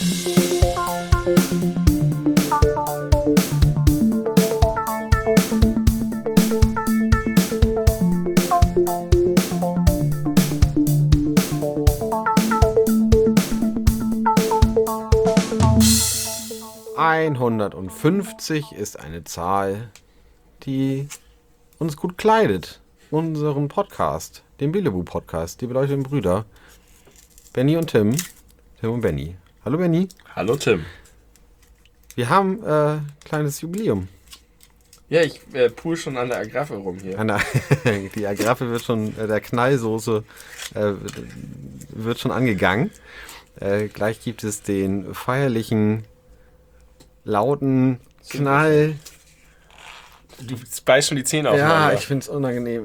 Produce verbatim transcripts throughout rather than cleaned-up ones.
hundertfünfzig ist eine Zahl, die uns gut kleidet. Unseren Podcast, den Billebu-Podcast, die beleuchteten Brüder. Benny und Tim. Tim und Benny. Hallo Benny. Hallo Tim. Wir haben ein äh, kleines Jubiläum. Ja, ich äh, pool schon an der Agraffe rum hier. An der, die Agraffe wird schon, äh, der Knallsoße äh, wird schon angegangen. Äh, gleich gibt es den feierlichen, lauten Knall. Du beißt schon die Zähne aufeinander. Ja, ich finde es unangenehm.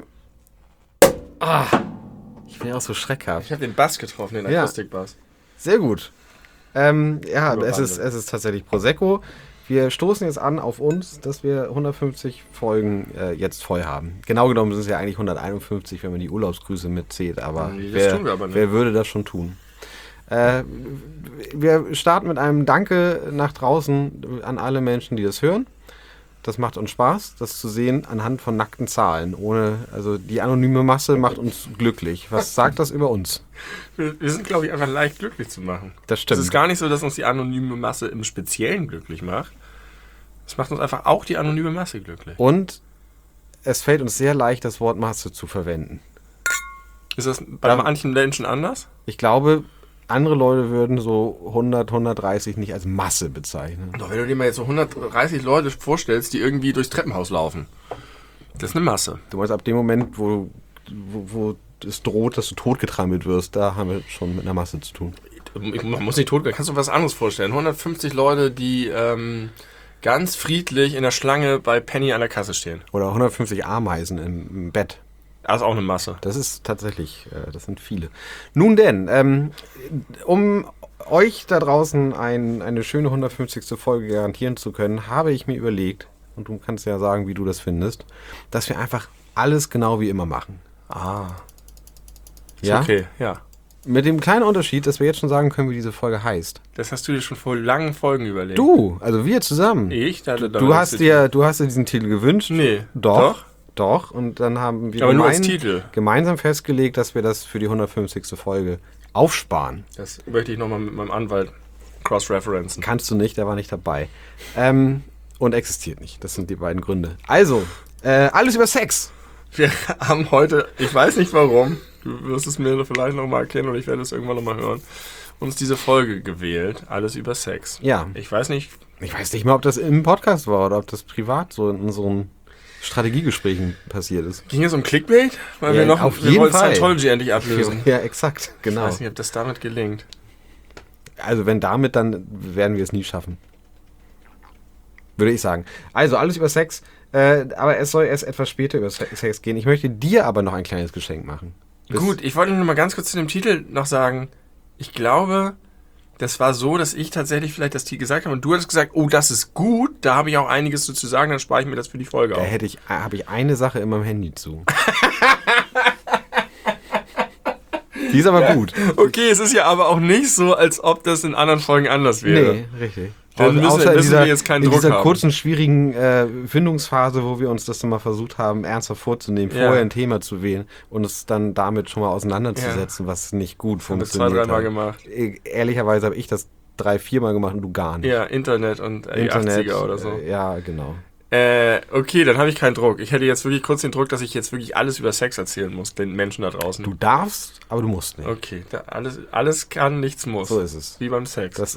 Ah, ich bin ja auch so schreckhaft. Ich habe den Bass getroffen, den Akustikbass. Ja, sehr gut. Ähm, ja, es ist, es ist tatsächlich Prosecco. Wir stoßen jetzt an auf uns, dass wir hundertfünfzig Folgen äh, jetzt voll haben. Genau genommen sind es ja eigentlich hunderteinundfünfzig, wenn man die Urlaubsgrüße mitzählt. Aber, nee, das wer, tun wir aber nicht. Wer würde das schon tun? Äh, wir starten mit einem Danke nach draußen an alle Menschen, die das hören. Das macht uns Spaß, das zu sehen anhand von nackten Zahlen. Ohne, also die anonyme Masse macht uns glücklich. Was sagt das über uns? Wir, wir sind, glaube ich, einfach leicht glücklich zu machen. Das stimmt. Es ist gar nicht so, dass uns die anonyme Masse im Speziellen glücklich macht. Es macht uns einfach auch die anonyme Masse glücklich. Und es fällt uns sehr leicht, das Wort Masse zu verwenden. Ist das bei ja. manchen Menschen anders? Ich glaube, andere Leute würden so hundert, hundertdreißig nicht als Masse bezeichnen. Doch, wenn du dir mal jetzt so hundertdreißig Leute vorstellst, die irgendwie durchs Treppenhaus laufen. Das ist eine Masse. Du meinst, ab dem Moment, wo, wo, wo es droht, dass du totgetrampelt wirst, da haben wir schon mit einer Masse zu tun. Man muss nicht tot, kannst du was anderes vorstellen. hundertfünfzig Leute, die ähm, ganz friedlich in der Schlange bei Penny an der Kasse stehen. Oder hundertfünfzig Ameisen im, im Bett. Das ist auch eine Masse. Das ist tatsächlich, äh, das sind viele. Nun denn, ähm, um euch da draußen ein, eine schöne hundertfünfzigste Folge garantieren zu können, habe ich mir überlegt, und du kannst ja sagen, wie du das findest, dass wir einfach alles genau wie immer machen. Ah. Ist ja? Okay, ja. Mit dem kleinen Unterschied, dass wir jetzt schon sagen können, wie diese Folge heißt. Das hast du dir schon vor langen Folgen überlegt. Du, also wir zusammen. Ich? Du, du, hast dir, du hast dir diesen Titel gewünscht. Nee. Doch. Doch. Doch, und dann haben wir Aber gemein, nur als Titel. gemeinsam festgelegt, dass wir das für die hundertfünfzigste Folge aufsparen. Das möchte ich nochmal mit meinem Anwalt cross-referenzen. Kannst du nicht, der war nicht dabei. Ähm, und existiert nicht. Das sind die beiden Gründe. Also, äh, alles über Sex. Wir haben heute, ich weiß nicht warum, du wirst es mir vielleicht nochmal erklären und ich werde es irgendwann nochmal hören, uns diese Folge gewählt. Alles über Sex. Ja. Ich weiß nicht. Ich weiß nicht mal, ob das im Podcast war oder ob das privat so in unseren Strategiegesprächen passiert ist. Ging es um Clickbait? Weil ja, wir noch auf wir jeden wollten Fall. Scientology endlich ablösen. Ja, exakt, genau. Ich weiß nicht, ob das damit gelingt. Also wenn damit, dann werden wir es nie schaffen. Würde ich sagen. Also alles über Sex, äh, aber es soll erst etwas später über Sex gehen. Ich möchte dir aber noch ein kleines Geschenk machen. Bis Gut, ich wollte nur mal ganz kurz zu dem Titel noch sagen, ich glaube, das war so, dass ich tatsächlich vielleicht das Titel gesagt habe und du hattest gesagt, oh, das ist gut, da habe ich auch einiges zu sagen, dann spare ich mir das für die Folge Da auf. hätte ich, habe ich eine Sache in meinem Handy zu. Die ist aber ja, gut. Okay, es ist ja aber auch nicht so, als ob das in anderen Folgen anders wäre. Nee, richtig. Dann müssen, außer müssen dieser, wir jetzt keinen in Druck dieser haben. kurzen, schwierigen äh, Findungsphase, wo wir uns das dann mal versucht haben, ernsthaft vorzunehmen, ja. vorher ein Thema zu wählen und es dann damit schon mal auseinanderzusetzen, ja. was nicht gut das haben wir funktioniert zwei, dreimal hat. gemacht. E- Ehrlicherweise habe ich das drei, viermal gemacht und du gar nicht. Ja, Internet und äh, Internet, die achtziger oder so. Äh, ja, genau. Äh, okay, dann habe ich keinen Druck. Ich hätte jetzt wirklich kurz den Druck, dass ich jetzt wirklich alles über Sex erzählen muss, den Menschen da draußen. Du darfst, aber du musst nicht. Okay, da alles, alles kann, nichts muss. So ist es. Wie beim Sex. Das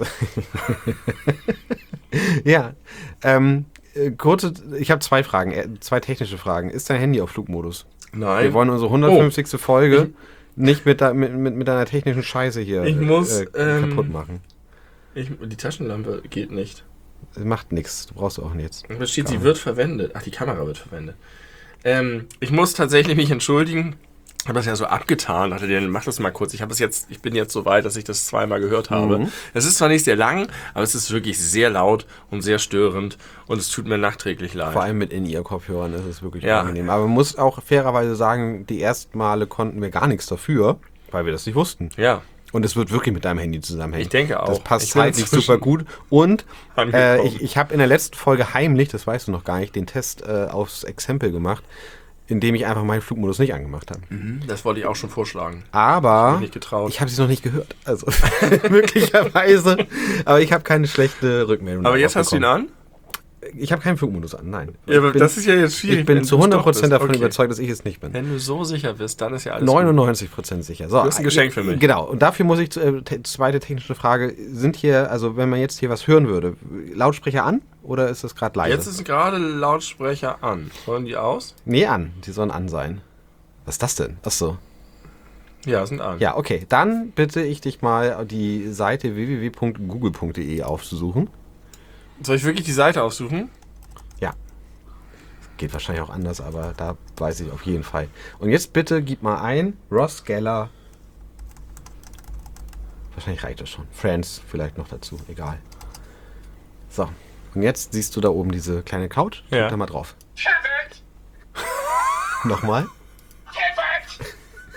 ja, ähm, äh, kurze, ich habe zwei Fragen, äh, zwei technische Fragen. Ist dein Handy auf Flugmodus? Nein. Wir wollen unsere hundertfünfzigste. Folge Ich, nicht mit, da, mit, mit, mit deiner technischen Scheiße hier Ich muss, äh, ähm, kaputt machen. ich, die Taschenlampe geht nicht. Das macht nichts, du brauchst auch nichts. Da steht, sie wird verwendet. Ach, die Kamera wird verwendet. Ähm, ich muss tatsächlich mich entschuldigen. Ich habe das ja so abgetan. Hatte den, mach das mal kurz. Ich habe es jetzt, ich bin jetzt so weit, dass ich das zweimal gehört habe. Mhm. Es ist zwar nicht sehr lang, aber es ist wirklich sehr laut und sehr störend und es tut mir nachträglich leid. Vor allem mit In-Ear-Kopfhörern ist es wirklich Ja. angenehm. Aber man muss auch fairerweise sagen, die ersten Male konnten wir gar nichts dafür, weil wir das nicht wussten. Ja. Und es wird wirklich mit deinem Handy zusammenhängen. Ich denke auch. Das passt Ich bin zeitlich inzwischen super gut. Und äh, angekommen. ich, ich habe in der letzten Folge heimlich, das weißt du noch gar nicht, den Test äh, aufs Exempel gemacht, indem ich einfach meinen Flugmodus nicht angemacht habe. Mhm, das wollte ich auch schon vorschlagen. Aber Ich bin nicht getraut. ich habe sie noch nicht gehört. Also möglicherweise. Aber ich habe keine schlechte Rückmeldung. Aber jetzt hast du ihn bekommen. an? Ich habe keinen Flugmodus an, nein. Ja, aber Ich bin, das ist ja jetzt schwierig. ich bin wenn zu du es hundert doch Prozent bist. davon Okay. überzeugt, dass ich es nicht bin. Wenn du so sicher bist, dann ist ja alles gut. neunundneunzig Prozent sicher. So, Du hast ein Geschenk für mich. Genau. Und dafür muss ich, äh, te- zweite technische Frage, sind hier, also wenn man jetzt hier was hören würde, Lautsprecher an oder ist das gerade leise? Jetzt ist gerade Lautsprecher an. Wollen die aus? Nee, an. Die sollen an sein. Was ist das denn? Achso. Ja, sind an. Ja, okay. Dann bitte ich dich mal, die Seite w w w punkt google punkt d e aufzusuchen. Soll ich wirklich die Seite aussuchen? Ja. Geht wahrscheinlich auch anders, aber da weiß ich auf jeden Fall. Und jetzt bitte gib mal ein, Ross Geller. Wahrscheinlich reicht das schon. Friends vielleicht noch dazu, egal. So. Und jetzt siehst du da oben diese kleine Couch. Drück Ja. da mal drauf. Pivot! Nochmal. Pivot!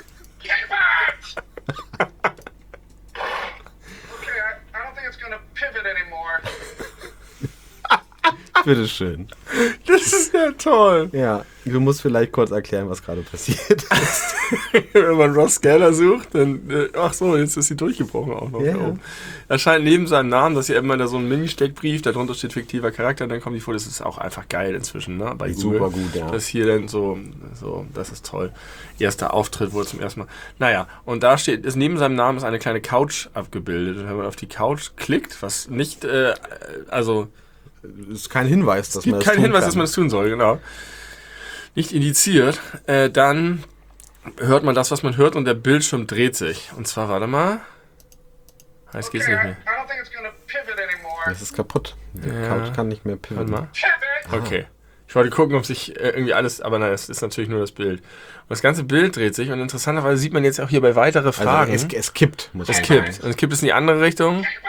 Pivot! Okay, I, I don't think it's gonna pivot anymore. Bitteschön. Das ist ja toll. Ja, du musst vielleicht kurz erklären, was gerade passiert ist. Wenn man Ross Geller sucht, dann. Äh, ach so, jetzt ist sie durchgebrochen auch noch. Ja, da ja. oben. Erscheint neben seinem Namen, dass hier immer da so ein Mini-Steckbrief, darunter steht fiktiver Charakter, dann kommen die vor. Das ist auch einfach geil inzwischen, ne? Bei Google. Super gut, ja. Das hier dann so, so, das ist toll. Erster Auftritt wurde zum ersten Mal. Naja, und da steht, ist neben seinem Namen ist eine kleine Couch abgebildet. Und wenn man auf die Couch klickt, was nicht, äh, also. Es ist kein Hinweis, dass Es gibt man das keinen tun Hinweis, kann. dass man das tun soll, genau. Nicht indiziert. Äh, dann hört man das, was man hört, und der Bildschirm dreht sich. Und zwar, warte mal. Jetzt geht's Okay, nicht I, mehr. I don't think it's gonna pivot anymore. Das ist kaputt. Die Ja. Couch kann nicht mehr Warte pivoten. mal. Pivot! Okay. Ich wollte gucken, ob sich äh, irgendwie alles, aber nein, es ist natürlich nur das Bild. Und das ganze Bild dreht sich, und interessanterweise sieht man jetzt auch hier bei weitere Fragen. Also es, es kippt, muss es man kippt. sagen. Und es kippt es in die andere Richtung. Pivot!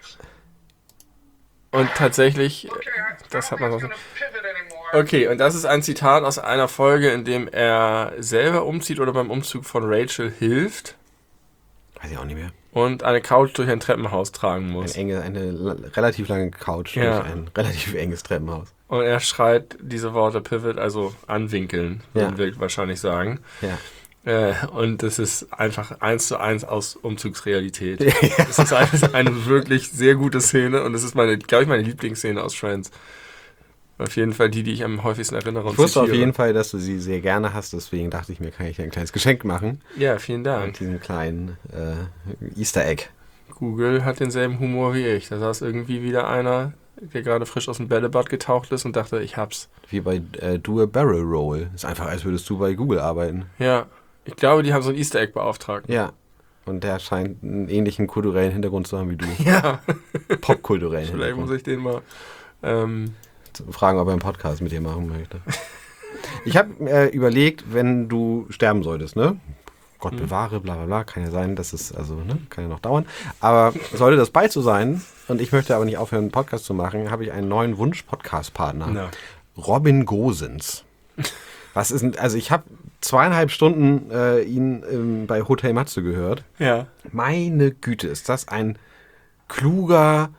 Und tatsächlich, Okay, I, I das don't hat think man it's so. gonna pivot anymore. Okay, und das ist ein Zitat aus einer Folge, in dem er selber umzieht oder beim Umzug von Rachel hilft Weiß ich auch nicht mehr. und eine Couch durch ein Treppenhaus tragen Eine, muss. enge, eine la- relativ lange Couch Ja. durch ein relativ enges Treppenhaus. Und er schreit diese Worte Pivot, also anwinkeln, würden Ja. wir wahrscheinlich sagen. Ja. Äh, und das ist einfach eins zu eins aus Umzugsrealität. Es ist eine, eine wirklich sehr gute Szene, und es ist meine, glaube ich, meine Lieblingsszene aus Friends. Auf jeden Fall die, die ich am häufigsten erinnere und Ich wusste auf zitiere. jeden Fall, dass du sie sehr gerne hast, deswegen dachte ich mir, kann ich dir ein kleines Geschenk machen. Ja, vielen Dank. Mit diesem kleinen äh, Easter Egg. Google hat denselben Humor wie ich. Da saß irgendwie wieder einer, der gerade frisch aus dem Bällebad getaucht ist und dachte, ich hab's. Wie bei äh, Do a Barrel Roll. Ist einfach, als würdest du bei Google arbeiten. Ja, ich glaube, die haben so ein Easter Egg beauftragt. Ja. Und der scheint einen ähnlichen kulturellen Hintergrund zu haben wie du. Ja, Popkulturellen vielleicht muss Hintergrund. ich den mal... Ähm, Fragen, ob er einen Podcast mit dir machen möchte. Ich habe äh, überlegt, wenn du sterben solltest, ne? Gott bewahre, bla bla bla, kann ja sein, dass es, also, ne, kann ja noch dauern. Aber sollte das bald so sein, und ich möchte aber nicht aufhören, einen Podcast zu machen, habe ich einen neuen Wunsch-Podcast-Partner. Na. Robin Gosens. Was ist denn, also ich habe zweieinhalb Stunden äh, ihn ähm, bei Hotel Matze gehört. ja. Meine Güte, ist das ein kluger,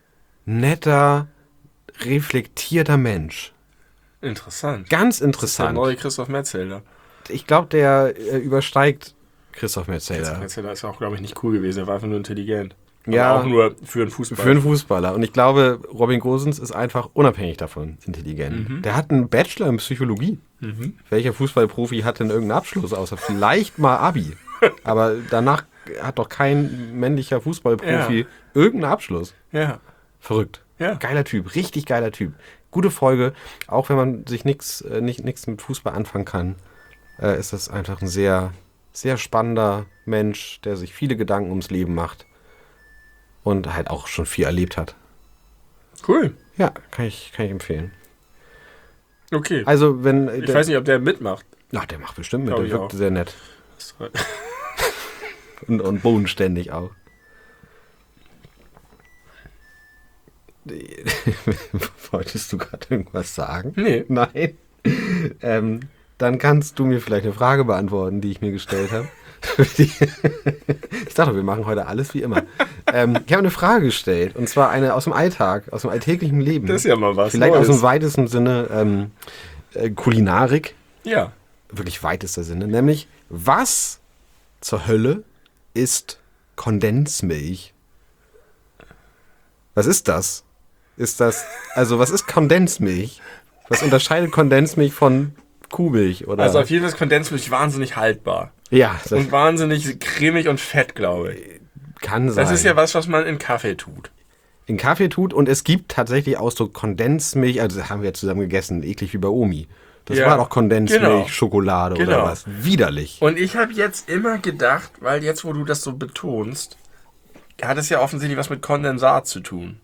netter, reflektierter Mensch. Interessant. Ganz Der interessant. neue Christoph Metzelder. Ich glaube, der äh, übersteigt Christoph Christoph Metzelder. Metzelder ist auch, glaube ich, nicht cool gewesen. Er war einfach nur intelligent. Aber Ja. auch nur für einen Fußball. Für einen Fußballer. Und ich glaube, Robin Gosens ist einfach unabhängig davon intelligent. Der hat einen Bachelor in Psychologie. Mhm. Welcher Fußballprofi hat denn irgendeinen Abschluss, außer vielleicht mal Abi? Aber danach hat doch kein männlicher Fußballprofi Ja. irgendeinen Abschluss. Ja. Verrückt. Ja. Geiler Typ, richtig geiler Typ. Gute Folge, auch wenn man sich nichts äh, nicht, nix mit Fußball anfangen kann, äh, ist das einfach ein sehr, sehr spannender Mensch, der sich viele Gedanken ums Leben macht und halt auch schon viel erlebt hat. Cool. Ja, kann ich, kann ich empfehlen. Okay. Also, wenn. Ich weiß nicht, ob der mitmacht. Ach, der macht bestimmt mit, Glaub der ich wirkt auch. sehr nett. Und, und bodenständig auch. Wolltest du gerade irgendwas sagen? Nee. Nein. ähm, dann kannst du mir vielleicht eine Frage beantworten, die ich mir gestellt habe. Ich dachte, wir machen heute alles wie immer. ähm, ich habe eine Frage gestellt, und zwar eine aus dem Alltag, aus dem alltäglichen Leben. Das ist ja mal was Vielleicht Neues. aus dem weitesten Sinne ähm, äh, Kulinarik. Ja. Wirklich weitester Sinne. Nämlich, was zur Hölle ist Kondensmilch? Was ist das? Ist das, also was ist Kondensmilch? Was unterscheidet Kondensmilch von Kuhmilch? Oder? Also auf jeden Fall ist Kondensmilch wahnsinnig haltbar. Ja, das Und wahnsinnig cremig und fett, glaube ich. kann sein. Das ist ja was, was man in Kaffee tut. in Kaffee tut, und es gibt tatsächlich Ausdruck Kondensmilch, also das haben wir ja zusammen gegessen, eklig wie bei Omi. Das Ja, war doch Kondensmilch, genau. Schokolade oder Genau. was. Widerlich. Und ich habe jetzt immer gedacht, weil jetzt, wo du das so betonst, hat es ja offensichtlich was mit Kondensat zu tun.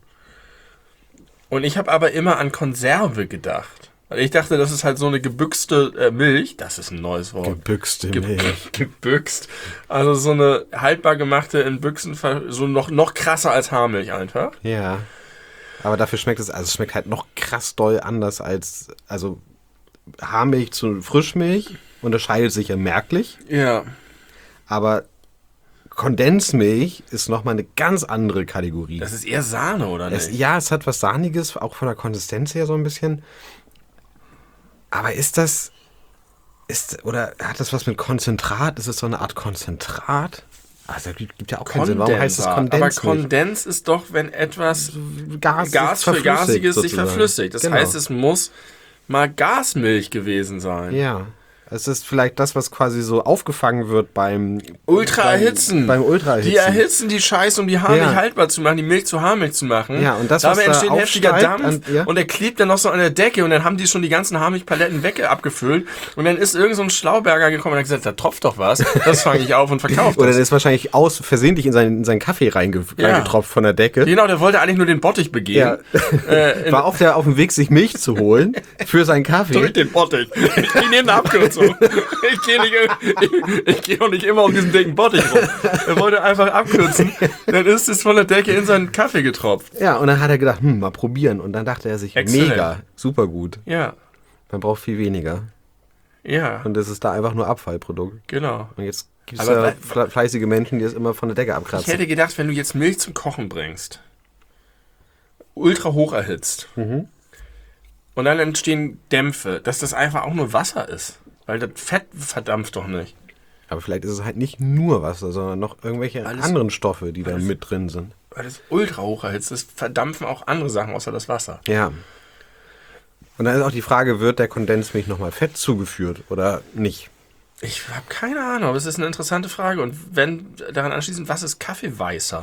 Und ich habe aber immer an Konserve gedacht. Weil ich dachte, das ist halt so eine gebüxte äh, Milch. Das ist ein neues Wort. Gebüxte Ge- Milch. Gebüxt. Also so eine haltbar gemachte in Büchsen, so noch, noch krasser als Haarmilch einfach. Ja. Aber dafür schmeckt es, also es schmeckt halt noch krass doll anders als, also Haarmilch zu Frischmilch unterscheidet sich ja merklich. Ja. Aber Kondensmilch ist nochmal eine ganz andere Kategorie. Das ist eher Sahne, oder nicht? Es, ja, es hat was Sahniges, auch von der Konsistenz her so ein bisschen. Aber ist das, ist, oder hat das was mit Konzentrat? Ist es so eine Art Konzentrat? Also, das gibt, gibt ja auch keinen Sinn. Warum heißt es Kondensat. Kondensmilch? Aber Kondens ist doch, wenn etwas Gas, Gas für verflüssigt Gasiges sich sozusagen. verflüssigt. Das Genau. heißt, es muss mal Gasmilch gewesen sein. Ja. Es ist vielleicht das, was quasi so aufgefangen wird beim Ultra erhitzen. Beim, beim Ultra erhitzen. Die erhitzen die Scheiße, um die Haarmilch Ja. haltbar zu machen, die Milch zu Haarmilch zu machen. Ja, und das, Dabei was da entsteht ein heftiger aufsteigt Dampf an- ja. und der klebt dann noch so an der Decke und dann haben die schon die ganzen Haarmilchpaletten weg abgefüllt und dann ist irgend so ein Schlauberger gekommen und hat gesagt, da tropft doch was, das fange ich auf und verkaufe Oder das. der ist wahrscheinlich aus versehentlich in seinen, in seinen Kaffee reinge, Ja. reingetropft von der Decke. Genau, der wollte eigentlich nur den Bottich begehen. Ja. War auf, der, auf dem Weg, sich Milch zu holen für seinen Kaffee. Durch den Bottich. Ich nehme eine Abkürzung. Ich gehe nicht, ich, ich gehe auch nicht immer um diesen dicken Bottich rum. Er wollte einfach abkürzen. Dann ist es von der Decke in seinen Kaffee getropft. Ja, und dann hat er gedacht, hm, mal probieren. Und dann dachte er sich, Exzellent. mega, super gut. Ja, Man braucht viel weniger. ja, Und das ist da einfach nur Abfallprodukt. genau. Und jetzt gibt es Aber ja weil- fle- fleißige Menschen, die es immer von der Decke Ich abkratzen. hätte gedacht, wenn du jetzt Milch zum Kochen bringst, ultra hoch erhitzt, Mhm. und dann entstehen Dämpfe, dass das einfach auch nur Wasser ist. Weil das Fett verdampft doch nicht. Aber vielleicht ist es halt nicht nur Wasser, sondern noch irgendwelche Alles- anderen Stoffe, die da alles- mit drin sind. Weil das ultra hoch erhitzt ist, verdampfen auch andere Sachen außer das Wasser. Ja. Und dann ist auch die Frage, wird der Kondensmilch nochmal Fett zugeführt oder nicht? Ich habe keine Ahnung, aber es ist eine interessante Frage. Und wenn daran anschließend, was ist Kaffeeweißer?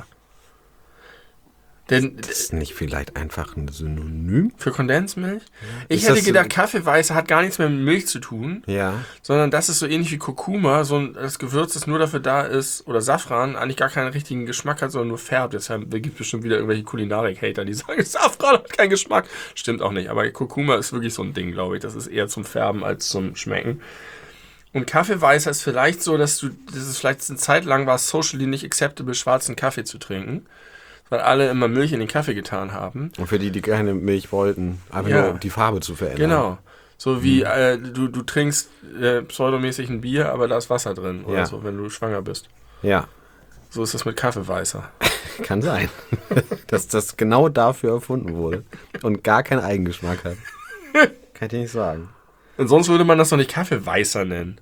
Denn Das ist nicht vielleicht einfach ein Synonym? für Kondensmilch? Ich Ist hätte das- gedacht, Kaffeeweißer hat gar nichts mehr mit Milch zu tun, Ja. sondern das ist so ähnlich wie Kurkuma, so ein das Gewürz, das nur dafür da ist, oder Safran, eigentlich gar keinen richtigen Geschmack hat, sondern nur färbt. Deshalb gibt es bestimmt wieder irgendwelche Kulinarik-Hater, die sagen, Safran hat keinen Geschmack. Stimmt auch nicht, aber Kurkuma ist wirklich so ein Ding, glaube ich. Das ist eher zum Färben als zum Schmecken. Und Kaffeeweißer ist vielleicht so, dass du, das ist vielleicht eine Zeit lang war es socially nicht acceptable, schwarzen Kaffee zu trinken, weil alle immer Milch in den Kaffee getan haben. Und für die, die keine Milch wollten, einfach Ja. nur um die Farbe zu verändern. Genau. So wie äh, du, du trinkst äh, pseudomäßig ein Bier, aber da ist Wasser drin oder Ja. so, wenn du schwanger bist. Ja, So ist das mit Kaffeeweißer. kann sein. Dass das genau dafür erfunden wurde und gar keinen Eigengeschmack hat. Kann ich dir nicht sagen. Und sonst würde man das doch nicht Kaffeeweißer nennen.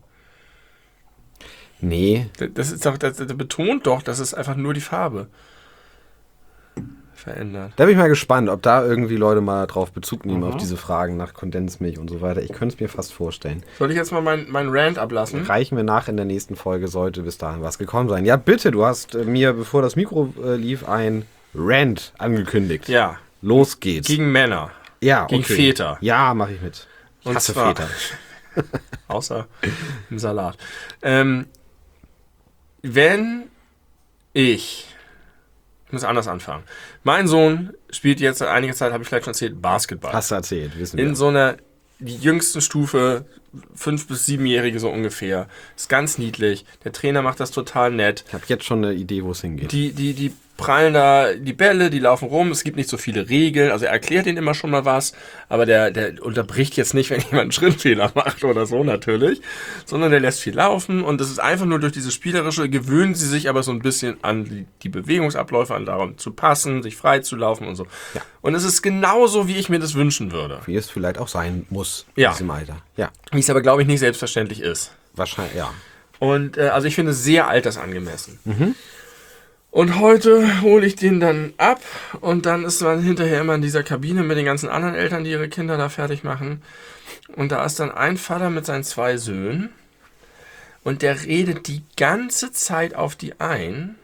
Nee, Das ist doch, das, das betont doch, dass es einfach nur die Farbe verändert. da bin ich mal gespannt, ob da irgendwie Leute mal drauf Bezug nehmen, Mhm. auf diese Fragen nach Kondensmilch und so weiter. Ich könnte es mir fast vorstellen. Soll ich jetzt mal mein, mein Rant ablassen? Reichen wir nach in der nächsten Folge, sollte bis dahin was gekommen sein. Ja, bitte, du hast äh, mir, bevor das Mikro äh, lief, ein Rant angekündigt. Ja, Los geht's. gegen Männer. ja, gegen Väter. Ja, mache ich mit. Ich Und hasse zwar- Väter. Außer im Salat. Ähm, wenn ich, ich muss anders anfangen. Mein Sohn spielt jetzt seit einiger Zeit, habe ich vielleicht schon erzählt, Basketball. Hast du erzählt, wissen In wir. so einer, die jüngsten Stufe, fünf- bis siebenjährige so ungefähr. Ist ganz niedlich. Der Trainer macht das total nett. Ich habe jetzt schon eine Idee, wo es hingeht. Die, die, die prallen da die Bälle, die laufen rum, es gibt nicht so viele Regeln, also er erklärt ihnen immer schon mal was, aber der, der unterbricht jetzt nicht, wenn jemand einen Schrittfehler macht oder so natürlich, sondern der lässt viel laufen und das ist einfach nur durch dieses Spielerische, gewöhnen sie sich aber so ein bisschen an die, die Bewegungsabläufe, an darum zu passen, sich frei zu laufen und so. Ja. Und es ist genauso, wie ich mir das wünschen würde. Wie es vielleicht auch sein muss Ja. in diesem Alter. Ja, Wie es aber, glaube ich, nicht selbstverständlich ist. wahrscheinlich, ja. Und äh, also ich finde es sehr altersangemessen. Mhm. Und heute hole ich den dann ab und dann ist man hinterher immer in dieser Kabine mit den ganzen anderen Eltern, die ihre Kinder da fertig machen. Und da ist dann ein Vater mit seinen zwei Söhnen und der redet die ganze Zeit auf die ein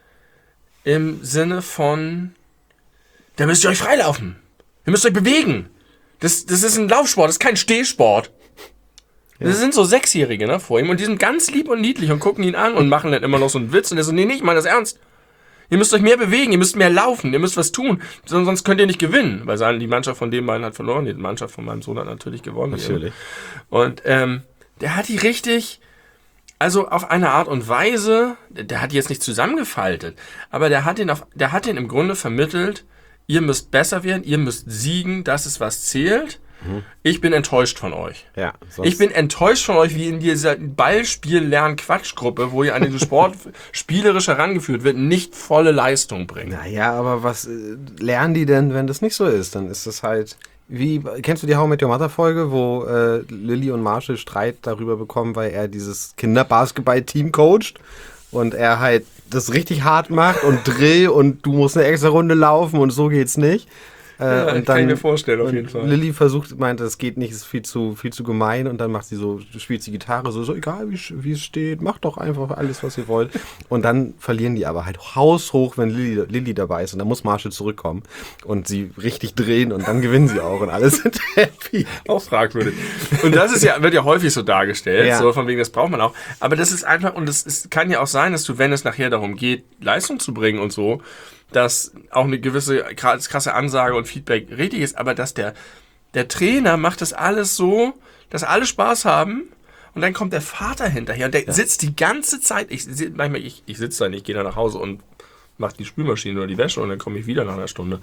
im Sinne von, da müsst ihr euch freilaufen, ihr müsst euch bewegen. Das, das ist ein Laufsport, das ist kein Stehsport. Das sind so Sechsjährige, ne, vor ihm und die sind ganz lieb und niedlich und gucken ihn an und machen dann immer noch so einen Witz und der so, nee, nee, ich meine das ernst. Ihr müsst euch mehr bewegen, ihr müsst mehr laufen, ihr müsst was tun, sonst könnt ihr nicht gewinnen. Weil die Mannschaft von den beiden hat verloren, die Mannschaft von meinem Sohn hat natürlich gewonnen. Natürlich. Und ähm, der hat die richtig, also auf eine Art und Weise, der hat die jetzt nicht zusammengefaltet, aber der hat den auf, der hat den im Grunde vermittelt, ihr müsst besser werden, ihr müsst siegen, das ist was zählt. Ich bin enttäuscht von euch. Ja, sonst- ich bin enttäuscht von euch, wie in dieser Ballspiel-Lern-Quatschgruppe, wo ihr an den Sport spielerisch herangeführt wird, nicht volle Leistung bringt. Naja, aber was äh, lernen die denn, wenn das nicht so ist? Dann ist das halt wie, kennst du die How I Met Your Mother Folge, wo äh, Lily und Marshall Streit darüber bekommen, weil er dieses Kinderbasketball-Team coacht und er halt das richtig hart macht und Drill und du musst eine extra Runde laufen und so geht's nicht. Äh, Ja, und kann ich mir vorstellen, auf und jeden Fall. Lilly versucht, meinte, es geht nicht, es ist viel zu, viel zu gemein und dann macht sie so, spielt sie Gitarre, so, so egal wie, wie es steht, macht doch einfach alles, was ihr wollt. Und dann verlieren die aber halt haushoch, wenn Lilly, Lilly dabei ist und dann muss Marshall zurückkommen und sie richtig drehen und dann gewinnen sie auch und alle sind happy. Auch fragwürdig. Und das ist ja, wird ja häufig so dargestellt, Ja. so von wegen, das braucht man auch. Aber das ist einfach, und es ist, kann ja auch sein, dass du, wenn es nachher darum geht, Leistung zu bringen und so, dass auch eine gewisse krasse Ansage und Feedback richtig ist, aber dass der, der Trainer macht das alles so, dass alle Spaß haben und dann kommt der Vater hinterher und der ja. sitzt die ganze Zeit, ich manchmal, ich, ich sitze da nicht, ich gehe da nach Hause und mache die Spülmaschine oder die Wäsche und dann komme ich wieder nach einer Stunde.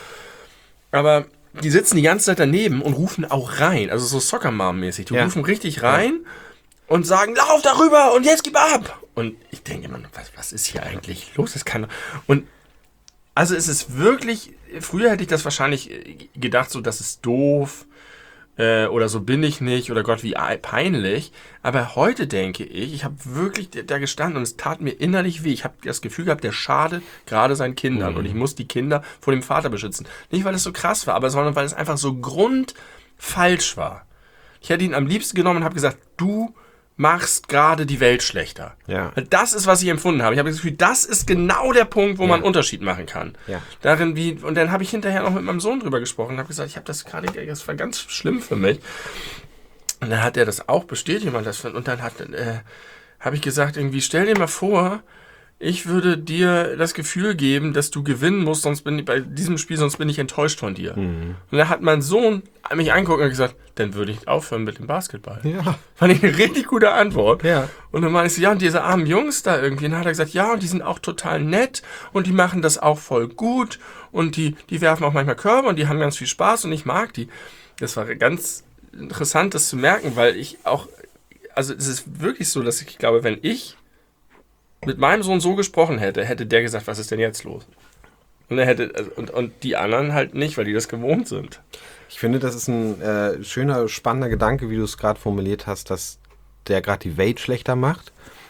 Aber die sitzen die ganze Zeit daneben und rufen auch rein, also so Soccer-Mom-mäßig, die ja. rufen richtig rein ja. und sagen, lauf darüber und jetzt gib ab! Und ich denke immer, was, was ist hier eigentlich los? Das kann doch... Und also es ist wirklich, früher hätte ich das wahrscheinlich gedacht, so das ist doof äh, oder so bin ich nicht oder Gott, wie peinlich. Aber heute denke ich, ich habe wirklich da gestanden und es tat mir innerlich weh. Ich habe das Gefühl gehabt, der schadet gerade seinen Kindern mhm. und ich muss die Kinder vor dem Vater beschützen. Nicht, weil es so krass war, aber sondern weil es einfach so grundfalsch war. Ich hätte ihn am liebsten genommen und habe gesagt, du machst gerade die Welt schlechter. Ja. Das ist, was ich empfunden habe. Ich habe das Gefühl, das ist genau der Punkt, wo ja. man einen Unterschied machen kann. Ja. Darin wie, und dann habe ich hinterher noch mit meinem Sohn drüber gesprochen und habe gesagt, ich habe das gerade, das war ganz schlimm für mich. Und dann hat er das auch bestätigt und, das, und dann hat, äh, habe ich gesagt, irgendwie, stell dir mal vor, ich würde dir das Gefühl geben, dass du gewinnen musst, sonst bin ich bei diesem Spiel, sonst bin ich enttäuscht von dir. Mhm. Und dann hat mein Sohn mich angeguckt und gesagt, dann würde ich aufhören mit dem Basketball. Ja. Fand ich eine richtig gute Antwort. Ja. Und dann meinte ich so, ja, und diese armen Jungs da irgendwie. Und dann hat er gesagt, ja, und die sind auch total nett und die machen das auch voll gut und die, die werfen auch manchmal Körbe und die haben ganz viel Spaß und ich mag die. Das war ganz interessant, das zu merken, weil ich auch, also es ist wirklich so, dass ich glaube, wenn ich mit meinem Sohn so gesprochen hätte, hätte der gesagt, was ist denn jetzt los? Und er hätte und, und die anderen halt nicht, weil die das gewohnt sind. Ich finde, das ist ein äh, schöner, spannender Gedanke, wie du es gerade formuliert hast, dass der gerade die Welt schlechter macht.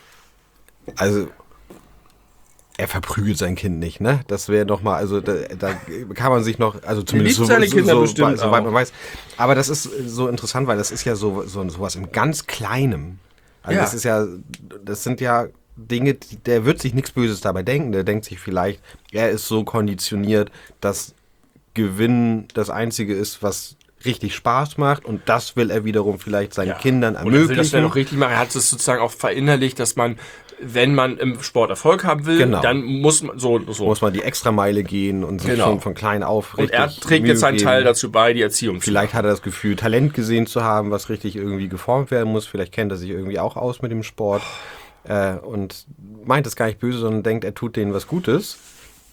Also er verprügelt sein Kind nicht, ne? Das wäre doch mal, also da, da kann man sich noch, also zumindest so, seine Kinder so, bestimmt so, soweit auch. man weiß. Aber das ist so interessant, weil das ist ja so, so sowas im ganz Kleinen. Also Ja. das ist ja, das sind ja Dinge, die, der wird sich nichts Böses dabei denken. Der denkt sich vielleicht, er ist so konditioniert, dass Gewinnen das Einzige ist, was richtig Spaß macht und das will er wiederum vielleicht seinen Ja. Kindern Und er will das ermöglichen. dann auch richtig machen. Er hat es sozusagen auch verinnerlicht, dass man, wenn man im Sport Erfolg haben will, Genau. dann muss man so, so. Muss man die Extrameile gehen und sich Genau. schon von klein auf Und richtig er trägt Mühe jetzt seinen geben. Teil dazu bei, die Erziehung zu Vielleicht hat er das Gefühl, Talent gesehen zu haben, was richtig irgendwie geformt werden muss. Vielleicht kennt er sich irgendwie auch aus mit dem Sport äh, und meint es gar nicht böse, sondern denkt, er tut denen was Gutes.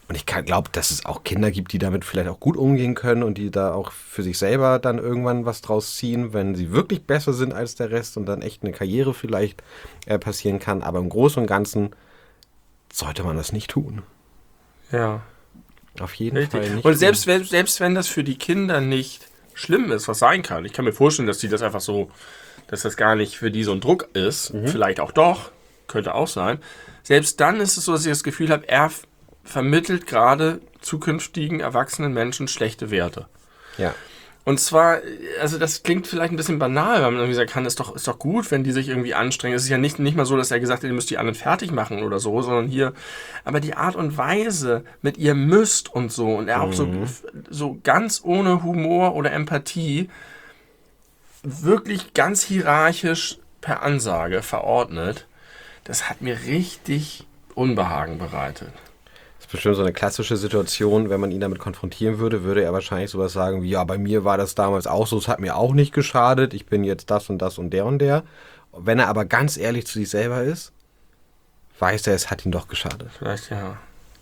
Und ich glaube, dass es auch Kinder gibt, die damit vielleicht auch gut umgehen können und die da auch für sich selber dann irgendwann was draus ziehen, wenn sie wirklich besser sind als der Rest und dann echt eine Karriere vielleicht äh, passieren kann. Aber im Großen und Ganzen sollte man das nicht tun. Ja. Auf jeden Richtig. Fall nicht. Und selbst, wenn- selbst wenn das für die Kinder nicht schlimm ist, was sein kann, ich kann mir vorstellen, dass die das einfach so, dass das gar nicht für die so ein Druck ist, vielleicht auch doch, könnte auch sein. Selbst dann ist es so, dass ich das Gefühl habe, er f- vermittelt gerade zukünftigen erwachsenen Menschen schlechte Werte. Ja. Und zwar, also das klingt vielleicht ein bisschen banal, weil man irgendwie sagen kann, ist doch, ist doch gut, wenn die sich irgendwie anstrengen. Es ist ja nicht, nicht mal so, dass er gesagt hat, ihr müsst die anderen fertig machen oder so, sondern hier, aber die Art und Weise mit ihr müsst und so und er auch so, so ganz ohne Humor oder Empathie wirklich ganz hierarchisch per Ansage verordnet, das hat mir richtig Unbehagen bereitet. Das ist bestimmt so eine klassische Situation, wenn man ihn damit konfrontieren würde, würde er wahrscheinlich sowas sagen wie, ja, bei mir war das damals auch so, es hat mir auch nicht geschadet, ich bin jetzt das und das und der und der. Wenn er aber ganz ehrlich zu sich selber ist, weiß er, es hat ihn doch geschadet. Vielleicht ja.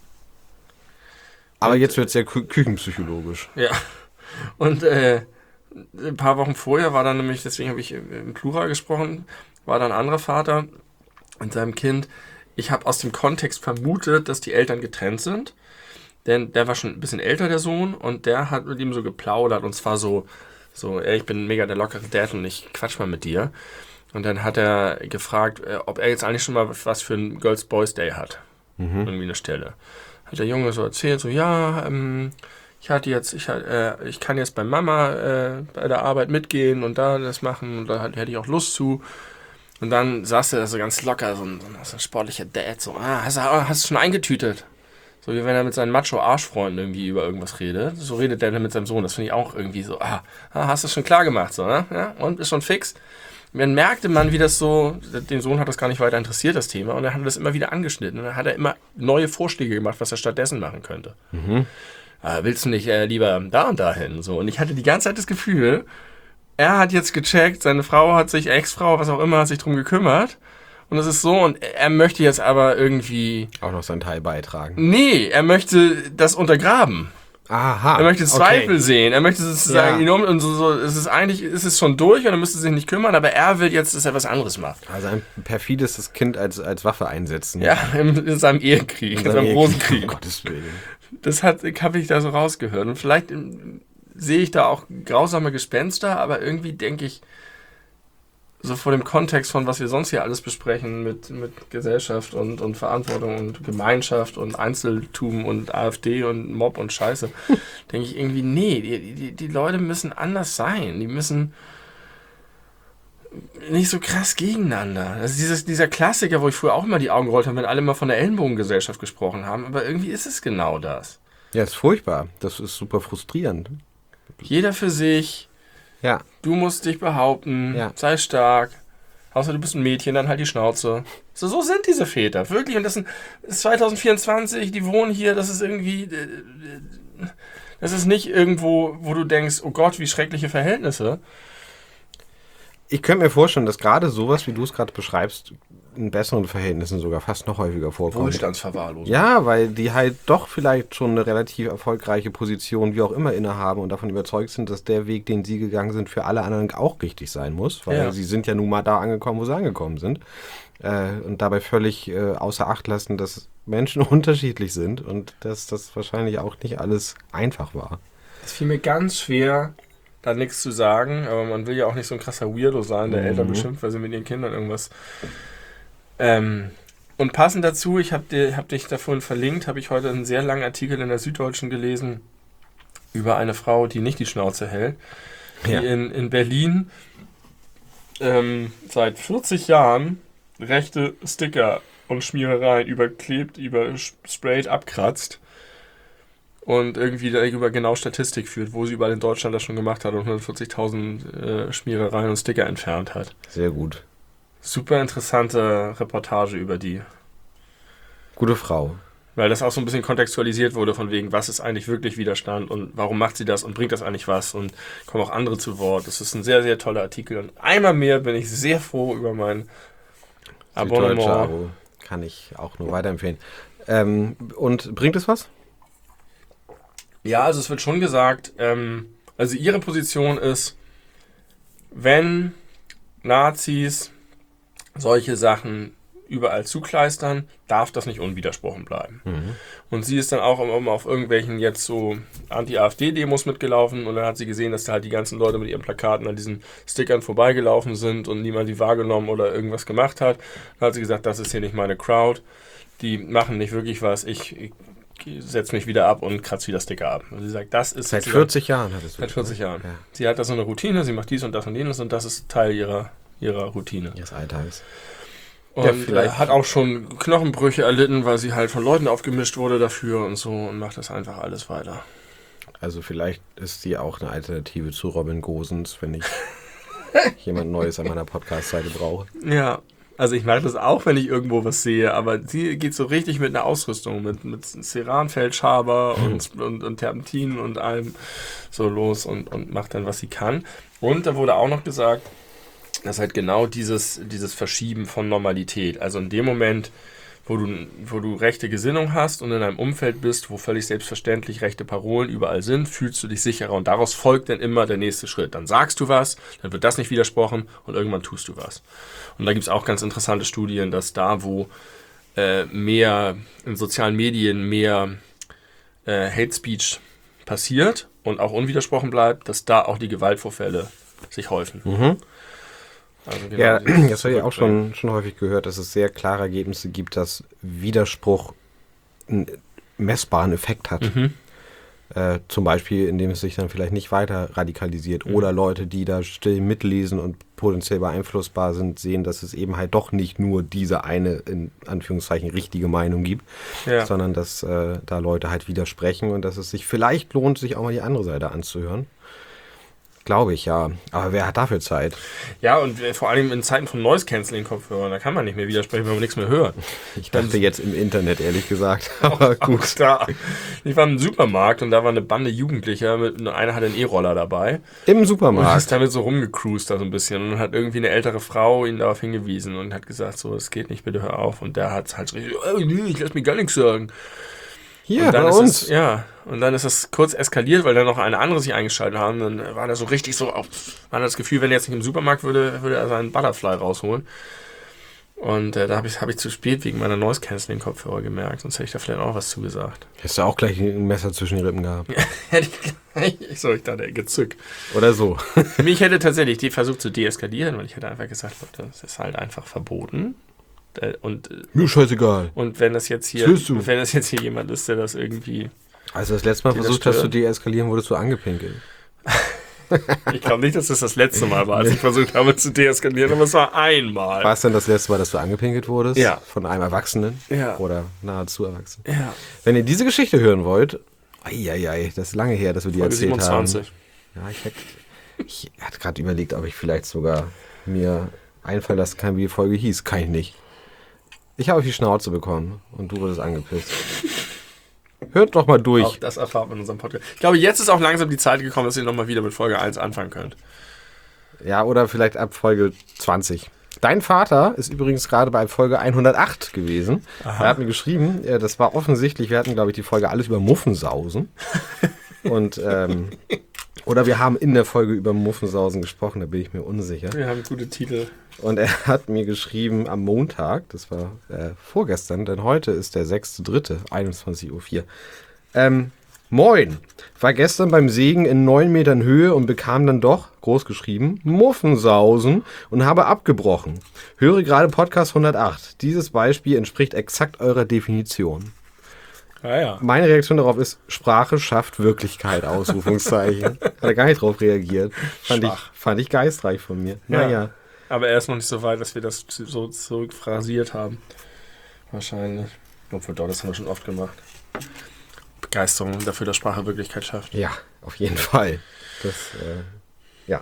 Aber jetzt wird es sehr kü küchenpsychologisch. Ja. Und äh, ein paar Wochen vorher war dann nämlich, deswegen habe ich im Plural gesprochen, war dann ein anderer Vater und seinem Kind. Ich habe aus dem Kontext vermutet, dass die Eltern getrennt sind. Denn der war schon ein bisschen älter, der Sohn, und der hat mit ihm so geplaudert und zwar so, so, ey, ich bin mega der lockere Dad und ich quatsch mal mit dir. Und dann hat er gefragt, äh, ob er jetzt eigentlich schon mal was für ein Girls Boys Day hat. Mhm. Irgendwie eine Stelle. Hat der Junge so erzählt, so, ja, ähm, ich hatte jetzt, ich, äh, ich kann jetzt bei Mama äh, bei der Arbeit mitgehen und da das machen und da hätte ich auch Lust zu. Und dann saß er so ganz locker, so ein, so ein sportlicher Dad, so, ah, hast du hast du schon eingetütet? So wie wenn er mit seinen Macho-Arschfreunden irgendwie über irgendwas redet. So redet der dann mit seinem Sohn. Das finde ich auch irgendwie so, ah, hast du schon klar gemacht, so, ne? Ja, und ist schon fix. Und dann merkte man, wie das so, den Sohn hat das gar nicht weiter interessiert, das Thema, und dann hat er das immer wieder angeschnitten. Und dann hat er immer neue Vorschläge gemacht, was er stattdessen machen könnte. Mhm. Ah, willst du nicht äh, lieber da und da hin? So. Und ich hatte die ganze Zeit das Gefühl, er hat jetzt gecheckt, seine Frau hat sich, Ex-Frau, was auch immer, hat sich drum gekümmert. Und das ist so, und er möchte jetzt aber irgendwie... Auch noch seinen Teil beitragen. Nee, er möchte das untergraben. Aha. Er möchte Zweifel okay. sehen. Er möchte sozusagen, Ja. und so, so, es ist eigentlich, ist es schon durch und er müsste sich nicht kümmern, aber er will jetzt, dass er was anderes macht. Also ein perfides Kind als, als Waffe einsetzen. Ja, in, in seinem Ehekrieg, in seinem Ehe- Rosenkrieg. Um Gottes Willen. Das hat, habe ich da so rausgehört. Und vielleicht ähm, sehe ich da auch grausame Gespenster, aber irgendwie denke ich, so vor dem Kontext von, was wir sonst hier alles besprechen, mit, mit Gesellschaft und, und Verantwortung und Gemeinschaft und Einzeltum und AfD und Mob und Scheiße, denke ich irgendwie, nee, die, die, die Leute müssen anders sein. Die müssen nicht so krass gegeneinander. Also dieses, dieser Klassiker, wo ich früher auch immer die Augen gerollt habe, wenn alle mal von der Ellenbogengesellschaft gesprochen haben, aber irgendwie ist es genau das. Ja, ist furchtbar. Das ist super frustrierend. Jeder für sich, Ja. du musst dich behaupten, Ja. sei stark. Außer du bist ein Mädchen, dann halt die Schnauze. So, so sind diese Väter, wirklich. Und das sind, ist zwanzig vierundzwanzig, die wohnen hier, das ist irgendwie, äh, das ist nicht irgendwo, wo du denkst, oh Gott, wie schreckliche Verhältnisse. Ich könnte mir vorstellen, dass gerade sowas, wie du es gerade beschreibst, in besseren Verhältnissen sogar fast noch häufiger vorkommt. Wohlstandsverwahrlosung. Ja, weil die halt doch vielleicht schon eine relativ erfolgreiche Position, wie auch immer, innehaben und davon überzeugt sind, dass der Weg, den sie gegangen sind, für alle anderen auch richtig sein muss, weil Ja. sie sind ja nun mal da angekommen, wo sie angekommen sind. Äh, und dabei völlig äh, außer Acht lassen, dass Menschen unterschiedlich sind und dass das wahrscheinlich auch nicht alles einfach war. Es fiel mir ganz schwer, da nichts zu sagen, aber man will ja auch nicht so ein krasser Weirdo sein, der Mhm. Eltern beschimpft, weil sie mit ihren Kindern irgendwas... Ähm, und passend dazu, ich habe hab dich da vorhin verlinkt, habe ich heute einen sehr langen Artikel in der Süddeutschen gelesen über eine Frau, die nicht die Schnauze hält, die Ja. in, in Berlin ähm, seit vierzig Jahren rechte Sticker und Schmierereien überklebt, übersprayt, abkratzt und irgendwie darüber genau Statistik führt, wo sie überall in Deutschland das schon gemacht hat und hundertvierzigtausend äh, Schmierereien und Sticker entfernt hat. Sehr gut. Super interessante Reportage über die. Gute Frau. Weil das auch so ein bisschen kontextualisiert wurde von wegen, was ist eigentlich wirklich Widerstand und warum macht sie das und bringt das eigentlich was und kommen auch andere zu Wort. Das ist ein sehr, sehr toller Artikel und einmal mehr bin ich sehr froh über mein Süddeutsche Abonnement. Abo. Kann ich auch nur weiterempfehlen. Ähm, und bringt es was? Ja, also es wird schon gesagt, ähm, also ihre Position ist, wenn Nazis solche Sachen überall zukleistern, darf das nicht unwidersprochen bleiben. Mhm. Und sie ist dann auch immer auf irgendwelchen jetzt so Anti-AfD-Demos mitgelaufen und dann hat sie gesehen, dass da halt die ganzen Leute mit ihren Plakaten an diesen Stickern vorbeigelaufen sind und niemand die wahrgenommen oder irgendwas gemacht hat. Dann hat sie gesagt, das ist hier nicht meine Crowd, die machen nicht wirklich was, ich, ich setze mich wieder ab und kratze wieder Sticker ab. Und sie sagt, das ist... Seit vierzig Jahren hat es. Seit vierzig Jahren. Ja. Sie hat da so eine Routine, sie macht dies und das und jenes und das ist Teil ihrer, ihrer Routine. Ihres Alltags. Und Ja, äh, vielleicht- hat auch schon Knochenbrüche erlitten, weil sie halt von Leuten aufgemischt wurde dafür und so und macht das einfach alles weiter. Also vielleicht ist sie auch eine Alternative zu Robin Gosens, wenn ich jemand Neues an meiner Podcast-Seite brauche. Ja, also ich mache das auch, wenn ich irgendwo was sehe, aber sie geht so richtig mit einer Ausrüstung, mit, mit Ceranfeldschaber und, und, und Terpentin und allem so los und, und macht dann, was sie kann. Und da wurde auch noch gesagt, dass halt genau dieses, dieses Verschieben von Normalität, also in dem Moment, wo du, wo du rechte Gesinnung hast und in einem Umfeld bist, wo völlig selbstverständlich rechte Parolen überall sind, fühlst du dich sicherer und daraus folgt dann immer der nächste Schritt. Dann sagst du was, dann wird das nicht widersprochen und irgendwann tust du was. Und da gibt es auch ganz interessante Studien, dass da, wo äh, mehr in sozialen Medien mehr äh, Hate Speech passiert und auch unwidersprochen bleibt, dass da auch die Gewaltvorfälle sich häufen. Mhm. Also genau Ja, dieses das habe ich auch schon, schon häufig gehört, dass es sehr klare Ergebnisse gibt, dass Widerspruch einen messbaren Effekt hat. Mhm. Äh, zum Beispiel, indem es sich dann vielleicht nicht weiter radikalisiert. Oder Leute, die da still mitlesen und potenziell beeinflussbar sind, sehen, dass es eben halt doch nicht nur diese eine, in Anführungszeichen, richtige Meinung gibt, Ja. sondern dass äh, da Leute halt widersprechen und dass es sich vielleicht lohnt, sich auch mal die andere Seite anzuhören. Glaube ich, ja. Aber wer hat dafür Zeit? Ja, und äh, vor allem in Zeiten von Noise-Canceling-Kopfhörern, da kann man nicht mehr widersprechen, wenn man nichts mehr hört. Ich dachte jetzt im Internet, ehrlich gesagt. Aber gut. Auch da. Ich war im Supermarkt und da war eine Bande Jugendlicher, mit, einer hatte einen E-Roller dabei. Im Und ist Supermarkt. damit so rumgecruised da so ein bisschen. Und dann hat irgendwie eine ältere Frau ihn darauf hingewiesen und hat gesagt, so, es geht nicht, bitte hör auf. Und der hat halt so richtig, oh, nee, ich lass mir gar nichts sagen. Hier, und dann bei ist uns. Es, ja, und dann ist es kurz eskaliert, weil dann noch eine andere sich eingeschaltet haben. Dann war da so richtig so, auf, man hat das Gefühl, wenn er jetzt nicht im Supermarkt würde, würde er seinen Butterfly rausholen. Und äh, da habe ich, hab ich zu spät wegen meiner Noise-Canceling-Kopfhörer gemerkt, sonst hätte ich da vielleicht auch was zugesagt. Hast du auch gleich ein Messer zwischen die Rippen gehabt? Hätte ich gleich, so, ich dachte, gezückt. Oder so. Mich hätte tatsächlich die versucht zu deeskalieren, weil ich hätte einfach gesagt, Leute, das ist halt einfach verboten. Äh, Und, äh, Mir scheißegal. und wenn das jetzt hier, Was willst du? wenn das jetzt hier jemand ist, der das irgendwie, Also das letzte Mal Die das versucht hast zu stört. deeskalieren, wurdest du angepinkelt. ich glaube nicht, dass das das letzte Mal war, als ich versucht habe zu deeskalieren, aber es war einmal. War es denn das letzte Mal, dass du angepinkelt wurdest? Ja. Von einem Erwachsenen? Ja. Oder nahezu Erwachsenen? Ja, Wenn ihr diese Geschichte hören wollt, eieiei, das ist lange her, dass wir die Folge erzählt siebenundzwanzig. haben. Ja, ich hätte ich hatte gerade überlegt, ob ich vielleicht sogar mir einfallen lassen kann, wie die Folge hieß. Kann ich nicht. Ich habe auf die Schnauze bekommen und du wurdest angepisst. Hört doch mal durch. Auch das erfahren wir in unserem Podcast. Ich glaube, jetzt ist auch langsam die Zeit gekommen, dass ihr nochmal wieder mit Folge eins anfangen könnt. Ja, oder vielleicht ab Folge zwanzig. Dein Vater ist übrigens gerade bei Folge hundertacht gewesen. Er hat mir geschrieben, äh, das war offensichtlich, wir hatten, glaube ich, die Folge alles über Muffensausen. Und, ähm, oder wir haben in der Folge über Muffensausen gesprochen, da bin ich mir unsicher. Wir haben gute Titel. Und er hat mir geschrieben am Montag, das war äh, vorgestern, denn heute ist der sechster dritte einundzwanzig Uhr vier. Ähm, Moin, war gestern beim Sägen in neun Metern Höhe und bekam dann doch, groß geschrieben, Muffensausen und habe abgebrochen. Höre gerade Podcast hundertacht. Dieses Beispiel entspricht exakt eurer Definition. Ah ja. Meine Reaktion darauf ist, Sprache schafft Wirklichkeit, Ausrufungszeichen. Hat er gar nicht drauf reagiert. Fand ich, Schwach. fand ich geistreich von mir. Ja. Naja. Aber er ist noch nicht so weit, dass wir das so zurückphrasiert haben. Wahrscheinlich. Obwohl, doch, das haben wir schon oft gemacht. Begeisterung dafür, dass Sprache Wirklichkeit schafft. Ja, auf jeden Fall. Das, äh, ja.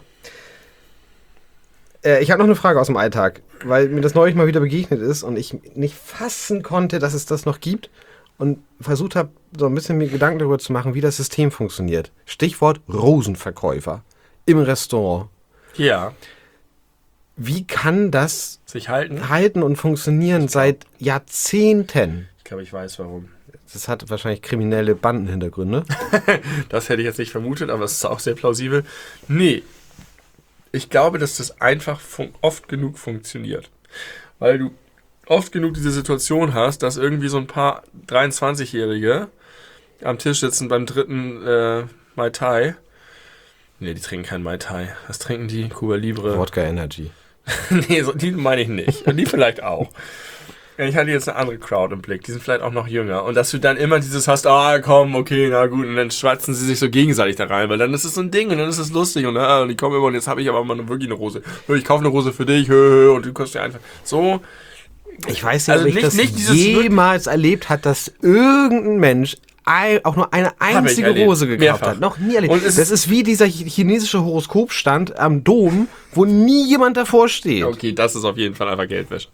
Äh, ich habe noch eine Frage aus dem Alltag, weil mir das neulich mal wieder begegnet ist und ich nicht fassen konnte, dass es das noch gibt und versucht habe, so ein bisschen mir Gedanken darüber zu machen, wie das System funktioniert. Stichwort Rosenverkäufer im Restaurant. Ja. Wie kann das Sich halten? halten und funktionieren seit Jahrzehnten? Ich glaube, ich weiß warum. das hat wahrscheinlich kriminelle Bandenhintergründe. Das hätte ich jetzt nicht vermutet, aber es ist auch sehr plausibel. Nee, ich glaube, dass das einfach fun- oft genug funktioniert. Weil du oft genug diese Situation hast, dass irgendwie so ein paar dreiundzwanzigjährige am Tisch sitzen beim dritten äh, Mai Tai. Nee, die trinken kein Mai Tai. Was trinken die? Cuba Libre. Wodka Energy. Nee, so, die meine ich nicht. Und die vielleicht auch. Ich hatte jetzt eine andere Crowd im Blick. Die sind vielleicht auch noch jünger. Und dass du dann immer dieses hast, ah komm, okay, na gut. Und dann schwatzen sie sich so gegenseitig da rein. Weil dann ist es so ein Ding und dann ist es lustig. Und, ah, und die kommen immer und jetzt habe ich aber mal wirklich eine Rose. Ich kaufe eine Rose für dich. Hö, hö, und du kannst dir einfach so... Ich weiß nicht, Also ob ich nicht- das nicht dieses jemals erlebt hat, dass irgendein Mensch ein, auch nur eine einzige erlebt. Rose gekauft Mehrfach. hat. Noch nie erlebt. Und es das ist wie dieser chi- chinesische Horoskopstand am Dom, wo nie jemand davor steht. Okay, das ist auf jeden Fall einfach Geldwäsche.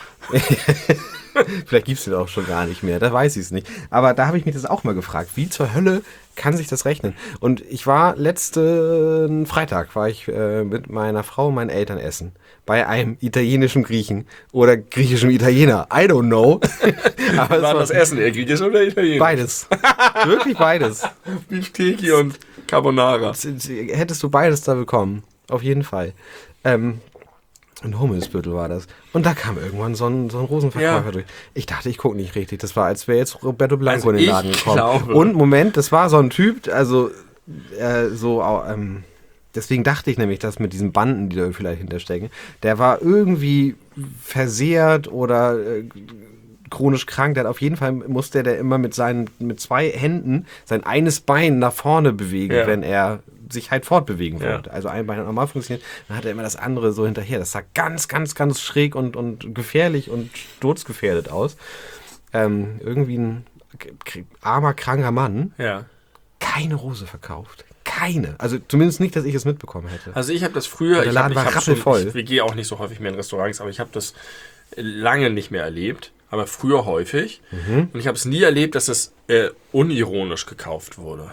Vielleicht gibt es den auch schon gar nicht mehr, da weiß ich es nicht. Aber da habe ich mich das auch mal gefragt, wie zur Hölle kann sich das rechnen? Und ich war letzten Freitag, war ich äh, mit meiner Frau und meinen Eltern essen. Bei einem italienischen Griechen oder griechischem Italiener. I don't know. Aber es War das Essen eher griechisch oder italienisch? beides. Wirklich beides. Beefsteaky und Carbonara. Hättest du beides da bekommen. Auf jeden Fall. Ähm, in Hummelsbüttel war das. Und da kam irgendwann so ein, so ein Rosenverkäufer Ja. durch. Ich dachte, ich gucke nicht richtig. Das war, als wäre jetzt Roberto Blanco Also in den ich Laden gekommen. glaube- Und Moment, das war so ein Typ, also äh, so, ähm, deswegen dachte ich nämlich, dass mit diesen Banden, die da vielleicht hinterstecken, der war irgendwie versehrt oder äh, chronisch krank. Der hat auf jeden Fall, musste der immer mit seinen, mit zwei Händen sein eines Bein nach vorne bewegen, Ja. wenn er sich halt fortbewegen Ja. wollte. Also ein Bein hat normal funktioniert, dann hat er immer das andere so hinterher. Das sah ganz, ganz, ganz schräg und, und gefährlich und sturzgefährdet aus. Ähm, irgendwie ein k- armer, kranker Mann. Ja. Keine Rose verkauft. Keine. Also zumindest nicht, dass ich es mitbekommen hätte. Also ich habe das früher, Der ich Laden hab, war ich hab schon, rappelvoll. ich, wir gehen auch nicht so häufig mehr in Restaurants, aber ich habe das lange nicht mehr erlebt, aber früher häufig. Mhm. Und ich habe es nie erlebt, dass es äh, unironisch gekauft wurde.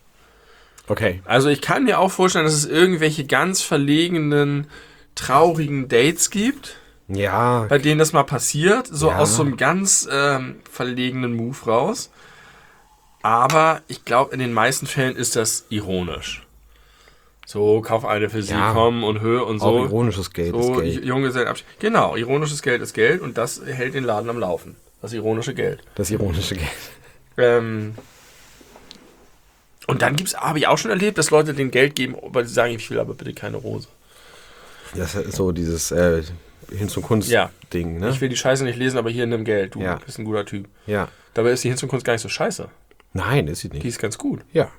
Okay. Also ich kann mir auch vorstellen, dass es irgendwelche ganz verlegenen, traurigen Dates gibt, Ja, bei denen das mal passiert, so Ja. aus so einem ganz ähm, verlegenen Move raus. Aber ich glaube, in den meisten Fällen ist das ironisch. So, kauf eine für sie, Ja. komm und hö und so. auch ironisches Geld ist So, Geld. Junggesellenabschied. Genau, ironisches Geld ist Geld und das hält den Laden am Laufen. Das ironische Geld. Das ironische Geld. Ähm, und dann gibt's, habe ich auch schon erlebt, dass Leute den Geld geben, weil sie sagen, ich will aber bitte keine Rose. Das ist so dieses äh, Hin zum Ja. Kunst-Ding, ne? Ich will die Scheiße nicht lesen, aber hier nimm Geld. Du Ja. bist ein guter Typ. Ja. Dabei ist die Hin zum Kunst gar nicht so scheiße. Nein, ist sie Die nicht. ist ganz gut. Ja.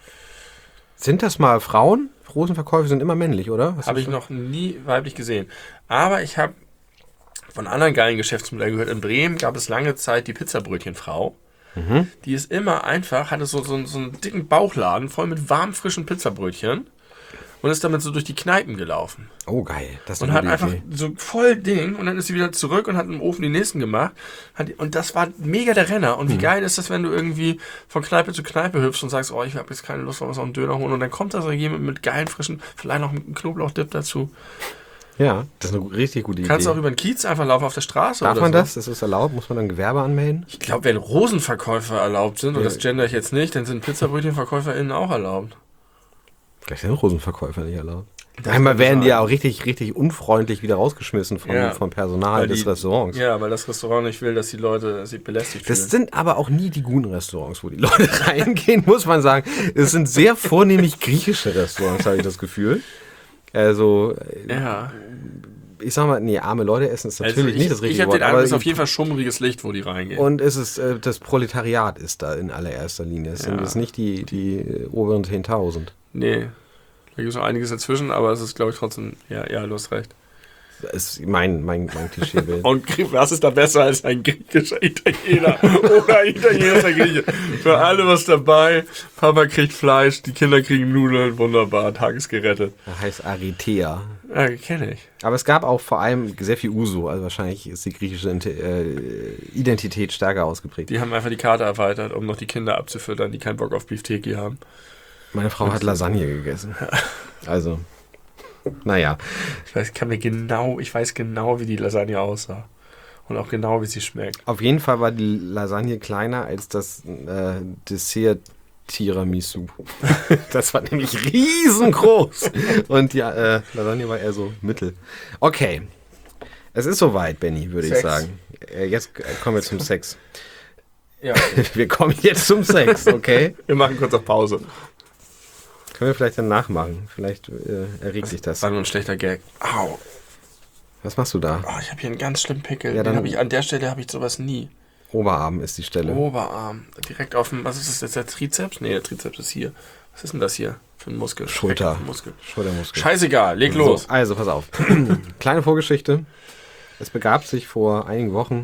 Sind das mal Frauen? Rosenverkäufe sind immer männlich, oder? Was Habe ist ich das? noch nie weiblich gesehen. Aber ich habe von anderen geilen Geschäftsmodellen gehört. In Bremen gab es lange Zeit die Pizzabrötchenfrau. Mhm. Die ist immer einfach, hatte so, so, so einen dicken Bauchladen voll mit warm, frischen Pizzabrötchen und ist damit so durch die Kneipen gelaufen. Oh, geil. Das ist Und eine hat gute einfach Idee. so voll Ding und dann ist sie wieder zurück und hat im Ofen die nächsten gemacht. Hat, die- und das war mega der Renner. Und wie Mhm. geil ist das, wenn du irgendwie von Kneipe zu Kneipe hüpfst und sagst, oh, ich habe jetzt keine Lust, wollen wir uns noch einen Döner holen. Und dann kommt da so jemand mit geilen, frischen, vielleicht noch mit einem Knoblauchdip dazu. Ja, das ist eine gu- richtig gute Kannst du auch Idee. über den Kiez einfach laufen auf der Straße Darf oder man so. das? Das ist erlaubt? Muss man dann Gewerbe anmelden? Ich glaube, wenn Rosenverkäufer erlaubt sind, und Ja. das gender ich jetzt nicht, dann sind PizzabrötchenverkäuferInnen auch erlaubt. Vielleicht sind Rosenverkäufer nicht erlaubt. Das Einmal kann werden die sein. ja auch richtig, richtig unfreundlich wieder rausgeschmissen vom, Ja. vom Personal Weil des die- Restaurants. Ja, weil das Restaurant nicht will, dass die Leute sich belästigt Das fühlen. sind aber auch nie die guten Restaurants, wo die Leute reingehen, muss man sagen. Es sind sehr vornehmlich griechische Restaurants, habe ich das Gefühl. Also, Ja. ich sag mal, nee, arme Leute essen ist natürlich Also ich, nicht das ich richtige habe Wort. den Eindruck, es ist aber auf jeden Fall schummriges Licht, wo die reingehen. und es ist, äh, das Proletariat ist da in allererster Linie. Es sind Ja. jetzt nicht die, die äh, oberen zehntausend. Nee, da gibt es noch einiges dazwischen, aber es ist, glaube ich, trotzdem, ja, ja, du hast recht. Das ist mein, mein, mein Klischeebild. Und was ist da besser als ein griechischer Italiener oder ein italienischer Grieche? Für alle was dabei. Papa kriegt Fleisch, die Kinder kriegen Nudeln, wunderbar, Tag ist gerettet. Das heißt Aritea. Ja, kenne ich. Aber es gab auch vor allem sehr viel Uso. Also wahrscheinlich ist die griechische äh, Identität stärker ausgeprägt. Die haben einfach die Karte erweitert, um noch die Kinder abzufüttern, die keinen Bock auf Beefsteaky haben. Meine Frau hat Lasagne gegessen. Also, naja. Ich weiß, kann mir genau, ich weiß genau, wie die Lasagne aussah. Und auch genau, wie sie schmeckt. Auf jeden Fall war die Lasagne kleiner als das äh, Dessert Tiramisu. Das war nämlich riesengroß. Und die äh, Lasagne war eher so mittel. Okay. Es ist soweit, Benni, würde ich Sex. sagen. Äh, jetzt kommen wir zum Sex. Ja. Wir kommen jetzt zum Sex, okay? Wir machen kurz auf Pause. Können wir vielleicht dann nachmachen. Vielleicht äh, erregt dich das. Das war nur ein schlechter Gag. Au. Was machst du da? Oh, ich habe hier einen ganz schlimmen Pickel. Ja, dann- Den hab ich, an der Stelle habe ich sowas nie. Oberarm ist die Stelle. Oberarm. Direkt auf dem, was ist das jetzt, der Trizeps? Nee, der Trizeps ist hier. Was ist denn das hier für ein Muskel? Schulter. Direkt auf dem Muskel. Schultermuskel. Scheißegal, leg los. So, also, pass auf. Kleine Vorgeschichte. Es begab sich vor einigen Wochen.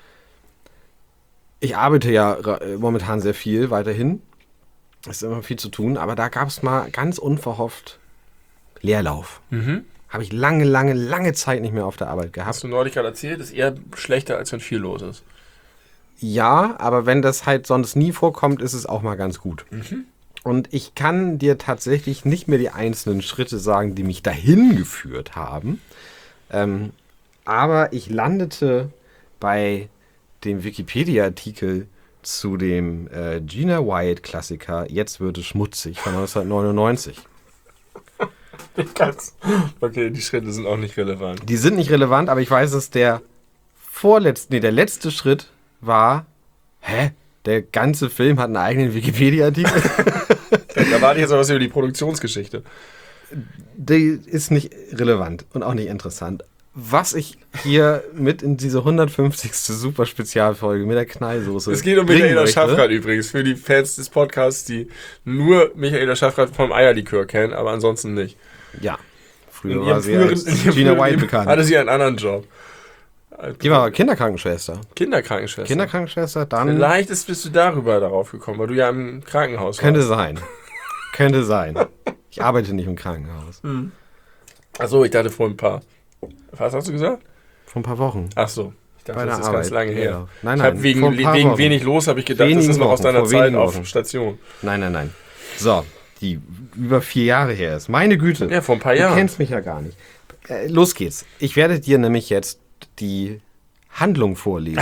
Ich arbeite ja ra- momentan sehr viel weiterhin. Es ist immer viel zu tun, aber da gab es mal ganz unverhofft Leerlauf. Mhm. Habe ich lange, lange, lange Zeit nicht mehr auf der Arbeit gehabt. Hast du neulich gerade erzählt, ist eher schlechter, als wenn viel los ist. Ja, aber wenn das halt sonst nie vorkommt, ist es auch mal ganz gut. Und ich kann dir tatsächlich nicht mehr die einzelnen Schritte sagen, die mich dahin geführt haben. Ähm, aber ich landete bei dem Wikipedia-Artikel zu dem äh, Gina Wyatt-Klassiker Jetzt wird es schmutzig von neunzehnhundertneunundneunzig. Ganz. Okay, die Schritte sind auch nicht relevant. Die sind nicht relevant, aber ich weiß, dass der vorletzte, nee, der letzte Schritt war, hä? Der ganze Film hat einen eigenen Wikipedia-Artikel. Da war jetzt was über die Produktionsgeschichte. Die ist nicht relevant und auch nicht interessant. Was ich hier mit in diese hundertfünfzigste Super-Spezialfolge mit der Knallsoße Es geht um bringen Michaela möchte- Schaffrath übrigens, für die Fans des Podcasts, die nur Michaela Schaffrath vom Eierlikör kennen, aber ansonsten nicht. Ja. Früher In war sie als in ihrem Gina früheren White Leben bekannt. hatte sie einen anderen Job. Die war Kinderkrankenschwester. Kinderkrankenschwester. Kinderkrankenschwester, dann Vielleicht ist, bist du darüber darauf gekommen, weil du ja im Krankenhaus könnte warst. sein. Könnte sein. Ich arbeite nicht im Krankenhaus. Achso, ich dachte vor ein paar. Was hast du gesagt? Vor ein paar Wochen. Achso, ich dachte, Bei das der ist ganz Arbeit. lange her. Ja. Nein, ich nein, habe wegen, vor ein paar wegen Wochen. wenig los, habe ich gedacht, das Wenigen ist noch aus Wochen, deiner vor Zeit wenigen auf Wochen. Station. Nein, nein, nein. So, die über vier Jahre her ist. Meine Güte. Ja, vor ein paar Du Jahren. kennst mich ja gar nicht. Äh, los geht's. Ich werde dir nämlich jetzt die Handlung vorlesen.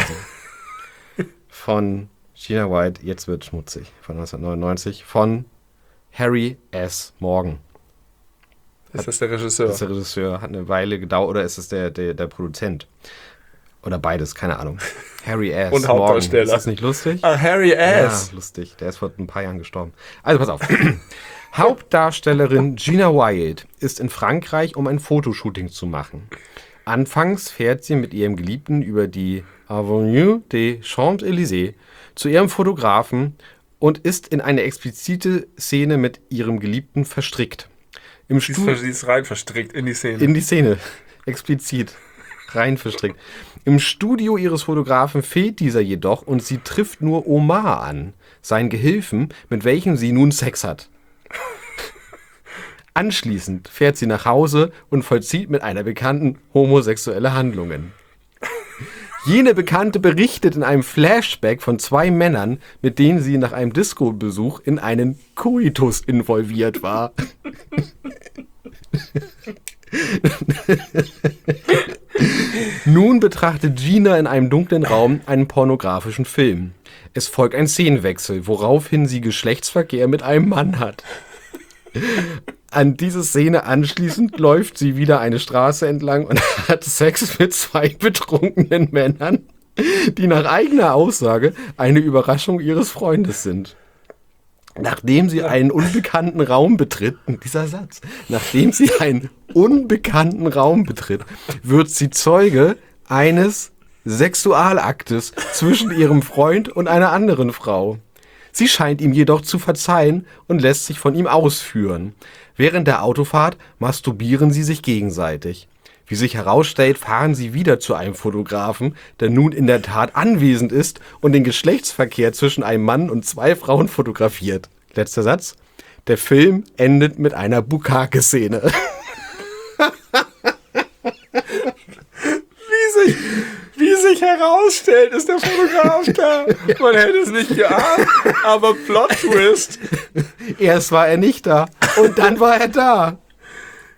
Von Gina White, Jetzt wird schmutzig, von neunzehnhundertneunundneunzig, von Harry S. Morgan. Ist das der Regisseur? Das ist der Regisseur, hat eine Weile gedauert, oder ist es der, der, der Produzent? Oder beides, keine Ahnung. Harry S. Und Morgan. Hauptdarsteller. Ist das nicht lustig? Ah, Harry S. Ja, lustig. Der ist vor ein paar Jahren gestorben. Also pass auf. Hauptdarstellerin Gina Wyatt ist in Frankreich, um ein Fotoshooting zu machen. Anfangs fährt sie mit ihrem Geliebten über die Avenue des Champs-Élysées zu ihrem Fotografen und ist in eine explizite Szene mit ihrem Geliebten verstrickt. Im Sie ist, Studio sie ist rein verstrickt in die Szene. in die Szene. Explizit. Rein verstrickt. Im Studio ihres Fotografen fehlt dieser jedoch und sie trifft nur Omar an, seinen Gehilfen, mit welchem sie nun Sex hat. Anschließend fährt sie nach Hause und vollzieht mit einer Bekannten homosexuelle Handlungen. Jene Bekannte berichtet in einem Flashback von zwei Männern, mit denen sie nach einem Disco-Besuch in einen Koitus involviert war. Nun betrachtet Gina in einem dunklen Raum einen pornografischen Film. Es folgt ein Szenenwechsel, woraufhin sie Geschlechtsverkehr mit einem Mann hat. An diese Szene anschließend läuft sie wieder eine Straße entlang und hat Sex mit zwei betrunkenen Männern, die nach eigener Aussage eine Überraschung ihres Freundes sind. Nachdem sie einen unbekannten Raum betritt, dieser Satz, nachdem sie einen unbekannten Raum betritt, wird sie Zeuge eines Sexualaktes zwischen ihrem Freund und einer anderen Frau. Sie scheint ihm jedoch zu verzeihen und lässt sich von ihm ausführen. Während der Autofahrt masturbieren sie sich gegenseitig. Wie sich herausstellt, fahren sie wieder zu einem Fotografen, der nun in der Tat anwesend ist und den Geschlechtsverkehr zwischen einem Mann und zwei Frauen fotografiert. Letzter Satz. Der Film endet mit einer Bukake-Szene. Wie sich, wie sich herausstellt, ist der Fotograf da. Man hätte es nicht geahnt, aber Plot-Twist. Erst war er nicht da und dann war er da.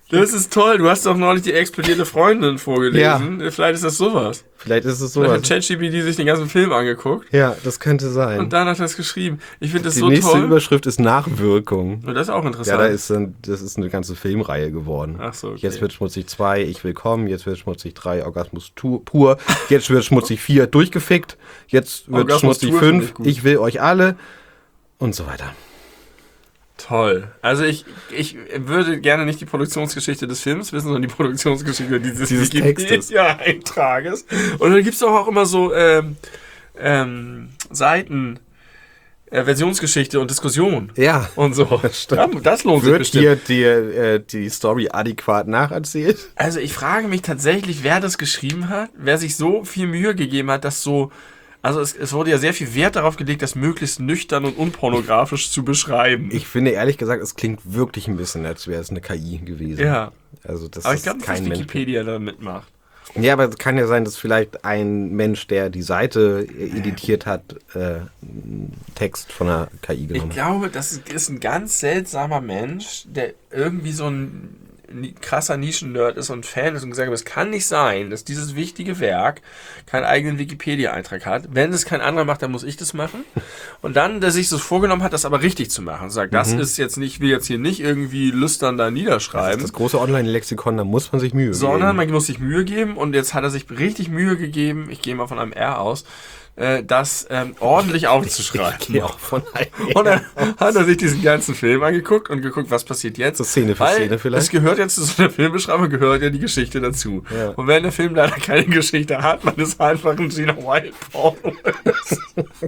Das ist toll. Du hast doch neulich die explodierte Freundin vorgelesen. Ja. Vielleicht ist das sowas. Vielleicht ist es Vielleicht sowas. hat ChatGPT sich den ganzen Film angeguckt. Ja, das könnte sein. Und dann hat er es geschrieben. Ich finde das die so nächste toll. Überschrift ist Nachwirkung. Und das ist auch Ja, interessant. da ist ein, das ist eine ganze Filmreihe geworden. Ach so, okay. Jetzt wird schmutzig zwei, ich will kommen. Jetzt wird schmutzig drei, Orgasmus tu, pur. Jetzt wird schmutzig vier, durchgefickt. Jetzt wird Orgasmus schmutzig Tour finde fünf, ich gut. ich will euch alle. Und so weiter. Toll. Also ich, ich würde gerne nicht die Produktionsgeschichte des Films wissen, sondern die Produktionsgeschichte dieses, Dieses Textes. Wikipedia-Eintrages. Und dann gibt es doch auch immer so ähm, ähm, Seiten, äh, Versionsgeschichte und Diskussion Ja. und so. Ja, das lohnt sich Wird bestimmt. dir die, äh, die Story adäquat nacherzählt? Also ich frage mich tatsächlich, wer das geschrieben hat, wer sich so viel Mühe gegeben hat, das so... Also es, es wurde ja sehr viel Wert darauf gelegt, das möglichst nüchtern und unpornografisch zu beschreiben. Ich finde ehrlich gesagt, es klingt wirklich ein bisschen, als wäre es eine K I gewesen. Ja. Also das Aber ist ich glaube, dass kein Mensch. Wikipedia da mitmacht. Ja, aber es kann ja sein, dass vielleicht ein Mensch, der die Seite editiert hat, äh, einen Text von einer K I Ich genommen hat. glaube, das ist ein ganz seltsamer Mensch, der irgendwie so ein ni- krasser Nischen-Nerd ist und Fan ist und gesagt hat, es kann nicht sein, dass dieses wichtige Werk keinen eigenen Wikipedia-Eintrag hat. Wenn es kein anderer macht, dann muss ich das machen. Und dann, der sich so vorgenommen hat, das aber richtig zu machen. Sagt, das ist jetzt nicht, will jetzt hier nicht irgendwie lüstern da Das ist niederschreiben. das große Online-Lexikon, da muss man sich Mühe Sondern geben. man muss sich Mühe geben und jetzt hat er sich richtig Mühe gegeben, ich gehe mal von einem R aus, äh, das ähm, ordentlich aufzuschreiben. Ich gehe auch von einem. Und dann hat er sich diesen ganzen Film angeguckt und geguckt, was passiert jetzt. So Szene für Weil Szene vielleicht. Es gehört jetzt zu so einer Filmbeschreibung, gehört ja die Geschichte dazu. Ja. Und wenn der Film leider keine Geschichte hat, man ist einfach ein Gina Wild Porno ist,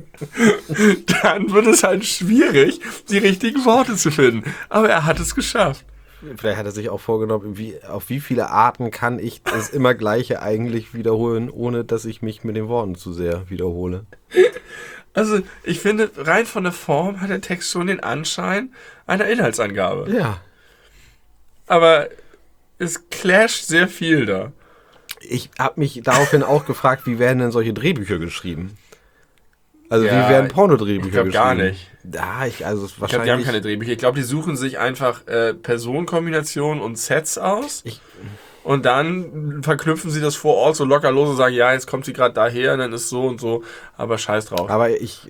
dann wird es halt schwierig, die richtigen Worte zu finden. Aber er hat es geschafft. Vielleicht hat er sich auch vorgenommen, wie, auf wie viele Arten kann ich das immer Gleiche eigentlich wiederholen, ohne dass ich mich mit den Worten zu sehr wiederhole. Also, ich finde, rein von der Form hat der Text schon den Anschein einer Inhaltsangabe. Ja. Aber es clasht sehr viel da. Ich habe mich daraufhin auch gefragt, wie werden denn solche Drehbücher geschrieben? Also Ja, wie werden Pornodrehbücher ich glaub geschrieben? gar nicht. Ja, ich, also es Ich glaube, wahrscheinlich... die haben keine Drehbücher. Ich glaube, die suchen sich einfach äh, Personenkombinationen und Sets aus. Ich- Und dann verknüpfen sie das vor Ort so locker los und sagen, ja, jetzt kommt sie gerade daher, und dann ist so und so. Aber scheiß drauf. Aber ich...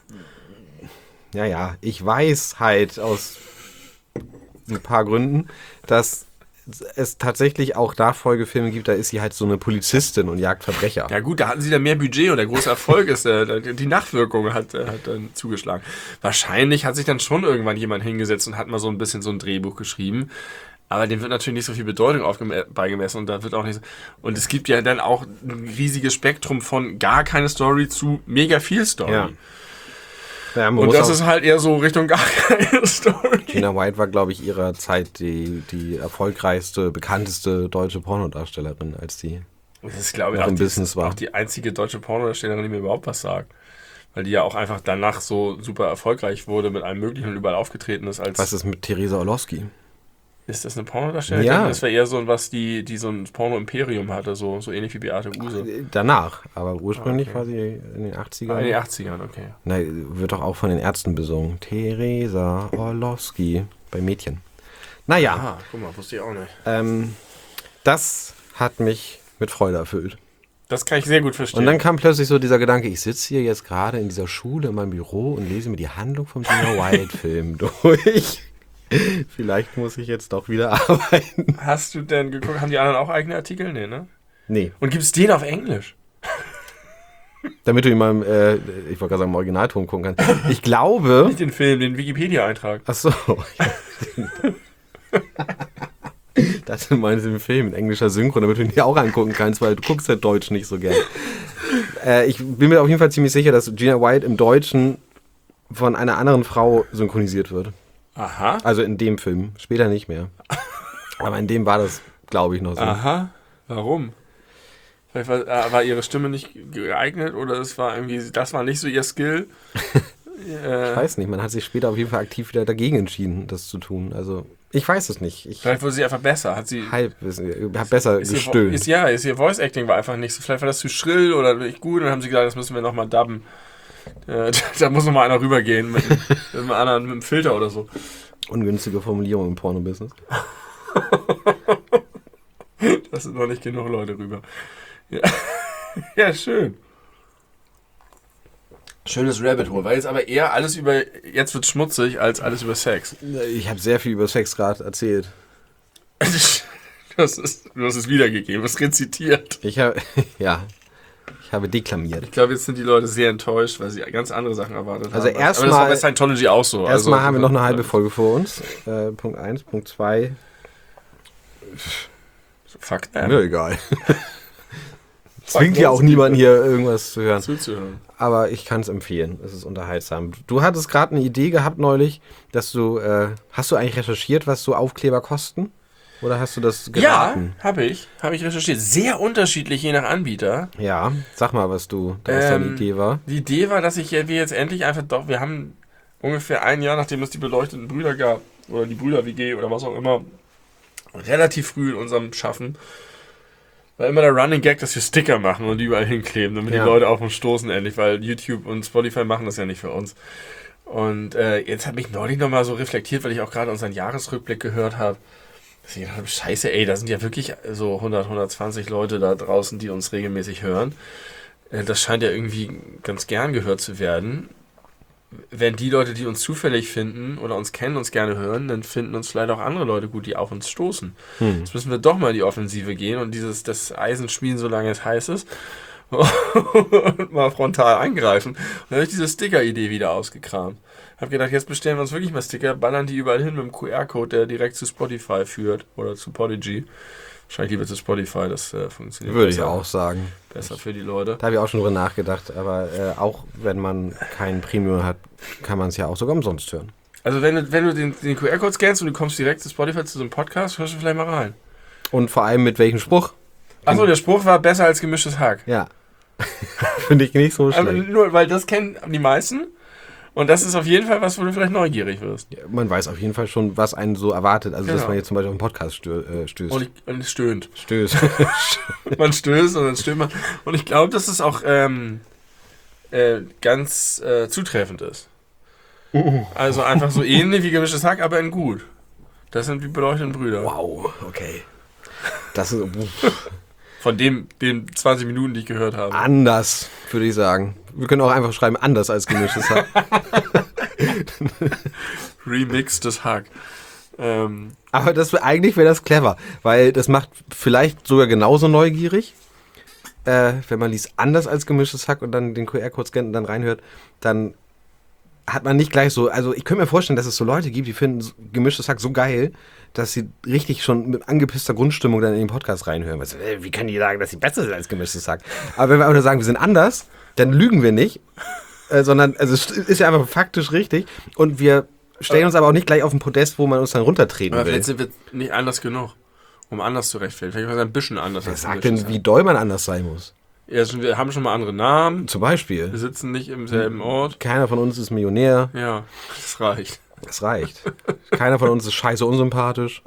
Ja, ja, ich weiß halt aus ein paar Gründen, dass es tatsächlich auch Nachfolgefilme gibt, da ist sie halt so eine Polizistin und jagt Verbrecher. Ja gut, da hatten sie dann mehr Budget und der große Erfolg ist, äh, die Nachwirkung hat, äh, hat dann zugeschlagen. Wahrscheinlich hat sich dann schon irgendwann jemand hingesetzt und hat mal so ein bisschen so ein Drehbuch geschrieben. Aber dem wird natürlich nicht so viel Bedeutung aufgem- beigemessen und da wird auch nicht so. Und es gibt ja dann auch ein riesiges Spektrum von gar keine Story zu mega viel Story. Ja. Ja, man Und muss das auch- ist halt eher so Richtung gar keine Story. Gina White war, glaube ich, ihrer Zeit die, die erfolgreichste, bekannteste deutsche Pornodarstellerin, als die... Das ist, glaube ich, noch auch im die, Business war. auch die einzige deutsche Pornodarstellerin, die mir überhaupt was sagt. Weil die ja auch einfach danach so super erfolgreich wurde, mit allem Möglichen und überall aufgetreten ist. Als Was ist mit Theresa Orlowski? Ist das eine Pornodarstellerin? Ja. Das wäre eher so was, die, die so ein Porno-Imperium hatte, so, so ähnlich wie Beate Use. Danach, aber ursprünglich Okay. war sie in den achtzigern. Ah, in den achtzigern, okay. Nein, wird doch auch von den Ärzten besungen. Theresa Orlowski bei Mädchen. Naja, Ah, guck mal, wusste ich auch nicht. ähm, das hat mich mit Freude erfüllt. Das kann ich sehr gut verstehen. Und dann kam plötzlich so dieser Gedanke, ich sitze hier jetzt gerade in dieser Schule in meinem Büro und lese mir die Handlung vom Gina Wild-Film durch. Vielleicht muss ich jetzt doch wieder arbeiten. Hast du denn geguckt, haben die anderen auch eigene Artikel? Nee, ne? Nee, Und gibt's den auf Englisch? damit du ihn mal, im, äh, ich wollte gerade sagen, im Originalton gucken kannst. Ich glaube... Nicht den Film, den Wikipedia-Eintrag. Ach so. Das sind meine im Film in englischer Synchro, damit du ihn dir auch angucken kannst, weil du guckst ja Deutsch nicht so gern. Äh, ich bin mir auf jeden Fall ziemlich sicher, dass Gina White im Deutschen von einer anderen Frau synchronisiert wird. Aha. Also in dem Film. Später nicht mehr. Aber in dem war das, glaube ich, noch so. Aha. Warum? Vielleicht war, äh, war ihre Stimme nicht geeignet oder es war irgendwie, das war nicht so ihr Skill. Ich äh, weiß nicht, man hat sich später auf jeden Fall aktiv wieder dagegen entschieden, das zu tun. Also, ich weiß es nicht. Ich vielleicht wurde sie einfach besser. Hat sie. halb, hab besser Ist ihr, Vo- gestöhnt. ist, ja, ist ihr Voice Acting war einfach nicht so. Vielleicht war das zu schrill oder nicht gut. Und dann haben sie gesagt, das müssen wir nochmal dubben. Äh, da muss nochmal einer rübergehen mit, mit einem anderen, mit einem Filter oder so. Ungünstige Formulierung im Porno-Business. Das sind noch nicht genug Leute rüber. Ja, ja schön. Schönes Rabbit Hole. War jetzt aber eher alles über, jetzt wird schmutzig, als alles über Sex. Ich habe sehr viel über Sex gerade erzählt. Du hast es, du hast es wiedergegeben, hast rezitiert. Ich habe, ja, ich habe deklamiert. Ich glaube, jetzt sind die Leute sehr enttäuscht, weil sie ganz andere Sachen erwartet Also haben. erstmal- Aber das war bei Scientology auch so. Erstmal also, haben wir noch eine halbe Folge vor uns. Äh, Punkt eins, Punkt zwei. Fuck Mir them. egal. Zwingt ja auch niemanden hier irgendwas zu hören. Zuzuhören. Aber ich kann es empfehlen. Es ist unterhaltsam. Du hattest gerade eine Idee gehabt neulich, dass du, äh, hast du eigentlich recherchiert, was so Aufkleber kosten? Oder hast du das Ja, geraten? habe ich. Habe ich recherchiert. Sehr unterschiedlich, je nach Anbieter. Ja, sag mal, was du, was deine Ähm, Idee war. Die Idee war, dass ich ja- wir jetzt endlich einfach doch, wir haben ungefähr ein Jahr, nachdem es die beleuchteten Brüder gab, oder die Brüder-W G oder was auch immer, relativ früh in unserem Schaffen, war immer der Running Gag, dass wir Sticker machen und die überall hinkleben, damit Ja. die Leute auf uns stoßen endlich, weil YouTube und Spotify machen das ja nicht für uns. Und äh, jetzt habe ich neulich nochmal so reflektiert, weil ich auch gerade unseren Jahresrückblick gehört habe, dass ich gedacht habe, scheiße, ey, da sind ja wirklich so hundert, hundertzwanzig Leute da draußen, die uns regelmäßig hören. Äh, das scheint ja irgendwie ganz gern gehört zu werden. Wenn die Leute, die uns zufällig finden oder uns kennen, uns gerne hören, dann finden uns vielleicht auch andere Leute gut, die auf uns stoßen. Hm. Jetzt müssen wir doch mal in die Offensive gehen und dieses das Eisen schmieden, solange es heiß ist. Und mal frontal angreifen. Und dann habe ich diese Sticker-Idee wieder ausgekramt. Habe gedacht, jetzt bestellen wir uns wirklich mal Sticker, ballern die überall hin mit dem Q R-Code, der direkt zu Spotify führt oder zu Podigy. Wahrscheinlich lieber zu Spotify, das äh, funktioniert Würde ich besser, auch sagen. besser für die Leute. Da habe ich auch schon drüber nachgedacht. Aber äh, auch wenn man kein Premium hat, kann man es ja auch sogar umsonst hören. Also wenn du, wenn du den, den Q R-Code scannst und du kommst direkt zu Spotify zu so einem Podcast, hörst du vielleicht mal rein. Und vor allem mit welchem Spruch? Achso, der Spruch war besser als gemischtes Hack. Ja. Finde ich nicht so Aber schlecht. nur, weil das kennen die meisten. Und das ist auf jeden Fall was, wo du vielleicht neugierig wirst. Ja, man weiß auf jeden Fall schon, was einen so erwartet. Also, dass Genau. man jetzt zum Beispiel auf einen Podcast stö äh, stößt. Und, ich, und es stöhnt. Stößt. Man stößt und dann stöhnt man. Und ich glaube, dass es auch ähm, äh, ganz äh, zutreffend ist. Also einfach so ähnlich wie gemischtes Hack, aber in gut. Das sind die beleuchteten Brüder. Wow, okay. Das ist Von dem, den zwanzig Minuten, die ich gehört habe. anders, würde ich sagen. Wir können auch einfach schreiben, anders als gemischtes Hack. Remixtes Hack. Ähm, Aber das wär, eigentlich wäre das clever, weil das macht vielleicht sogar genauso neugierig. Äh, wenn man liest anders als gemischtes Hack und dann den Q R-Code scannt und dann reinhört, dann hat man nicht gleich so, also ich könnte mir vorstellen, dass es so Leute gibt, die finden so- gemischtes Hack so geil, dass sie richtig schon mit angepisster Grundstimmung dann in den Podcast reinhören. Weil, äh, wie können die sagen, dass sie besser sind als gemischtes Hack? Aber wenn wir einfach sagen, wir sind anders, dann lügen wir nicht, äh, sondern, also es ist ja einfach faktisch richtig und wir stellen uns aber auch nicht gleich auf ein Podest, wo man uns dann runtertreten aber will. vielleicht sind wir nicht anders genug, um anders zu rechtfertigen. Vielleicht war es ein bisschen anders. Wer als sagt gemischtes denn, wie Hack. doll man anders sein muss? Ja, schon- wir haben schon mal andere Namen. Zum Wir Beispiel, sitzen nicht im selben Ort. keiner von uns ist Millionär. Ja, das reicht. Das reicht. Keiner von uns ist scheiße unsympathisch.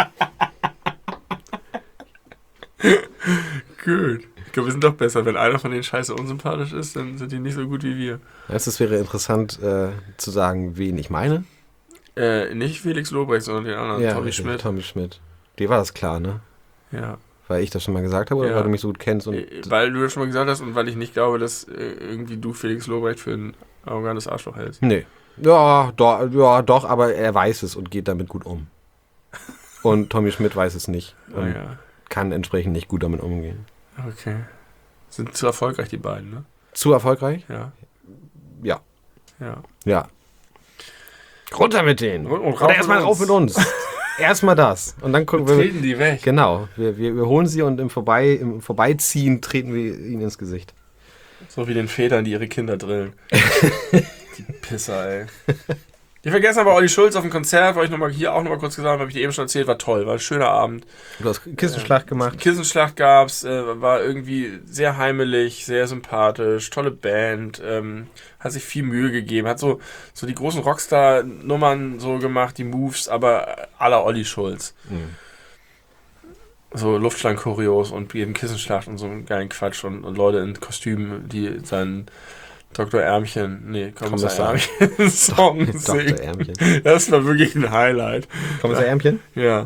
Gut. Ich glaube, wir sind doch besser. Wenn einer von denen scheiße unsympathisch ist, dann sind die nicht so gut wie wir. Weißt du, es wäre interessant äh, zu sagen, wen ich meine. Äh, nicht Felix Lobrecht, sondern den anderen, Tommy richtig, Schmidt. Tommy Schmidt. Dir war das klar, ne? Ja. Weil ich das schon mal gesagt habe oder Ja. weil du mich so gut kennst? Und Äh, Weil du das schon mal gesagt hast und weil ich nicht glaube, dass äh, irgendwie du Felix Lobrecht für ein arrogantes Arschloch hältst. nee. Ja, doch, ja, doch, aber er weiß es und geht damit gut um. Und Tommy Schmidt weiß es nicht Ah, und ja. kann entsprechend nicht gut damit umgehen. Okay. Sind zu erfolgreich, die beiden, ne? Zu erfolgreich? Ja. Ja. Ja. Ja. Runter mit denen. Und- und rauf Oder mit erstmal uns. rauf mit uns. Erstmal das. Und dann gucken wir. Treten die weg. Genau. Wir, wir, wir holen sie und im, Vorbei, im Vorbeiziehen treten wir ihnen ins Gesicht. So wie den Vätern, die ihre Kinder drillen. Die Pisser, ey. Die vergessen aber Olli Schulz auf dem Konzert, wollte ich nochmal hier auch nochmal kurz gesagt, habe ich dir eben schon erzählt, war toll, war ein schöner Abend. Du hast Kissenschlacht gemacht. Kissenschlacht gab's, äh, war irgendwie sehr heimelig, sehr sympathisch, tolle Band, ähm, hat sich viel Mühe gegeben, hat so, so die großen Rockstar-Nummern so gemacht, die Moves, aber à la Olli Schulz. Mhm. So Luftschlangen-Choreos und eben Kissenschlacht und so einen geilen Quatsch und, und Leute in Kostümen, die seinen Doktor Ärmchen, nee, Kommissar Kommissar. Ärmchen Song Doktor singen. Ärmchen. Das war wirklich ein Highlight. Kommissar Ärmchen? Ja,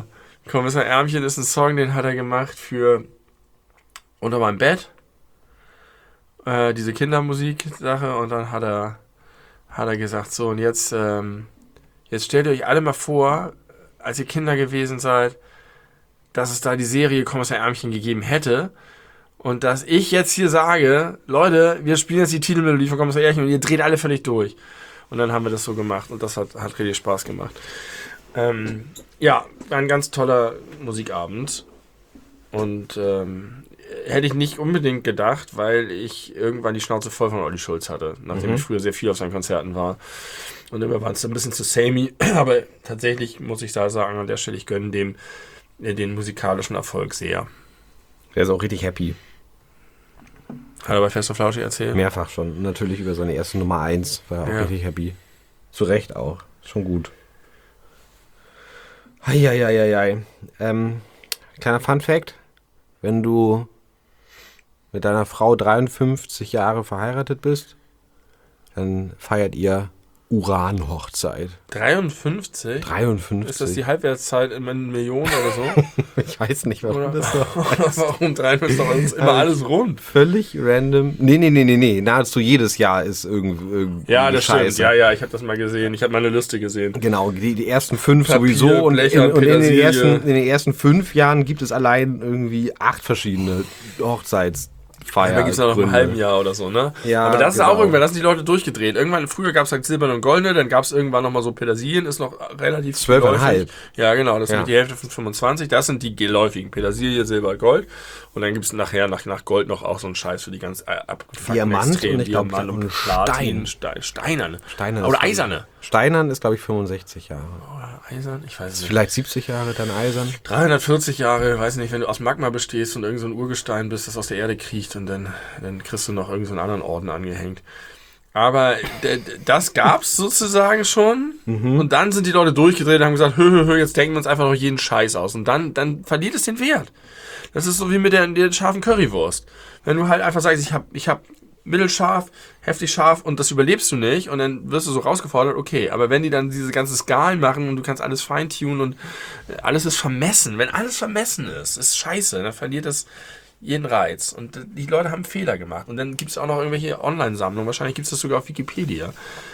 Kommissar Ärmchen ist ein Song, den hat er gemacht für Unter meinem Bett. Äh, diese Kindermusik-Sache. Und dann hat er, hat er gesagt, so, und jetzt, ähm, jetzt stellt ihr euch alle mal vor, als ihr Kinder gewesen seid, dass es da die Serie Kommissar Ärmchen gegeben hätte. Und dass ich jetzt hier sage, Leute, wir spielen jetzt die Titelmelodie von Kommissar Ärmchen und ihr dreht alle völlig durch. Und dann haben wir das so gemacht und das hat, hat richtig Spaß gemacht. Ähm, ja, ein ganz toller Musikabend. Und ähm, hätte ich nicht unbedingt gedacht, weil ich irgendwann die Schnauze voll von Olli Schulz hatte, nachdem Mhm. ich früher sehr viel auf seinen Konzerten war. Und immer war es ein bisschen zu samey. Aber tatsächlich muss ich da sagen, an der Stelle, ich gönne dem äh, den musikalischen Erfolg sehr. Der ist auch richtig happy. Hat er bei Fest und Flauschig erzählt? Mehrfach schon. Natürlich über seine erste Nummer eins war er auch Ja. richtig happy. Zu Recht auch. Schon gut. Heieieiei. Ähm, kleiner Fun-Fact. Wenn du mit deiner Frau dreiundfünfzig Jahre verheiratet bist, dann feiert ihr Uranhochzeit. dreiundfünfzig? dreiundfünfzig. Ist das die Halbwertszeit in Millionen oder so? Ich weiß nicht, warum Oder das so. warum dreiundfünfzig? Ist doch alles- immer alles rund. Völlig random. Nee, nee, nee, nee, nee. Nahezu jedes Jahr ist irgendwie, irgendwie Ja, das Scheiße. stimmt. Ja, ja, ich habe das mal gesehen. Ich habe mal eine Liste gesehen. Genau, die, die ersten fünf Papier, sowieso und, Blecher, in, und in, den Petersilie. ersten, in den ersten fünf Jahren gibt es allein irgendwie acht verschiedene Hochzeitsfeiern. Da gibt es noch im halben Jahr oder so, ne? Ja, aber das ist genau. auch irgendwann, da sind die Leute durchgedreht. Irgendwann, früher gab es halt silberne und goldene, dann gab es irgendwann nochmal so Petersilien, ist noch relativ Zwölfeinhalb. geläufig. Ja, genau, das Ja. sind die Hälfte von fünfundzwanzig, das sind die geläufigen. Petersilie, Silber, Gold. Und dann gibt es nachher, nach, nach Gold noch auch so einen Scheiß für die ganz äh, abgefuckten Diamant Extremen. und ich glaub, Diamant und und Platin, Stein. Steinerne. Steinern Oder ist- eiserne. Steinern ist, glaube ich, fünfundsechzig Jahre. Oder eisern? Ich weiß es nicht. Vielleicht siebzig Jahre, dann Eisern. dreihundertvierzig Jahre, weiß nicht, wenn du aus Magma bestehst und irgend so ein Urgestein bist, das aus der Erde kriecht und dann, dann kriegst du noch irgendeinen so einen anderen Orden angehängt. Aber d- d- das gab's sozusagen schon und dann sind die Leute durchgedreht und haben gesagt, hö, hö, hö, jetzt denken wir uns einfach noch jeden Scheiß aus und dann, dann verliert es den Wert. Das ist so wie mit der, der scharfen Currywurst. Wenn du halt einfach sagst, ich hab, ich hab mittelscharf, heftig scharf und das überlebst du nicht und dann wirst du so rausgefordert, okay, aber wenn die dann diese ganzen Skalen machen und du kannst alles feintunen und alles ist vermessen, wenn alles vermessen ist, ist scheiße, dann verliert das jeden Reiz und die Leute haben Fehler gemacht und dann gibt es auch noch irgendwelche Online-Sammlungen, wahrscheinlich gibt es das sogar auf Wikipedia.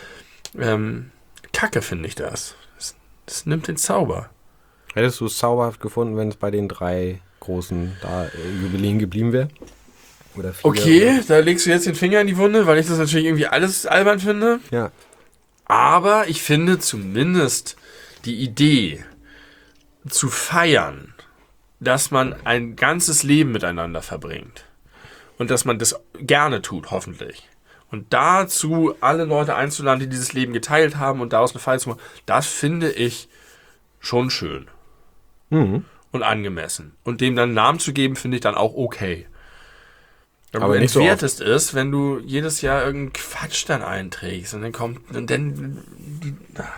Ähm, Kacke finde ich das. das. Das nimmt den Zauber. Hättest du es zauberhaft gefunden, wenn es bei den drei großen da, äh, Jubiläen geblieben wäre? Oder vier? Okay, da legst du jetzt den Finger in die Wunde, weil ich das natürlich irgendwie alles albern finde. Ja. Aber ich finde zumindest die Idee zu feiern, dass man ein ganzes Leben miteinander verbringt und dass man das gerne tut, hoffentlich. Und dazu alle Leute einzuladen, die dieses Leben geteilt haben und daraus eine Feier zu machen, das finde ich schon schön Mhm. und angemessen. Und dem dann einen Namen zu geben, finde ich dann auch okay. Aber, Aber du nicht so entwertest es, wenn du jedes Jahr irgendeinen Quatsch dann einträgst und dann kommt und dann die,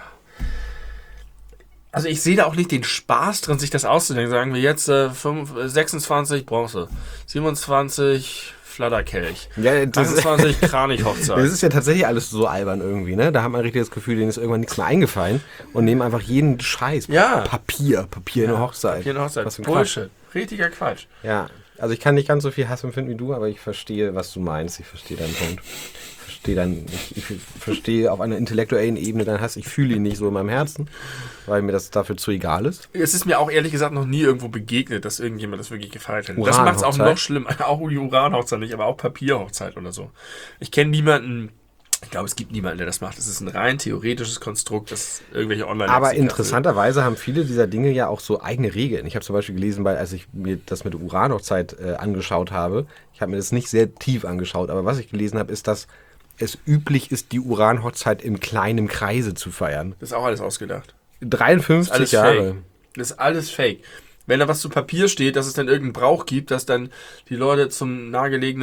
also ich sehe da auch nicht den Spaß drin, sich das auszudenken. Sagen wir jetzt äh, fünf, sechsundzwanzig Bronze, siebenundzwanzig Flatterkelch, Ja, das, achtundzwanzig Kranich-Hochzeit. das ist ja tatsächlich alles so albern irgendwie, ne? Da hat man richtig das Gefühl, denen ist irgendwann nichts mehr eingefallen und nehmen einfach jeden Scheiß. Ja. Papier, Papier in eine Hochzeit. Hier eine Hochzeit. Was für ein Quatsch. Bullshit. Richtiger Quatsch. Ja, also ich kann nicht ganz so viel Hass empfinden wie du, aber ich verstehe, was du meinst. Ich verstehe deinen Punkt. Ich verstehe deinen, ich, ich verstehe auf einer intellektuellen Ebene deinen Hass. Ich fühle ihn nicht so in meinem Herzen, weil mir das dafür zu egal ist. Es ist mir auch ehrlich gesagt noch nie irgendwo begegnet, dass irgendjemand das wirklich gefeiert hätte. Das Uranhochzeit? macht es auch noch schlimmer. Auch die Uranhochzeit nicht, aber auch Papierhochzeit oder so. Ich kenne niemanden, ich glaube, es gibt niemanden, der das macht. Es ist ein rein theoretisches Konstrukt, das irgendwelche online Aber interessanterweise haben viele dieser Dinge ja auch so eigene Regeln. Ich habe zum Beispiel gelesen, weil als ich mir das mit der Uranhochzeit äh, angeschaut habe, ich habe mir das nicht sehr tief angeschaut, aber was ich gelesen habe, ist, dass es üblich ist, die Uranhochzeit im kleinen Kreise zu feiern. Das ist auch alles ausgedacht. dreiundfünfzig Alles Jahre. fake. Das ist alles fake. Wenn da was zu Papier steht, dass es dann irgendeinen Brauch gibt, dass dann die Leute zum nahegelegenen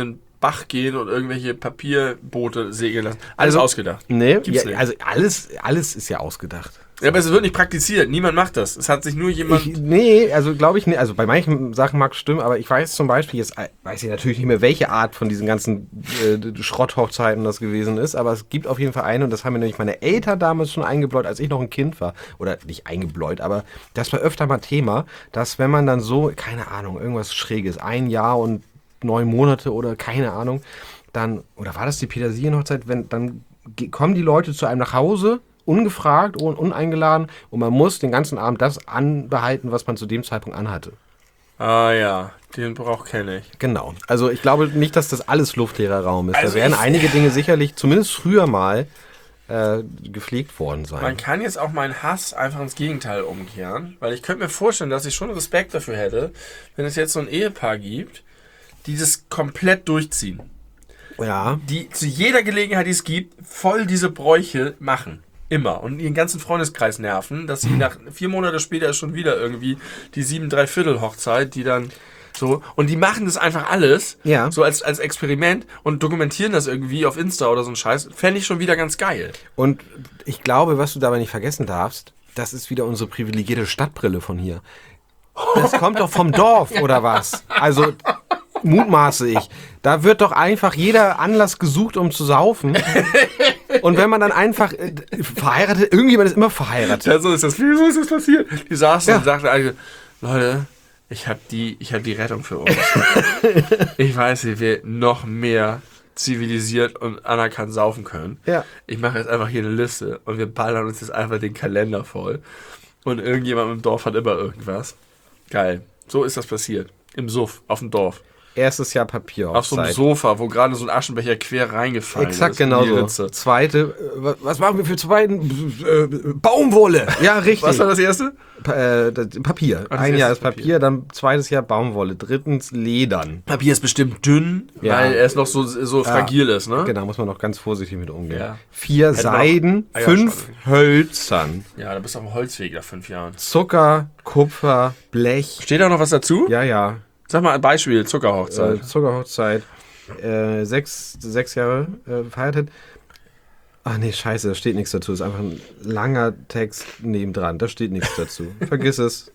Bach gehen und irgendwelche Papierboote segeln lassen. Alles Also, ausgedacht. Nee, Gibt's ja, nicht. also alles, alles ist ja ausgedacht. Ja, aber es wird nicht praktiziert. Niemand macht das. Es hat sich nur jemand... Ich, nee, also glaube ich nicht. Also bei manchen Sachen mag es stimmen, aber ich weiß zum Beispiel, jetzt äh, weiß ich natürlich nicht mehr, welche Art von diesen ganzen äh, Schrotthochzeiten das gewesen ist, aber es gibt auf jeden Fall eine und das haben mir nämlich meine Eltern damals schon eingebläut, als ich noch ein Kind war. Oder nicht eingebläut, aber das war öfter mal Thema, dass wenn man dann so, keine Ahnung, irgendwas Schräges, ein Jahr und neun Monate oder keine Ahnung, dann, oder war das die Petersilienhochzeit, wenn dann ge- kommen die Leute zu einem nach Hause, ungefragt und uneingeladen und man muss den ganzen Abend das anbehalten, was man zu dem Zeitpunkt anhatte. Ah ja, den Brauch kenne ich. Genau. Also ich glaube nicht, dass das alles luftleerer Raum ist. Also da werden ich- einige Dinge sicherlich, zumindest früher mal, äh, gepflegt worden sein. Man kann jetzt auch meinen Hass einfach ins Gegenteil umkehren, weil ich könnte mir vorstellen, dass ich schon Respekt dafür hätte, wenn es jetzt so ein Ehepaar gibt, die das komplett durchziehen. Ja. Die zu jeder Gelegenheit, die es gibt, voll diese Bräuche machen. Immer. Und ihren ganzen Freundeskreis nerven, dass sie nach vier Monate später ist schon wieder irgendwie die sieben Dreiviertel Hochzeit, die dann so, und die machen das einfach alles, Ja. so als, als Experiment und dokumentieren das irgendwie auf Insta oder so ein Scheiß. Fände ich schon wieder ganz geil. Und ich glaube, was du dabei nicht vergessen darfst, das ist wieder unsere privilegierte Stadtbrille von hier. Das kommt doch vom Dorf, oder was? Also, mutmaße ich. Da wird doch einfach jeder Anlass gesucht, um zu saufen. Und wenn man dann einfach äh, verheiratet, irgendjemand ist immer verheiratet. Ja, so ist das. Wieso ist das passiert? Die saßen Ja. und sagten eigentlich, Leute, ich habe die, ich hab die Rettung für uns. Ich weiß, wie wir noch mehr zivilisiert und anerkannt saufen können. Ja. Ich mache jetzt einfach hier eine Liste und wir ballern uns jetzt einfach den Kalender voll. Und irgendjemand im Dorf hat immer irgendwas. Geil. So ist das passiert. Im Suff, auf dem Dorf. Erstes Jahr Auf so einem Papierhochzeit. Sofa, wo gerade so ein Aschenbecher quer reingefallen Exakt ist. in genau die so. Ritze. Zweite, äh, was- was machen wir für zweiten? Äh, Baumwolle. Ja, richtig. Was war das erste? Pa- äh, das Papier. das Ein erste Jahr ist ist Papier, Papier. dann zweites Jahr Baumwolle, drittens Ledern. Papier ist bestimmt dünn, Ja. weil er noch so, so fragil ist, ne? Genau, muss man noch ganz vorsichtig mit umgehen. Ja. Vier Hätte man auch Seiden, Eier fünf schon. Hölzern, Ja, da bist du auf dem Holzweg nach fünf Jahren. Zucker, Kupfer, Blech. Steht da noch was dazu? Ja, ja. Sag mal ein Beispiel, Zuckerhochzeit. Äh, Zuckerhochzeit. Äh, sechs, sechs Jahre äh, verheiratet. Ach nee, scheiße, da steht nichts dazu. Das ist einfach ein langer Text nebendran. Da steht nichts dazu. Vergiss es.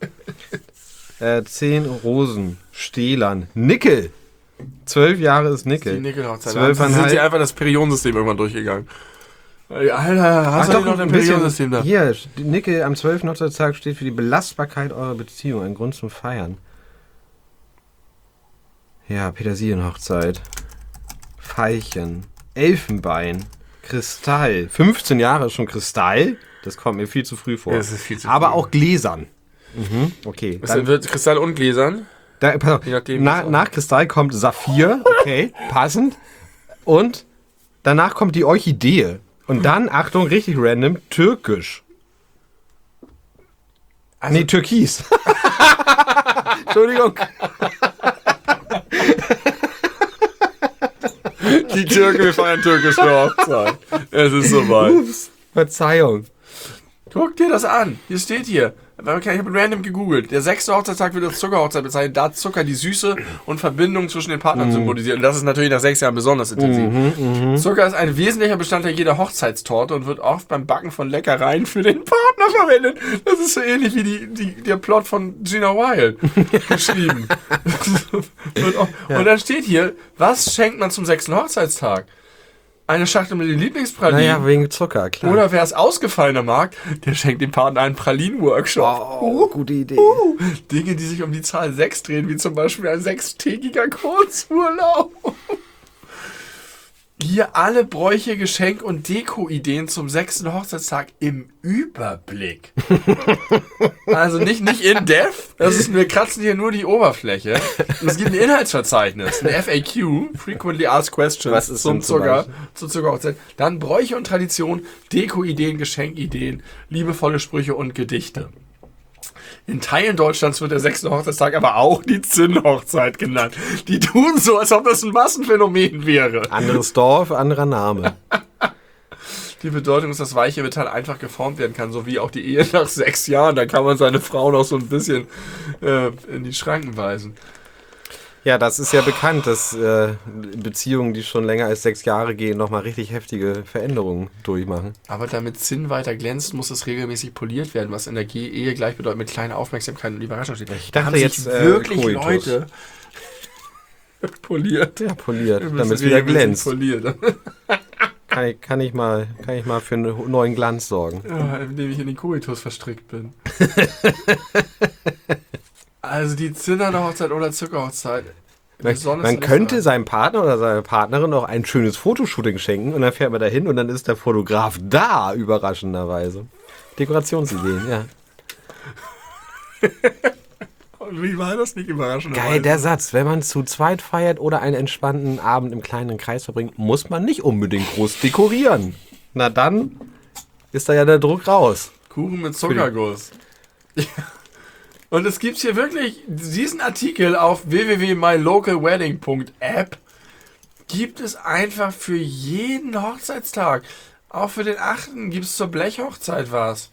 Äh, zehn Rosen, Stählern, Nickel. Zwölf Jahre ist Nickel. Die Nickelhochzeit. Zwölf Da sind sie Zwölfeinhalb. einfach das Periodensystem irgendwann durchgegangen. Ey, Alter, hast Ach du doch, noch dein ein bisschen. Periodensystem da? Hier, Nickel am zwölften Hochzeitstag steht für die Belastbarkeit eurer Beziehung. Ein Grund zum Feiern. Ja, Petersilienhochzeit. Veilchen. Elfenbein. Kristall. fünfzehn Jahre ist schon Kristall. Das kommt mir viel zu früh vor. Das ist viel zu Aber früh. auch Gläsern. Mhm, okay. Das wird Kristall und Gläsern. Da, pass auf, Je nachdem, na, was auch. nach Kristall kommt Saphir, okay, passend. Und danach kommt die Orchidee. Und dann, Achtung, richtig random, Türkisch. Also- nee, Türkis. Entschuldigung. Die Türken, wir feiern türkische Hochzeit. Es ist soweit. Ups, Verzeihung. Guck dir das an. Hier steht hier. Ich habe random gegoogelt. Der sechste Hochzeitstag wird als Zuckerhochzeit bezeichnet, da Zucker die Süße und Verbindung zwischen den Partnern symbolisiert. Und das ist natürlich nach sechs Jahren besonders intensiv. Zucker ist ein wesentlicher Bestandteil jeder Hochzeitstorte und wird oft beim Backen von Leckereien für den Partner verwendet. Das ist so ähnlich wie die, die, der Plot von Gina Wild geschrieben. und, auch, und dann steht hier, was schenkt man zum sechsten Hochzeitstag? Eine Schachtel mit den Lieblingspralinen. Naja, wegen Zucker, klar. Oder wer es ausgefallener mag, der schenkt dem Partner einen Pralinen-Workshop. Oh, gute Idee. Uh, Dinge, die sich um die Zahl sechs drehen, wie zum Beispiel ein sechstägiger Kurzurlaub. Hier alle Bräuche, Geschenk- und Deko-Ideen zum sechsten Hochzeitstag im Überblick. Also nicht, nicht in depth, das ist, wir kratzen hier nur die Oberfläche. Und es gibt ein Inhaltsverzeichnis, ein F A Q, Frequently Asked Questions, Was ist zum denn zum Zucker, Beispiel? zur Zuckerhochzeit. Dann Bräuche und Tradition, Deko-Ideen, Geschenkideen, liebevolle Sprüche und Gedichte. In Teilen Deutschlands wird der sechste Hochzeitstag aber auch die Zinnhochzeit genannt. Die tun so, als ob das ein Massenphänomen wäre. Anderes Dorf, anderer Name. Die Bedeutung ist, dass weiche Metall einfach geformt werden kann, so wie auch die Ehe nach sechs Jahren. Da kann man seine Frau noch so ein bisschen äh, in die Schranken weisen. Ja, das ist ja bekannt, dass äh, Beziehungen, die schon länger als sechs Jahre gehen, nochmal richtig heftige Veränderungen durchmachen. Aber damit Zinn weiter glänzt, muss es regelmäßig poliert werden, was in der Ge- Ehe gleichbedeutend mit kleiner Aufmerksamkeit und Überraschung steht. Ich Da dachte haben sich jetzt, äh, wirklich Coitus. Leute poliert. Ja, poliert, Wir müssen damit es wieder regelmäßig glänzt. Poliert. Kann ich, kann, ich mal, kann ich mal für einen neuen Glanz sorgen. Ja, indem ich in den Koitus verstrickt bin. Also die zinnernde Hochzeit oder Zuckerhochzeit. Man, man könnte seinem Partner oder seiner Partnerin noch ein schönes Fotoshooting schenken und dann fährt man dahin und dann ist der Fotograf da, überraschenderweise. Dekorationsideen, ja. Wie war das nicht überraschend? Geil, der Satz. Wenn man zu zweit feiert oder einen entspannten Abend im kleinen Kreis verbringt, muss man nicht unbedingt groß dekorieren. Na dann ist da ja der Druck raus. Kuchen mit Zuckerguss. Ja. Und es gibt hier wirklich diesen Artikel auf w w w punkt my local wedding punkt app gibt es einfach für jeden Hochzeitstag. Auch für den achten gibt es zur Blechhochzeit was.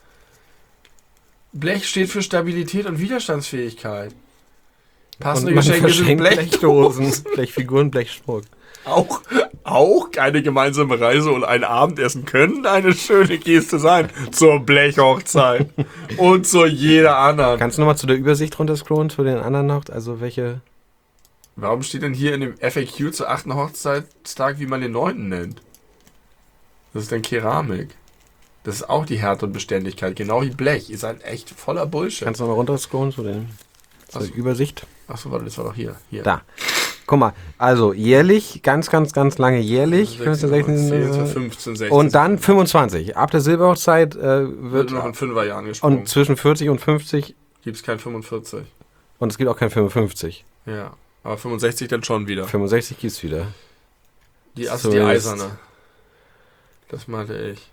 Blech steht für Stabilität und Widerstandsfähigkeit. Passende Und man Geschenke sind verschenkt Blechdosen. Blechdosen, Blechfiguren, Blechschmuck. Auch, auch keine gemeinsame Reise und ein Abendessen können eine schöne Geste sein. Zur Blechhochzeit. Und zu jeder anderen. Kannst du nochmal zu der Übersicht runterscrollen, zu den anderen noch? Also welche... Warum steht denn hier in dem F A Q zur achten Hochzeitstag, wie man den neunten nennt? Das ist dann Keramik. Das ist auch die Härte und Beständigkeit, genau wie Blech. Ihr seid echt voller Bullshit. Kannst du nochmal runterscrollen zu, den, zu der Achso. Übersicht? Achso, warte, das war doch hier. hier. Da. Guck mal, also jährlich, ganz, ganz, ganz lange jährlich. sechzehn, fünfzehn, fünfzehn, sechzehn. Und dann fünfundzwanzig. Ab der Silberhochzeit äh, wird wird noch in Fünferjahren gesprungen. und zwischen vierzig und fünfzig Gibt es kein fünfundvierzig. und es gibt auch kein fünfundfünfzig. Ja, aber fünfundsechzig dann schon wieder. fünfundsechzig gibt's wieder. Die, also So die ist- eiserne. Das meinte ich.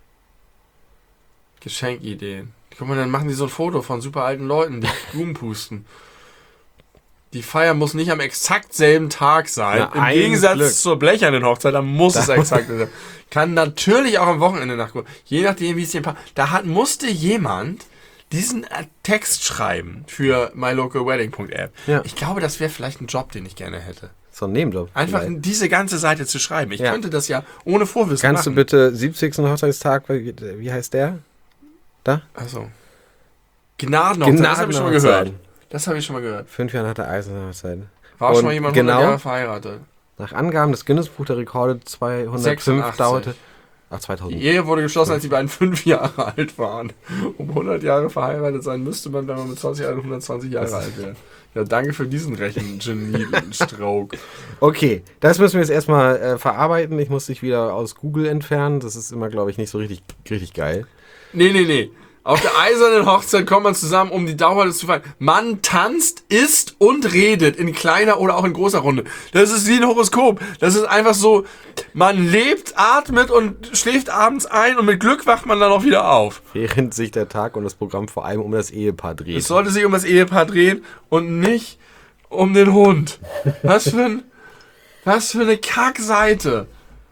Geschenkideen. Guck mal, dann machen die so ein Foto von super alten Leuten, die Blumen pusten. Die Feier muss nicht am exakt selben Tag sein. Na, Im ein Gegensatz Glück. zur blechernen Hochzeit, da muss es exakt sein. Kann natürlich auch am Wochenende nachgucken. Je nachdem, wie es dir passt. Da hat, musste jemand diesen äh, Text schreiben für my local wedding punkt app. Ja. Ich glaube, das wäre vielleicht ein Job, den ich gerne hätte. So ein Nebenjob. Einfach vielleicht. in diese ganze Seite zu schreiben. Ich Ja. könnte das ja ohne Vorwissen Kannst machen. du bitte siebzigsten Hochzeitstag, wie wie heißt der? Da? Achso. Gnadenhochzeit, das habe ich schon mal gehört. Gnadenhochzeit. Das habe ich schon mal gehört. Fünf Jahre nach der Eisenhochzeit. War Und schon mal jemand genau- hundert Jahre verheiratet. Nach Angaben des Guinness-Buch der Rekorde zweihundertfünf sechsundachtzig. dauerte... Ach, Die zweitausend. Ehe wurde geschlossen, als die beiden fünf Jahre alt waren. Um hundert Jahre verheiratet sein müsste man, wenn man mit zwanzig Jahren hundertzwanzig Jahre alt wäre. Ja, danke für diesen Rechen-Genie-Stroke. Okay, das müssen wir jetzt erstmal äh, verarbeiten. Ich muss dich wieder aus Google entfernen. Das ist immer, glaube ich, nicht so richtig, richtig geil. Nee, nee, nee. Auf der eisernen Hochzeit kommt man zusammen, um die Dauer des zu feiern. Man tanzt, isst und redet in kleiner oder auch in großer Runde. Das ist wie ein Horoskop. Das ist einfach so, man lebt, atmet und schläft abends ein und mit Glück wacht man dann auch wieder auf. Während sich der Tag und das Programm vor allem um das Ehepaar dreht. Es sollte sich um das Ehepaar drehen und nicht um den Hund. Was für ein, was für eine Kackseite.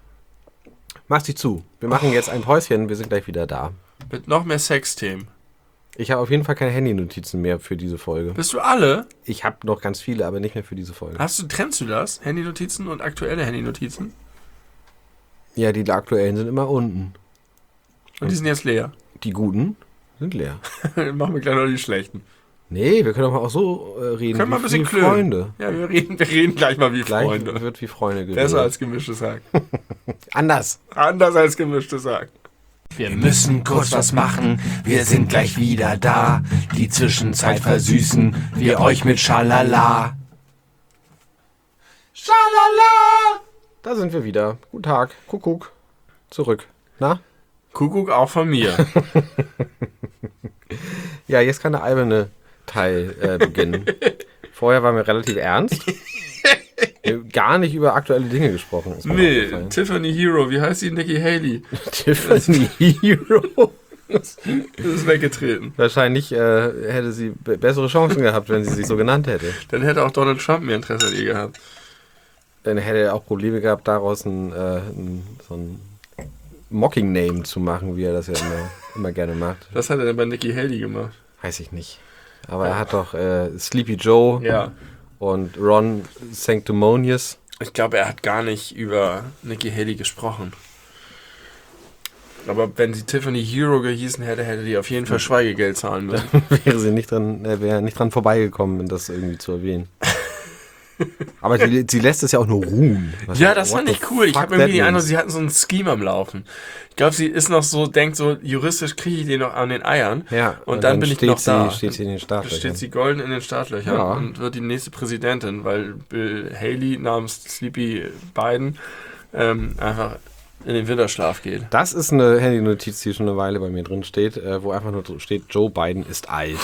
Mach dich zu. Wir machen jetzt ein Päuschen. Wir sind gleich wieder da. Mit noch mehr Sexthemen. Ich habe auf jeden Fall keine Handynotizen mehr für diese Folge. Bist du alle? Ich habe noch ganz viele, aber nicht mehr für diese Folge. Hast du, trennst du das? Handynotizen und aktuelle Handynotizen? Ja, die aktuellen sind immer unten. Und die sind jetzt leer. Die guten sind leer. Dann machen wir gleich noch die schlechten. Nee, wir können doch mal auch so äh, reden. Können wir ein bisschen wie klönen. Freunde. Ja, wir reden, wir reden gleich mal wie Gleich Freunde. wird wie Freunde geredet. Besser als gemischtes Hack. Anders. Anders als gemischtes Hack. Wir müssen kurz was machen, wir sind gleich wieder da. Die Zwischenzeit versüßen wir euch mit Schalala. Schalala! Da sind wir wieder. Guten Tag. Kuckuck. Zurück. Na? Kuckuck auch von mir. Ja, jetzt kann der alberne Teil äh, beginnen. Vorher waren wir relativ ernst. Wir haben gar nicht über aktuelle Dinge gesprochen. ist mir Nee, aufgefallen. Tiffany Hero, wie heißt die? Nikki Haley. Tiffany Hero. Das ist weggetreten. Wahrscheinlich äh, hätte sie be- bessere Chancen gehabt, wenn sie sich so genannt hätte. Dann hätte auch Donald Trump mehr Interesse an ihr gehabt. Dann hätte er auch Probleme gehabt, daraus ein, äh, ein, so ein Mocking-Name zu machen, wie er das ja immer, immer gerne macht. Was hat er denn bei Nikki Haley gemacht? Weiß ich nicht. Aber er hat doch äh, Sleepy Joe Ja. und Ron Sanctimonious. Ich glaube, er hat gar nicht über Nikki Haley gesprochen. Aber wenn sie Tiffany Hero gehießen hätte, hätte die auf jeden Fall Schweigegeld zahlen müssen. wäre sie nicht dran, äh, wäre nicht dran vorbeigekommen, das irgendwie zu erwähnen. Aber sie, sie lässt es ja auch nur ruhen. Was Ja, das what fand the ich cool. Ich fuck habe irgendwie that den Eindruck, means. sie hatten so ein Scheme am Laufen. Ich glaube, sie ist noch so, denkt so, juristisch kriege ich den noch an den Eiern. Ja, und dann, bin ich steht noch sie, da. steht sie in den Da Startlöchern. steht sie golden in den Startlöchern Ja. und wird die nächste Präsidentin, weil Bill Haley namens Sleepy Biden ähm, einfach in den Winterschlaf geht. Das ist eine Handy-Notiz, die schon eine Weile bei mir drin steht, äh, wo einfach nur steht, Joe Biden ist alt.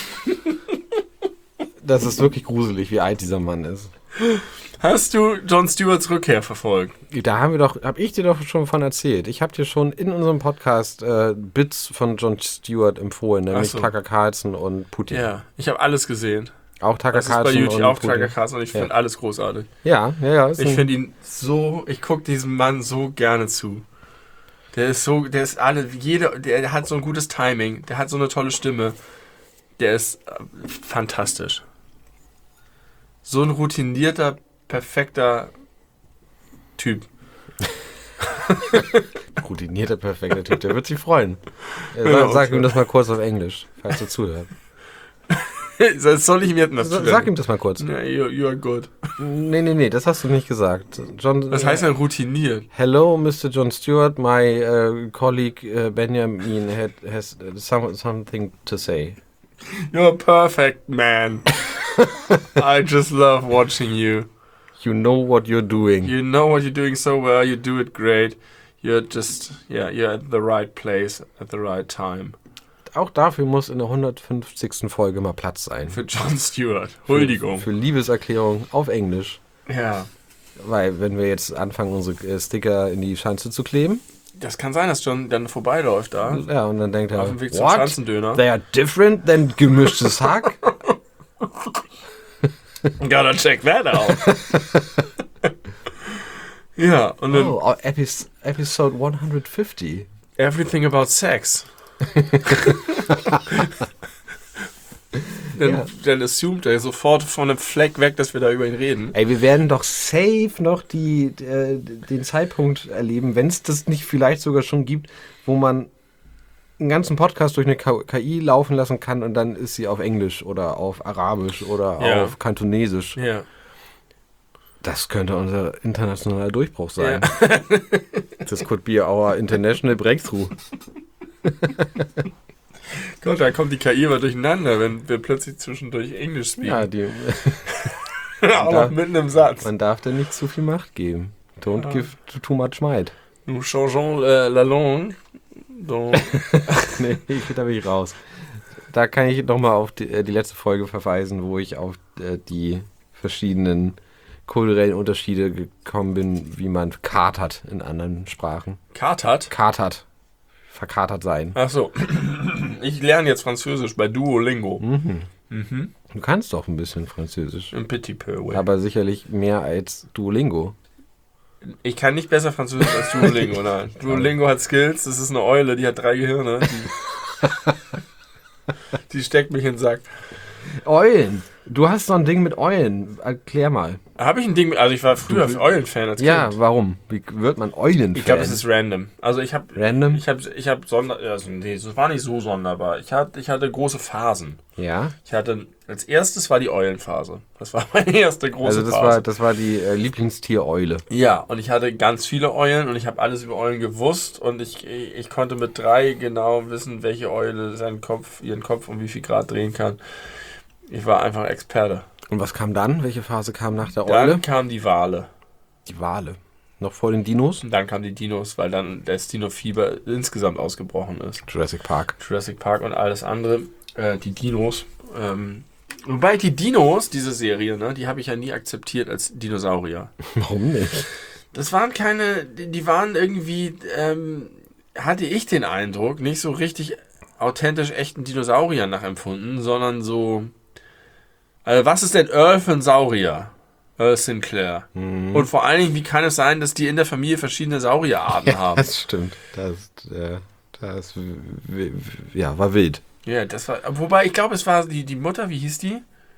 Das ist wirklich gruselig, wie alt dieser Mann ist. Hast du Jon Stewarts Rückkehr verfolgt? Da haben wir doch, habe ich dir doch schon von erzählt. Ich habe dir schon in unserem Podcast äh, Bits von Jon Stewart empfohlen, nämlich Ach so. Tucker Carlson und Putin. Ja, ich habe alles gesehen. Auch Tucker Das ist bei Carlson YouTube und auch Putin. Tucker Carlson und ich Ja. finde alles großartig. Ja, ja, ja. ist Ich ein- finde ihn so, ich gucke diesem Mann so gerne zu. Der ist so, der ist alle, jeder, der hat so ein gutes Timing, der hat so eine tolle Stimme. Der ist äh, fantastisch. So ein routinierter, perfekter Typ. routinierter, perfekter Typ, der wird sich freuen. Äh, Ja, sag, sag okay. ihm das mal kurz auf Englisch, falls du zuhörst. Das soll ich mir denn das Sa- Sag ihm das mal kurz. Ja, you, you are good. Nee, nee, nee, das hast du nicht gesagt. John, Was heißt denn routiniert? Hello, Mister Jon Stewart. My uh, colleague uh, Benjamin had, has uh, some, something to say. You're a perfect man. I just love watching you. You know what you're doing. You know what you're doing so well. You do it great. You're just, yeah, you're at the right place at the right time. Auch dafür muss in der hundertfünfzigsten Folge mal Platz sein. Für Jon Stewart. Huldigung. Für, für Liebeserklärung auf Englisch. Ja. Weil wenn wir jetzt anfangen, unsere äh, Sticker in die Schanze zu kleben, Das kann sein, dass John dann vorbeiläuft da. ja, und dann denkt er, Auf dem Weg zum what? Schanzendöner. They are different than gemischtes Hack? Gotta check that out. Ja, und dann Oh, oh, Epis Episode hundertfünfzig. Everything About Sex. dann, Ja. dann assumed er sofort von dem Fleck weg, dass wir da über ihn reden. Ey, wir werden doch safe noch die, äh, den Zeitpunkt erleben, wenn es das nicht vielleicht sogar schon gibt, wo man einen ganzen Podcast durch eine K I laufen lassen kann und dann ist sie auf Englisch oder auf Arabisch oder Ja. auf Kantonesisch. Ja. Das könnte unser internationaler Durchbruch sein. Das could be our international breakthrough. Gott, da kommt die K I immer durcheinander, wenn wir plötzlich zwischendurch Englisch speaken. Ja, die, Auch da- noch mitten im Satz. man darf da nicht zu viel Macht geben. Don't Ja. give too much might. Nous changeons la, la langue. Donc, Nee, ich, da bin ich raus. Da kann ich nochmal auf die, äh, die letzte Folge verweisen, wo ich auf äh, die verschiedenen kulturellen Unterschiede gekommen bin, wie man katert in anderen Sprachen. Katert? Katert. Verkatert sein. Ach so. Ich lerne jetzt Französisch bei Duolingo. Mhm. Mhm. Du kannst doch ein bisschen Französisch. Un petit peu, ouais. Aber sicherlich mehr als Duolingo. Ich kann nicht besser Französisch als Duolingo, nein. Duolingo hat Skills, das ist eine Eule, die hat drei Gehirne. Die, die steckt mich in den Sack. Eulen. Du hast so ein Ding mit Eulen. Erklär mal. Habe ich ein Ding, also ich war früher Eulen-Fan als Ja, Kind. warum? Wie wird man Eulen-Fan? Ich glaube, es ist random. Also ich habe Random? ich habe ich habe Sonder also nee, es war nicht so sonderbar. Ich hatte ich hatte große Phasen. Ja. Ich hatte als erstes war die Eulenphase. Das war meine erste große Also das Phase. war, das war die äh, Lieblingstier-Eule. Ja, und ich hatte ganz viele Eulen und ich habe alles über Eulen gewusst und ich, ich konnte mit drei genau wissen, welche Eule seinen Kopf, ihren Kopf um wie viel Grad drehen kann. Ich war einfach Experte. Und was kam dann? Welche Phase kam nach der Dann Eule? kam die Wale. Die Wale. Noch vor den Dinos? Und dann kamen die Dinos, weil dann das Dino-Fieber insgesamt ausgebrochen ist. Jurassic Park. Jurassic Park und alles andere. Äh, die Dinos. Ähm, wobei die Dinos, diese Serie, ne, die habe ich ja nie akzeptiert als Dinosaurier. Warum nicht? Das waren keine, die die waren irgendwie, ähm, hatte ich den Eindruck, nicht so richtig authentisch echten Dinosaurier nachempfunden, sondern so, also was ist denn Earl für ein Saurier? Earl Sinclair. Mhm. Und vor allen Dingen, wie kann es sein, dass die in der Familie verschiedene Saurierarten haben? Das stimmt. Das, äh, das w- w- ja, war wild. Ja, das war, wobei ich glaube, es war die, die Mutter, wie hieß die?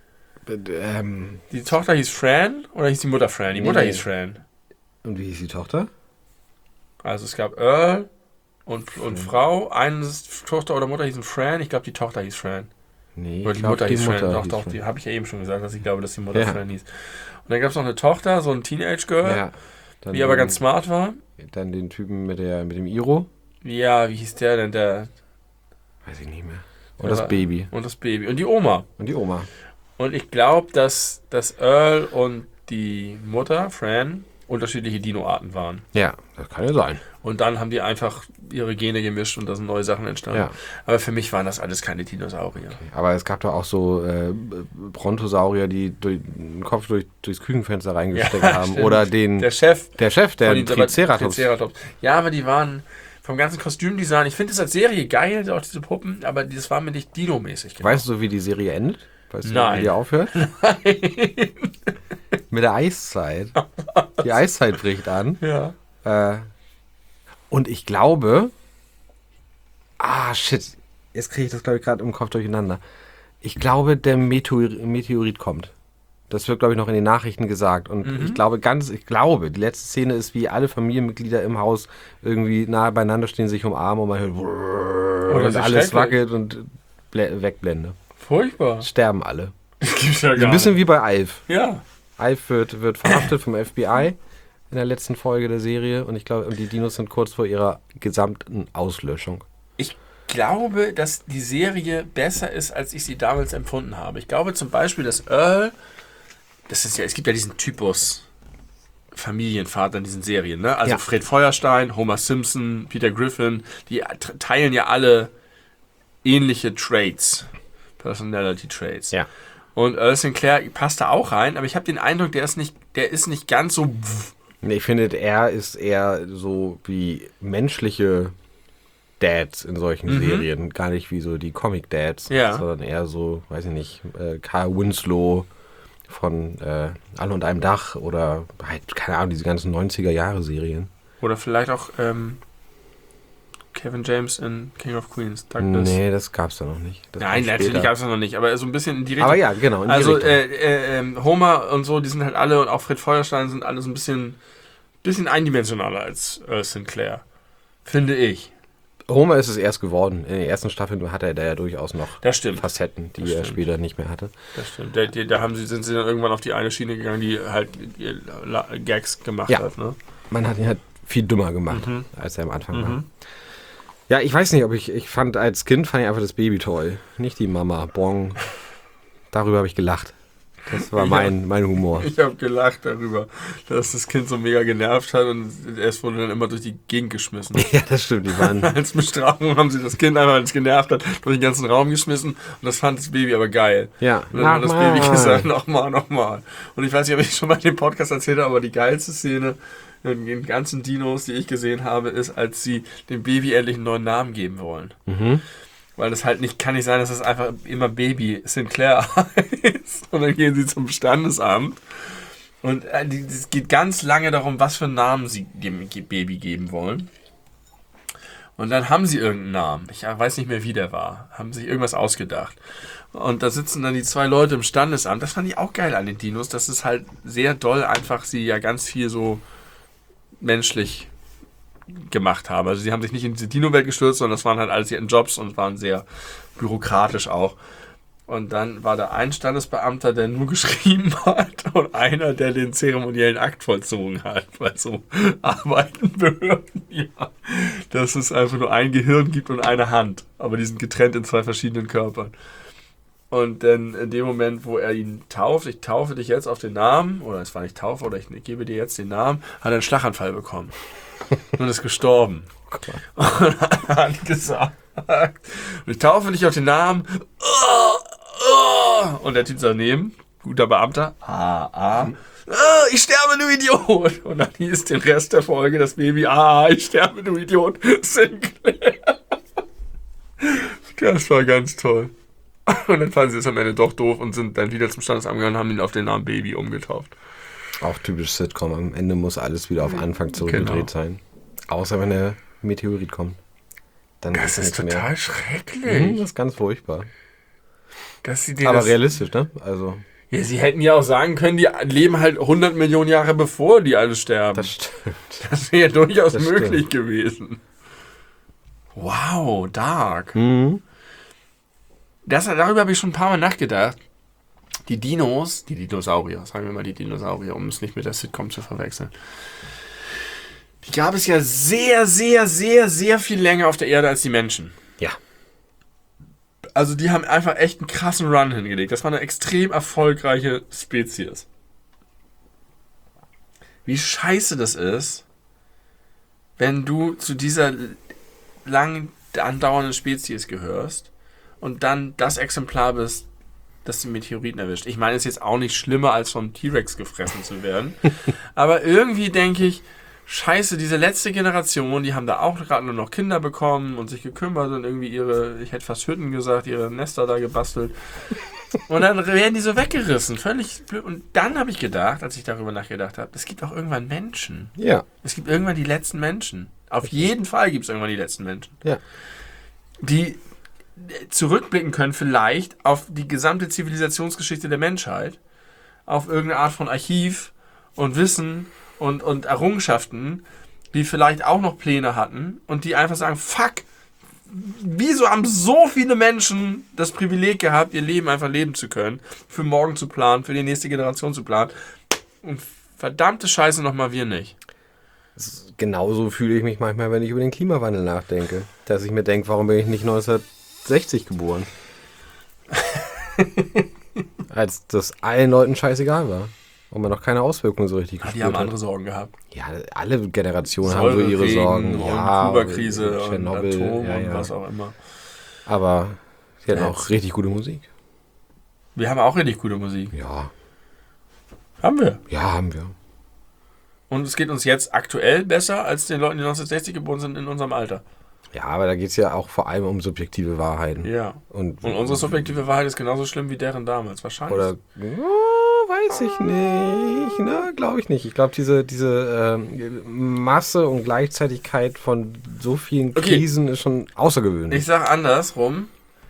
Ähm, Die Tochter hieß Fran oder hieß die Mutter Fran? Die Nee, Mutter nee. hieß Fran. und wie hieß die Tochter? Also es gab Earl und, und Frau. Eine Tochter oder Mutter hieß Fran. Ich glaube, die Tochter hieß Fran. Nee, Oder die glaub, Mutter hieß Fran. Doch, hieß doch, Fran. die habe ich ja eben schon gesagt, dass ich glaube, dass die Mutter Ja. Fran hieß. Und dann gab es noch eine Tochter, so ein Teenage-Girl, Ja. Dann die aber den, ganz smart war. Dann den Typen mit, der, mit dem Iro. Ja, wie hieß der denn? Der, Weiß ich nicht mehr. Und der das war- Baby. Und das Baby. Und die Oma. Und die Oma. Und ich glaube, dass, dass Earl und die Mutter, Fran, unterschiedliche Dino-Arten waren. Ja, das kann ja sein. Und dann haben die einfach ihre Gene gemischt und da sind neue Sachen entstanden. Ja. Aber für mich waren das alles keine Dinosaurier. Aber es gab doch auch so äh, Brontosaurier, die durch, den Kopf durch, durchs Küchenfenster reingesteckt Ja, haben. stimmt. Oder den, Der Chef, der Chef, der von den Triceratops. Triceratops. Ja, aber die waren vom ganzen Kostümdesign, ich finde es als Serie geil, auch diese Puppen, aber das war mir nicht Dino-mäßig. Genau. Weißt du, wie die Serie endet? Weißt du, Nein. wie die aufhört? Mit der Eiszeit. Die Eiszeit bricht an. Ja. Äh, und ich glaube. Ah, shit. Jetzt kriege ich das, glaube ich, gerade im Kopf durcheinander. Ich glaube, der Meteor Meteorit kommt. Das wird, glaube ich, noch in den Nachrichten gesagt. Und Mhm. ich glaube, ganz, ich glaube, die letzte Szene ist, wie alle Familienmitglieder im Haus irgendwie nahe beieinander stehen, sich umarmen und man hört Oh, das und ist alles schrecklich. wackelt und blä- wegblende. Furchtbar. Sterben alle. Das gibt's ja So gar ein bisschen nicht. wie bei Alf. Ja. Alf wird, wird verhaftet vom F B I in der letzten Folge der Serie und ich glaube, die Dinos sind kurz vor ihrer gesamten Auslöschung. Ich glaube, dass die Serie besser ist, als ich sie damals empfunden habe. Ich glaube zum Beispiel, dass Earl, das ist ja, es gibt ja diesen Typus Familienvater in diesen Serien, ne? Also Ja. Fred Feuerstein, Homer Simpson, Peter Griffin, die t- teilen ja alle ähnliche Traits, Personality Traits. Ja. Und Earl Sinclair passt da auch rein, aber ich habe den Eindruck, der ist nicht, der ist nicht ganz so. Ich finde, er ist eher so wie menschliche Dads in solchen Mhm. Serien, gar nicht wie so die Comic-Dads, Ja. sondern eher so, weiß ich nicht, äh, Carl Winslow von äh, Alle unter einem Dach oder halt, keine Ahnung, diese ganzen neunziger-Jahre-Serien. Oder vielleicht auch ähm, Kevin James in King of Queens. Douglas. Nee, das gab's da noch nicht. Das Nein, kam natürlich später. gab es das noch nicht, aber so ein bisschen in die Richtung. Aber ja, genau, in die Also Richtung. äh, äh, ähm, Homer und so, die sind halt alle, und auch Fred Feuerstein sind alle so ein bisschen, bisschen eindimensionaler als Earl Sinclair. Finde ich. Homer ist es erst geworden. In den ersten Staffeln hatte er da ja durchaus noch Das stimmt. Facetten, die Das er stimmt. später nicht mehr hatte. Das stimmt. Da, da haben sie, sind sie dann irgendwann auf die eine Schiene gegangen, die halt die La- Gags gemacht Ja. hat. Ne? Man hat ihn halt viel dümmer gemacht, Mhm. als er am Anfang war. Mhm. Ja, ich weiß nicht, ob ich, ich fand, als Kind fand ich einfach das Baby toll. Nicht die Mama, Bong. Darüber habe ich gelacht. Das war Ja. mein, mein Humor. Ich habe gelacht darüber, dass das Kind so mega genervt hat und es wurde dann immer durch die Gegend geschmissen. Ja, das stimmt. Die waren, Als Bestrafung haben sie das Kind einfach, weil es genervt hat, durch den ganzen Raum geschmissen und das fand das Baby aber geil. ja, Und dann hat das nochmal. Baby gesagt, nochmal, nochmal. Und ich weiß nicht, ob ich schon mal in dem Podcast erzählt habe, aber die geilste Szene in den ganzen Dinos, die ich gesehen habe, ist, als sie dem Baby endlich einen neuen Namen geben wollen. Mhm. Weil das halt nicht, kann nicht sein, dass das einfach immer Baby Sinclair heißt. Und dann gehen sie zum Standesamt. Und äh, die- es geht ganz lange darum, was für einen Namen sie dem Ge- Baby geben wollen. Und dann haben sie irgendeinen Namen. Ich weiß nicht mehr, wie der war. Haben sich irgendwas ausgedacht. Und da sitzen dann die zwei Leute im Standesamt. Das fand ich auch geil an den Dinos. Das ist halt sehr doll einfach, sie ja ganz viel so menschlich gemacht haben. Also sie haben sich nicht in diese Dino-Welt gestürzt, sondern das waren halt alles ihren Jobs und waren sehr bürokratisch auch. Und dann war da ein Standesbeamter, der nur geschrieben hat und einer, der den zeremoniellen Akt vollzogen hat. Weil so arbeiten Behörden, ja, dass es einfach nur ein Gehirn gibt und eine Hand. Aber die sind getrennt in zwei verschiedenen Körpern. Und dann in dem Moment, wo er ihn tauft, ich taufe dich jetzt auf den Namen, oder es war nicht Taufe, oder ich gebe dir jetzt den Namen, hat er einen Schlaganfall bekommen. Und ist gestorben. Und hat gesagt, und ich taufe dich auf den Namen, oh, oh. Und der Typ daneben, guter Beamter, ah, ah, oh, ich sterbe, du Idiot. Und dann hieß den Rest der Folge das Baby, ah, ich sterbe, du Idiot, Sinclair. Das war ganz toll. Und dann fanden sie es am Ende doch doof und sind dann wieder zum Standesamt gegangen und haben ihn auf den Namen Baby umgetauft. Auch typisch Sitcom. Am Ende muss alles wieder auf Anfang zurückgedreht Genau. sein. Außer wenn der Meteorit kommt. Dann Das ist nichts total mehr. schrecklich. Mhm, das ist ganz furchtbar. Dass sie den Aber das, realistisch, ne? Also, Ja, sie hätten ja auch sagen können, die leben halt hundert Millionen Jahre bevor die alle sterben. Das stimmt. Das wäre ja durchaus Das möglich stimmt. gewesen. Wow, dark. Mhm. Das, darüber habe ich schon ein paar Mal nachgedacht. Die Dinos, die Dinosaurier, sagen wir mal die Dinosaurier, um es nicht mit der Sitcom zu verwechseln. Die gab es ja sehr, sehr, sehr, sehr viel länger auf der Erde als die Menschen. Ja. Also die haben einfach echt einen krassen Run hingelegt. Das war eine extrem erfolgreiche Spezies. Wie scheiße das ist, wenn du zu dieser lang andauernden Spezies gehörst und dann das Exemplar bist, das den Meteoriten erwischt. Ich meine, es ist jetzt auch nicht schlimmer, als vom T-Rex gefressen zu werden. Aber irgendwie denke ich, scheiße, diese letzte Generation, die haben da auch gerade nur noch Kinder bekommen und sich gekümmert und irgendwie ihre, ich hätte fast Hütten gesagt, ihre Nester da gebastelt. Und dann werden die so weggerissen. Völlig blöd. Und dann habe ich gedacht, als ich darüber nachgedacht habe, es gibt auch irgendwann Menschen. Ja. Es gibt irgendwann die letzten Menschen. Auf jeden Fall gibt es irgendwann die letzten Menschen. Ja. Die zurückblicken können vielleicht auf die gesamte Zivilisationsgeschichte der Menschheit, auf irgendeine Art von Archiv und Wissen und, und Errungenschaften, die vielleicht auch noch Pläne hatten und die einfach sagen, fuck, wieso haben so viele Menschen das Privileg gehabt, ihr Leben einfach leben zu können, für morgen zu planen, für die nächste Generation zu planen und verdammte Scheiße nochmal wir nicht. Genauso fühle ich mich manchmal, wenn ich über den Klimawandel nachdenke. Dass ich mir denke, warum bin ich nicht neunzehnhundertsechzig geboren? Als das allen Leuten scheißegal war. Und man noch keine Auswirkungen so richtig Ach, die gespürt haben hat. andere Sorgen gehabt. Ja, alle Generationen haben so ihre Säureregen Sorgen. und Ja, Kuba-Krise und Tschernobyl, Atom ja, und ja. was auch immer. Aber sie hatten Ja. auch richtig gute Musik. Wir haben auch richtig gute Musik. Ja, Haben wir. ja, haben wir. Und es geht uns jetzt aktuell besser als den Leuten, die neunzehnhundertsechzig geboren sind, in unserem Alter. Ja, aber da geht es ja auch vor allem um subjektive Wahrheiten. Ja. Und, Und unsere subjektive Wahrheit ist genauso schlimm wie deren damals, wahrscheinlich. Oder, oh, weiß ich nicht. Ne, glaube ich nicht. Ich glaube, diese, diese ähm, Masse und Gleichzeitigkeit von so vielen Okay. Krisen ist schon außergewöhnlich. Ich sage andersrum.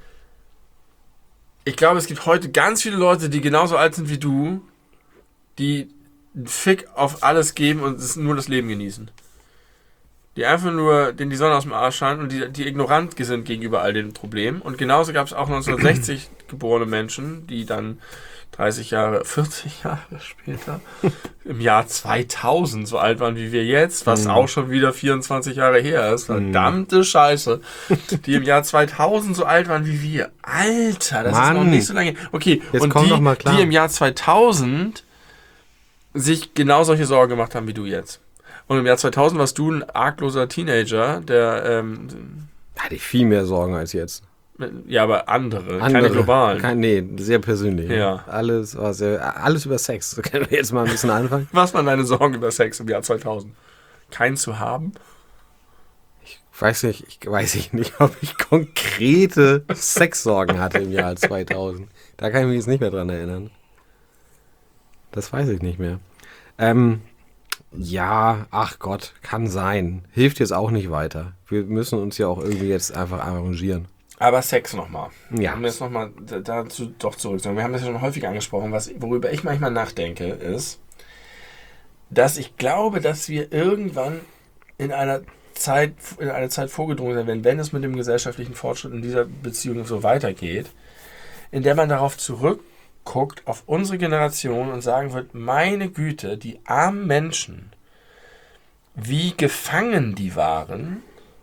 Ich glaube, es gibt heute ganz viele Leute, die genauso alt sind wie du, die einen Fick auf alles geben und es nur das Leben genießen. Die einfach nur, denen die Sonne aus dem Arsch scheint und die, die ignorant sind gegenüber all den Problemen. Und genauso gab es auch neunzehnhundertsechzig geborene Menschen, die dann dreißig Jahre, vierzig Jahre später im Jahr zweitausend so alt waren wie wir jetzt, was Mhm. auch schon wieder vierundzwanzig Jahre her ist. Verdammte Scheiße. Die im Jahr zweitausend so alt waren wie wir. Alter, das ist Mann. noch nicht so lange. Okay, Jetzt und komm die, doch mal klar. die im Jahr zweitausend sich genau solche Sorgen gemacht haben wie du jetzt. Und im Jahr zweitausend warst du ein argloser Teenager, der, ähm, Hatte ich viel mehr Sorgen als jetzt. ja, aber andere, Andere. keine globalen. Kein, nee, sehr persönlich. Ja. Alles, war sehr, alles über Sex. So können wir jetzt mal ein bisschen anfangen. Was waren deine Sorgen über Sex im Jahr zweitausend? Keinen zu haben? Ich weiß nicht, ich weiß ich nicht, ob ich konkrete Sexsorgen hatte im Jahr zweitausend. Da kann ich mich jetzt nicht mehr dran erinnern. Das weiß ich nicht mehr. Ähm, ja, ach Gott, kann sein. Hilft jetzt auch nicht weiter. Wir müssen uns ja auch irgendwie jetzt einfach arrangieren. Aber Sex nochmal. Ja. Um jetzt nochmal dazu doch zurückzukommen. Wir haben das ja schon häufig angesprochen. Was, worüber ich manchmal nachdenke, ist, dass ich glaube, dass wir irgendwann in einer Zeit, in eine Zeit vorgedrungen sind, wenn, wenn es mit dem gesellschaftlichen Fortschritt in dieser Beziehung so weitergeht, in der man darauf zurückguckt, auf unsere Generation und sagen wird, meine Güte, die armen Menschen, wie gefangen die waren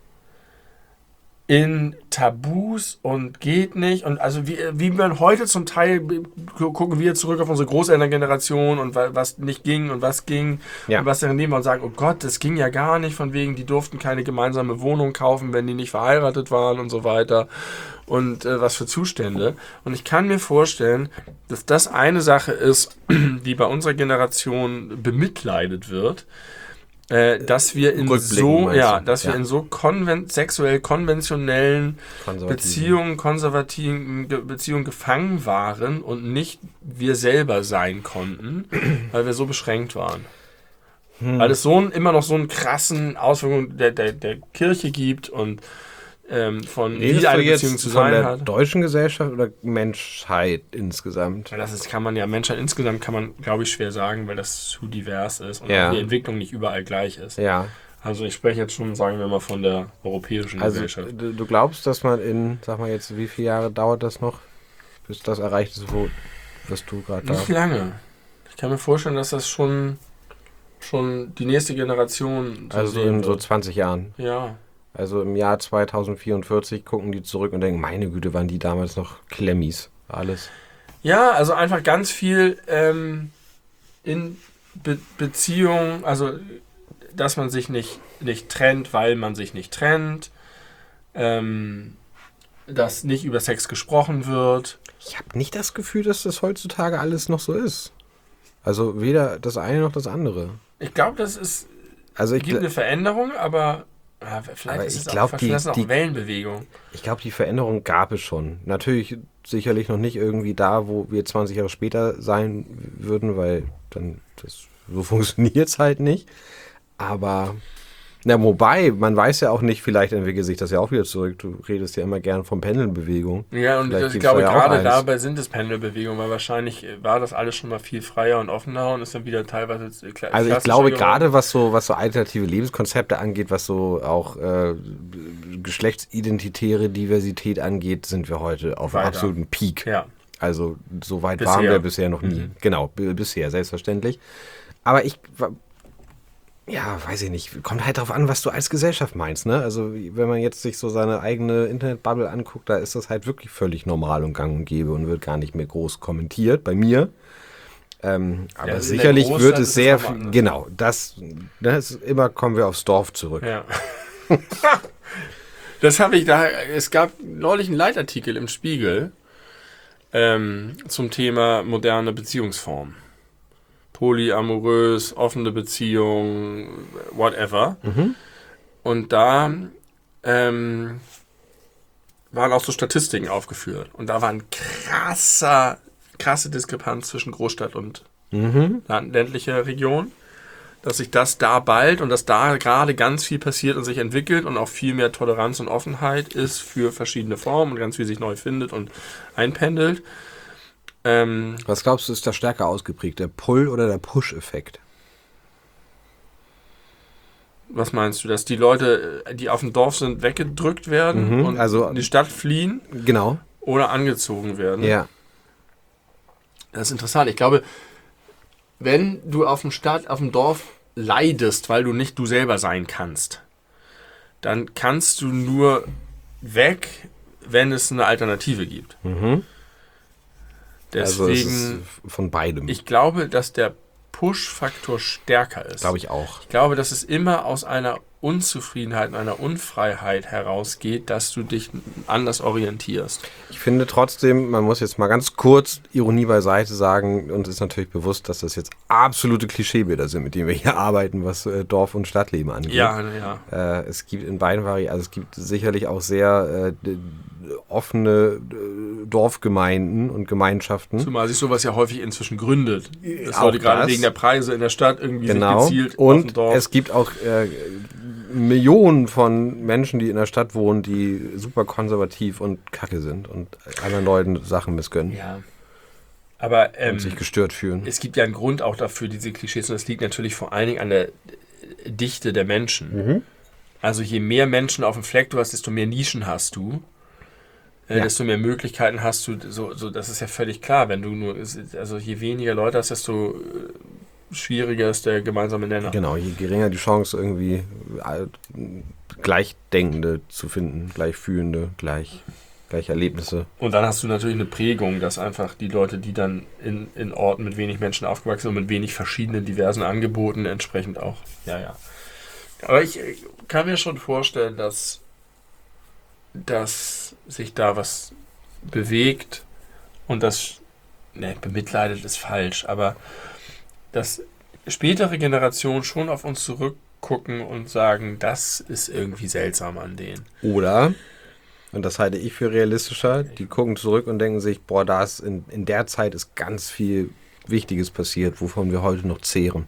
in Tabus und geht nicht. Und also wie, wie man heute zum Teil, gucken wir zurück auf unsere Großelterngeneration und wa- was nicht ging und was ging Ja. und was deren Leben war und sagen, oh Gott, das ging ja gar nicht, von wegen, die durften keine gemeinsame Wohnung kaufen, wenn die nicht verheiratet waren und so weiter. Und äh, was für Zustände. Und ich kann mir vorstellen, dass das eine Sache ist, die bei unserer Generation bemitleidet wird, äh, dass wir in Rückblickend, so, meinst ja, du? dass wir Ja. in so konven sexuell konventionellen Konservative. Beziehungen, konservativen Ge Beziehungen gefangen waren und nicht wir selber sein konnten, weil wir so beschränkt waren. Hm. Weil es so ein, immer noch so einen krassen Auswirkungen der, der, der Kirche gibt und ähm, von Redest wie eine du jetzt Beziehung zu von sein der hat. deutschen Gesellschaft oder Menschheit insgesamt? Ja, das ist, kann man ja, Menschheit insgesamt kann man, glaube ich, schwer sagen, weil das zu divers ist und Ja. auch die Entwicklung nicht überall gleich ist. Ja. Also ich spreche jetzt schon, sagen wir mal, von der europäischen Also Gesellschaft. du, du glaubst, dass man in, sag mal jetzt, wie viele Jahre dauert das noch, bis das erreicht ist, wo, was du gerade da... Nicht lange. Ich kann mir vorstellen, dass das schon, schon die nächste Generation so Also sehen in so wird. zwanzig Jahren. Ja. Also im Jahr zweitausendvierundvierzig gucken die zurück und denken, meine Güte, waren die damals noch Klemmis. Alles. Ja, also einfach ganz viel ähm, in Be- Beziehung, also dass man sich nicht, nicht trennt, weil man sich nicht trennt, ähm, dass nicht über Sex gesprochen wird. Ich habe nicht das Gefühl, dass das heutzutage alles noch so ist. Also weder das eine noch das andere. Ich glaube, das ist, Also ich, gibt gl- eine Veränderung, aber ja, vielleicht Aber ist ich es glaub, auch, die- vielleicht ist es auch die- Wellenbewegung. ich glaube, die Veränderung gab es schon. Natürlich sicherlich noch nicht irgendwie da, wo wir zwanzig Jahre später sein würden, weil dann das so funktioniert es halt nicht. Aber na, wobei, man weiß ja auch nicht, vielleicht entwickelt sich das ja auch wieder zurück. Du redest ja immer gern von Pendelbewegung. Ja, und Vielleicht ich gibt's glaube, da ja auch gerade eins. dabei sind es Pendelbewegungen, weil wahrscheinlich war das alles schon mal viel freier und offener und ist dann wieder teilweise kla- Also ich klassischer glaube, geworden. gerade was so, was so alternative Lebenskonzepte angeht, was so auch äh, geschlechtsidentitäre Diversität angeht, sind wir heute auf einem Weiter. absoluten Peak. Ja. Also so weit Bisher. waren wir bisher noch nie. Mhm. Genau, b- bisher, selbstverständlich. Aber ich, wa- ja, weiß ich nicht, kommt halt darauf an, was du als Gesellschaft meinst. Ne? Also wenn man jetzt sich so seine eigene Internetbubble anguckt, da ist das halt wirklich völlig normal und gang und gäbe und wird gar nicht mehr groß kommentiert, bei mir. Ähm, aber also in der sicherlich Großstadt wird ist es es sehr, nochmal viel- anders. genau, das, das ist, immer kommen wir aufs Dorf zurück. Ja. Das habe ich da. Es gab neulich einen Leitartikel im Spiegel ähm, zum Thema moderne Beziehungsformen. Polyamorös, offene Beziehung, whatever. Und da ähm, waren auch so Statistiken aufgeführt. Und da war ein krasser, krasse Diskrepanz zwischen Großstadt und land- ländlicher Region. Dass sich das da bald und dass da gerade ganz viel passiert und sich entwickelt und auch viel mehr Toleranz und Offenheit ist für verschiedene Formen und ganz viel sich neu findet und einpendelt. Ähm, Was glaubst du, ist da stärker ausgeprägt, der Pull- oder der Push-Effekt? was meinst du, dass die Leute, die auf dem Dorf sind, weggedrückt werden Mhm, und also- in die Stadt fliehen Genau, oder angezogen werden? ja. Das ist interessant. Ich glaube, wenn du auf dem Stadt, auf dem Dorf leidest, weil du nicht du selber sein kannst, dann kannst du nur weg, wenn es eine Alternative gibt. Mhm. Also es Deswegen, ist von beidem, ich glaube, dass der Push-Faktor stärker ist. glaube ich auch. Ich glaube, dass es immer aus einer Unzufriedenheit und einer Unfreiheit herausgeht, dass du dich anders orientierst. Ich finde trotzdem, man muss jetzt mal ganz kurz Ironie beiseite sagen, uns ist natürlich bewusst, dass das jetzt absolute Klischeebilder sind, mit denen wir hier arbeiten, was äh, Dorf- und Stadtleben angeht. Ja, ja. Äh, es gibt in beiden Varianten, also es gibt sicherlich auch sehr äh, d- offene äh, Dorfgemeinden und Gemeinschaften. Zumal sich sowas ja häufig inzwischen gründet. Das Auch Leute gerade das. wegen der Preise in der Stadt irgendwie Genau. sich gezielt auf dem Und Dorf. es gibt auch äh, Millionen von Menschen, die in der Stadt wohnen, die super konservativ und kacke sind und anderen Leuten Sachen missgönnen Ja. Aber ähm, und sich gestört fühlen. es gibt ja einen Grund auch dafür, diese Klischees, und das liegt natürlich vor allen Dingen an der Dichte der Menschen. Also je mehr Menschen auf dem Fleck du hast, desto mehr Nischen hast du. Äh, Ja. Desto mehr Möglichkeiten hast du, so, so, das ist ja völlig klar, wenn du nur, also je weniger Leute hast, desto äh, schwieriger ist der gemeinsame Nenner. Genau, je geringer die Chance, irgendwie äh, Gleichdenkende zu finden, Gleichfühlende, gleich, gleich Erlebnisse. Und dann hast du natürlich eine Prägung, dass einfach die Leute, die dann in, in Orten mit wenig Menschen aufgewachsen sind und mit wenig verschiedenen, diversen Angeboten entsprechend auch, ja, ja. Aber ich äh, kann mir schon vorstellen, dass, dass sich da was bewegt und das, ne, bemitleidet ist falsch, aber dass spätere Generationen schon auf uns zurückgucken und sagen, das ist irgendwie seltsam an denen. Oder, und das halte ich für realistischer, die gucken zurück und denken sich, boah, da ist in, in der Zeit ist ganz viel Wichtiges passiert, wovon wir heute noch zehren.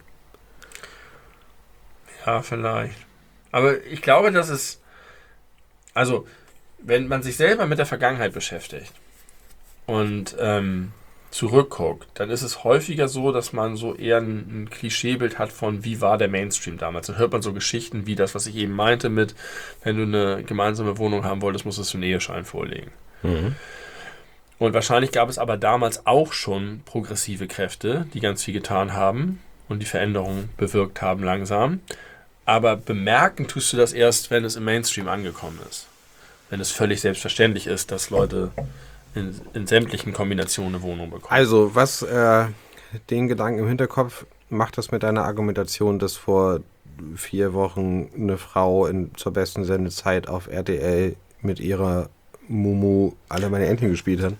Ja, vielleicht. Aber ich glaube, dass es, also wenn man sich selber mit der Vergangenheit beschäftigt und ähm, zurückguckt, dann ist es häufiger so, dass man so eher ein, ein Klischeebild hat von, wie war der Mainstream damals. Dann hört man so Geschichten wie das, was ich eben meinte mit, wenn du eine gemeinsame Wohnung haben wolltest, musstest du einen Eheschein vorlegen. Mhm. Und wahrscheinlich gab es aber damals auch schon progressive Kräfte, die ganz viel getan haben und die Veränderungen bewirkt haben langsam. Aber bemerken tust du das erst, wenn es im Mainstream angekommen ist. Wenn es völlig selbstverständlich ist, dass Leute in, in sämtlichen Kombinationen eine Wohnung bekommen. Also, was äh, den Gedanken im Hinterkopf macht das mit deiner Argumentation, dass vor vier Wochen eine Frau in, zur besten Sendezeit auf R T L mit ihrer Mumu alle meine Entchen gespielt hat?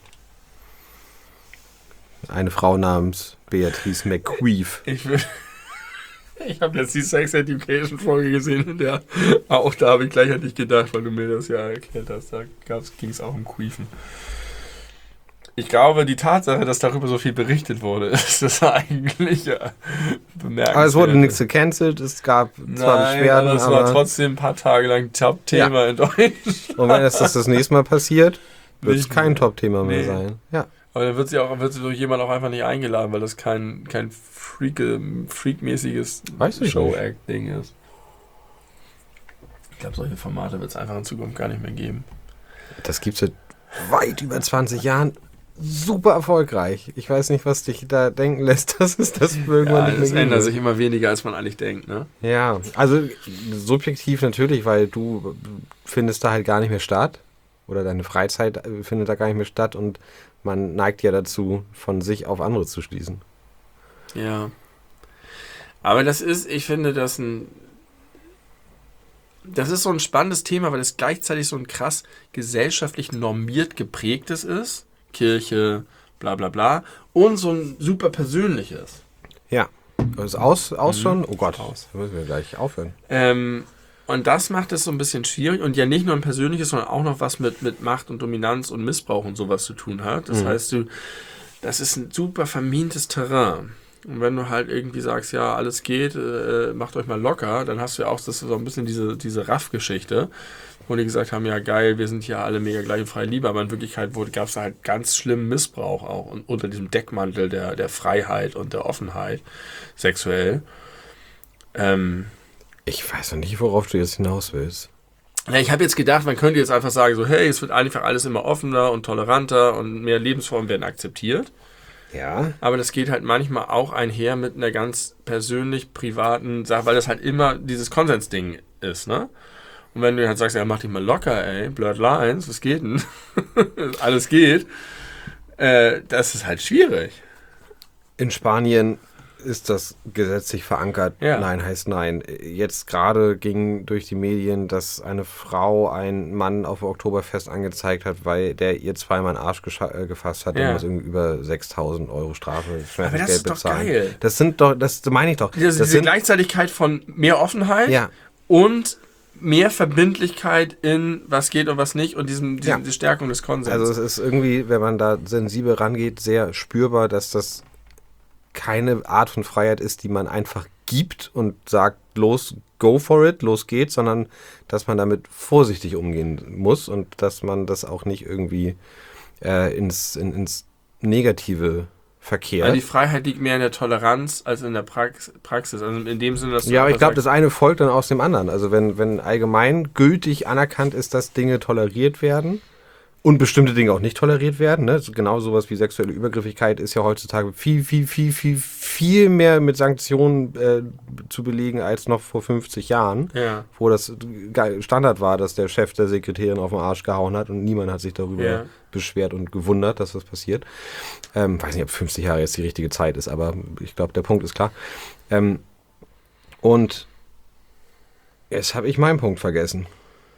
Eine Frau namens Beatrice McQueef. Ich will... Ich habe jetzt die Sex Education Folge gesehen, in der auch da habe ich gleich an dich gedacht, weil du mir das ja erklärt hast. Da ging es auch um Queefen. Ich glaube, die Tatsache, dass darüber so viel berichtet wurde, ist das eigentlich ja, bemerkenswert. Aber es wurde nichts gecancelt, es gab zwar Nein, Beschwerden, aber es aber war trotzdem ein paar Tage lang Top-Thema Ja. in Deutschland. Und wenn es das das nächste Mal passiert, wird es Nicht kein mehr. Top-Thema mehr Nee. sein. Ja. Aber dann wird sie auch, wird sie durch jemand auch einfach nicht eingeladen, weil das kein, kein Freak, Freak-mäßiges Weiß ich Show-Act-Ding ist. Ich glaube, solche Formate wird es einfach in Zukunft gar nicht mehr geben. Das gibt es seit weit über zwanzig Jahren. Super erfolgreich. Ich weiß nicht, was dich da denken lässt, dass es das irgendwann Ja, nicht mehr es geben ändert wird. sich immer weniger, als man eigentlich denkt, ne? Ja, also subjektiv natürlich, weil du findest da halt gar nicht mehr statt. Oder deine Freizeit findet da gar nicht mehr statt und man neigt ja dazu, von sich auf andere zu schließen. Ja. Aber das ist, ich finde, das ein. Das ist so ein spannendes Thema, weil es gleichzeitig so ein krass gesellschaftlich normiert geprägtes ist. Kirche, bla bla bla. Und so ein super persönliches. Ja. Ist aus, aus Mhm. schon? Oh Gott, Aus. da müssen wir gleich aufhören. Ähm, und das macht es so ein bisschen schwierig und ja nicht nur ein persönliches, sondern auch noch was mit, mit Macht und Dominanz und Missbrauch und sowas zu tun hat. Das Mhm. heißt, du, das ist ein super vermintes Terrain. Und wenn du halt irgendwie sagst, ja, alles geht, äh, macht euch mal locker, dann hast du ja auch das so ein bisschen diese, diese Raff-Geschichte, wo die gesagt haben, ja geil, wir sind ja alle mega gleich und freie Liebe, aber in Wirklichkeit gab es da halt ganz schlimmen Missbrauch auch und unter diesem Deckmantel der, der Freiheit und der Offenheit sexuell. Ähm, Ich weiß noch nicht, worauf du jetzt hinaus willst. Ja, ich habe jetzt gedacht, man könnte jetzt einfach sagen, so, hey, es wird einfach alles immer offener und toleranter und mehr Lebensformen werden akzeptiert. Ja. Aber das geht halt manchmal auch einher mit einer ganz persönlich privaten Sache, weil das halt immer dieses Konsensding ist, ne? Und wenn du halt sagst, ja, mach dich mal locker, ey, Blurred Lines, was geht denn? Alles geht. Äh, das ist halt schwierig. In Spanien ist das gesetzlich verankert. Ja. Nein heißt nein. Jetzt gerade ging durch die Medien, dass eine Frau einen Mann auf dem Oktoberfest angezeigt hat, weil der ihr zweimal einen Arsch gescha- äh, gefasst hat. Ja. Der muss irgendwie über sechstausend Euro Strafe, Aber das Geld ist doch bezahlen. geil. Das sind doch, das meine ich doch. Diese, das diese sind, Gleichzeitigkeit von mehr Offenheit ja, und mehr Verbindlichkeit in was geht und was nicht und diesem, diesem, Ja. die Stärkung des Konsens. also es ist irgendwie, wenn man da sensibel rangeht, sehr spürbar, dass das keine Art von Freiheit ist, die man einfach gibt und sagt, los, go for it, los geht's, sondern dass man damit vorsichtig umgehen muss und dass man das auch nicht irgendwie äh, ins, in, ins Negative verkehrt. Also die Freiheit liegt mehr in der Toleranz als in der Prax Praxis. Also in dem Sinne, dass du Ja, aber ich einfach glaube, das sagst, eine folgt dann aus dem anderen. Also wenn, wenn allgemein gültig anerkannt ist, dass Dinge toleriert werden und bestimmte Dinge auch nicht toleriert werden, ne? Genau sowas wie sexuelle Übergriffigkeit ist ja heutzutage viel, viel, viel, viel, viel mehr mit Sanktionen äh, zu belegen als noch vor fünfzig Jahren, ja, wo das ge- Standard war, dass der Chef der Sekretärin auf den Arsch gehauen hat und niemand hat sich darüber Ja. beschwert und gewundert, dass das passiert. Ähm, weiß nicht, ob fünfzig Jahre jetzt die richtige Zeit ist, aber ich glaube, der Punkt ist klar. Ähm, und jetzt habe ich meinen Punkt vergessen.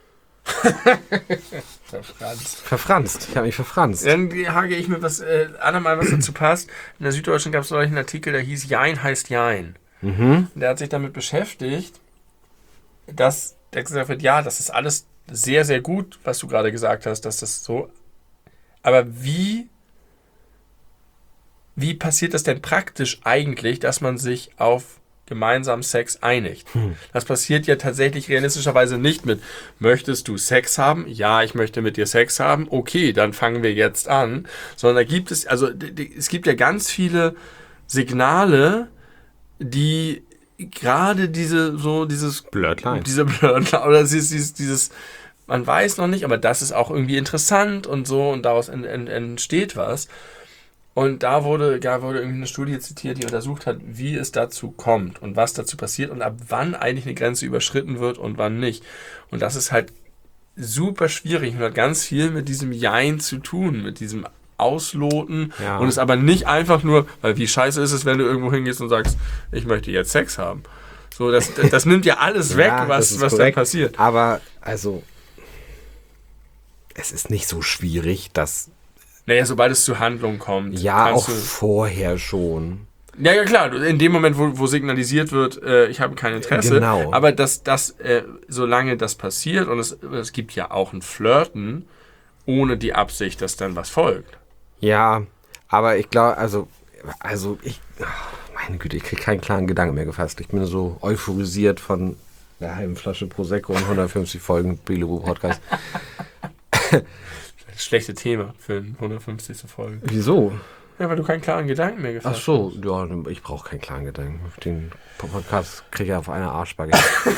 verfranst. Verfranst. Ich habe mich verfranst. Dann hake ich mir was, äh, andermal was dazu passt. In der Süddeutschen gab es neulich einen Artikel, der hieß Jein heißt Jein. Mhm. Und der hat sich damit beschäftigt, dass der gesagt wird, ja, das ist alles sehr, sehr gut, was du gerade gesagt hast, dass das so, aber wie wie passiert das denn praktisch eigentlich, dass man sich auf gemeinsam Sex einigt. Das passiert ja tatsächlich realistischerweise nicht mit, möchtest du Sex haben? Ja, ich möchte mit dir Sex haben. Okay, dann fangen wir jetzt an. Sondern da gibt es, also es gibt ja ganz viele Signale, die gerade diese, so dieses Blurred Lines. Diese Blurred Lines, oder dieses, dieses, dieses, man weiß noch nicht, aber das ist auch irgendwie interessant und so und daraus en, en, entsteht was. Und da wurde, da wurde irgendwie eine Studie zitiert, die untersucht hat, wie es dazu kommt und was dazu passiert und ab wann eigentlich eine Grenze überschritten wird und wann nicht. Und das ist halt super schwierig und hat ganz viel mit diesem Jein zu tun, mit diesem Ausloten Ja. und es aber nicht einfach nur, weil wie scheiße ist es, wenn du irgendwo hingehst und sagst, ich möchte jetzt Sex haben. So, das, das nimmt ja alles weg, Ja, das was, ist was da korrekt. passiert. Aber, also, es ist nicht so schwierig, dass, Naja, sobald es zur Handlung kommt. ja, kannst auch du, vorher schon. Ja, ja, klar. In dem Moment, wo, wo signalisiert wird, äh, ich habe kein Interesse. Genau. Aber dass das, äh, solange das passiert, und es, es gibt ja auch ein Flirten, ohne die Absicht, dass dann was folgt. Ja, aber ich glaube, also, also ich, ach, meine Güte, ich kriege keinen klaren Gedanken mehr gefasst. Ich bin so euphorisiert von einer halben Flasche Prosecco und hundertfünfzig Folgen Biluru Podcast. Das schlechte Thema für eine hundertfünfzigste Folge. Wieso? Ja, weil du keinen klaren Gedanken mehr gefasst Ach so, ja, ich brauche keinen klaren Gedanken. Den Podcast kriege ich auf einer Arschbacke.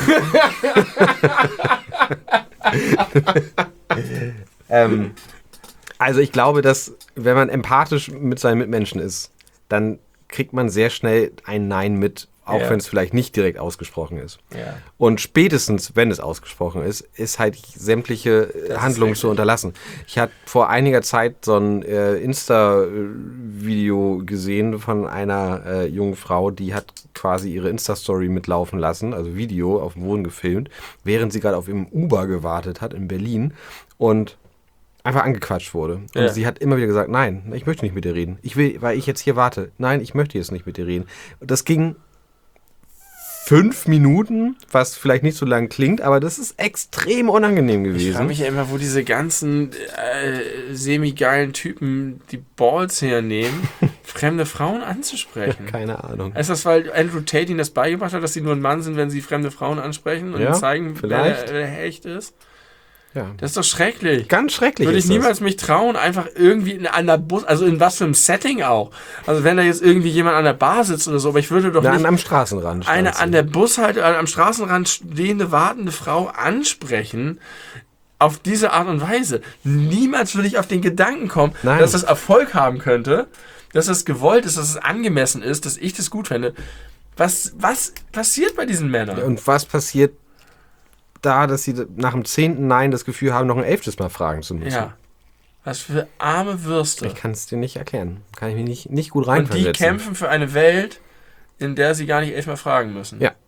ähm, also ich glaube, dass wenn man empathisch mit seinen Mitmenschen ist, dann kriegt man sehr schnell ein Nein mit, auch Ja. wenn es vielleicht nicht direkt ausgesprochen ist. Ja. Und spätestens, wenn es ausgesprochen ist, ist halt sämtliche Das ist Handlungen richtig. zu unterlassen. Ich hatte vor einiger Zeit so ein äh, Insta-Video gesehen von einer äh, jungen Frau, die hat quasi ihre Insta-Story mitlaufen lassen, also Video auf dem Boden gefilmt, während sie gerade auf ihrem Uber gewartet hat in Berlin und einfach angequatscht wurde. Und Ja. sie hat immer wieder gesagt, nein, ich möchte nicht mit dir reden. Ich will, weil ich jetzt hier warte. Nein, ich möchte jetzt nicht mit dir reden. Und das ging fünf Minuten, was vielleicht nicht so lang klingt, aber das ist extrem unangenehm Ich frage gewesen. mich ja immer, wo diese ganzen äh, semi-geilen Typen die Balls hernehmen, fremde Frauen anzusprechen. Keine Ahnung. Ist das, weil Andrew Tate ihnen das beigebracht hat, dass sie nur ein Mann sind, wenn sie fremde Frauen ansprechen und Ja, ihnen zeigen, vielleicht. wer, wer echt ist? Ja. Das ist doch schrecklich. Ganz schrecklich Würde ich ist niemals mich trauen, einfach irgendwie in einer Bus, also in was für einem Setting auch. Also wenn da jetzt irgendwie jemand an der Bar sitzt oder so, aber ich würde doch das. Na, nicht am Straßenrand. stand eine sie. an der Bushalte, am Straßenrand stehende, wartende Frau ansprechen auf diese Art und Weise. Niemals würde ich auf den Gedanken kommen, Nein. dass das Erfolg haben könnte, dass es gewollt ist, dass es angemessen ist, dass ich das gut fände. Was, was passiert bei diesen Männern? Und was passiert da, dass sie nach dem zehnten Nein das Gefühl haben, noch ein elftes Mal fragen zu müssen? Ja. Was für arme Würste. Ich kann es dir nicht erklären. Kann ich mich nicht, nicht gut Und die reinversetzen. kämpfen für eine Welt, in der sie gar nicht elfmal fragen müssen. Ja.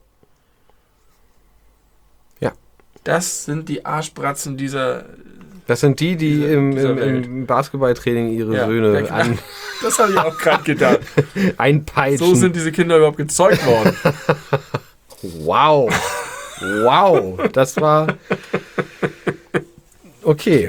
Ja. Das sind die Arschbratzen dieser... Das sind die, die Dieser- im, dieser im, im Basketballtraining ihre Ja, Söhne ja, an, Das habe ich auch gerade gedacht. einpeitschen. So sind diese Kinder überhaupt gezeugt worden. Wow. Wow. Das war... Okay.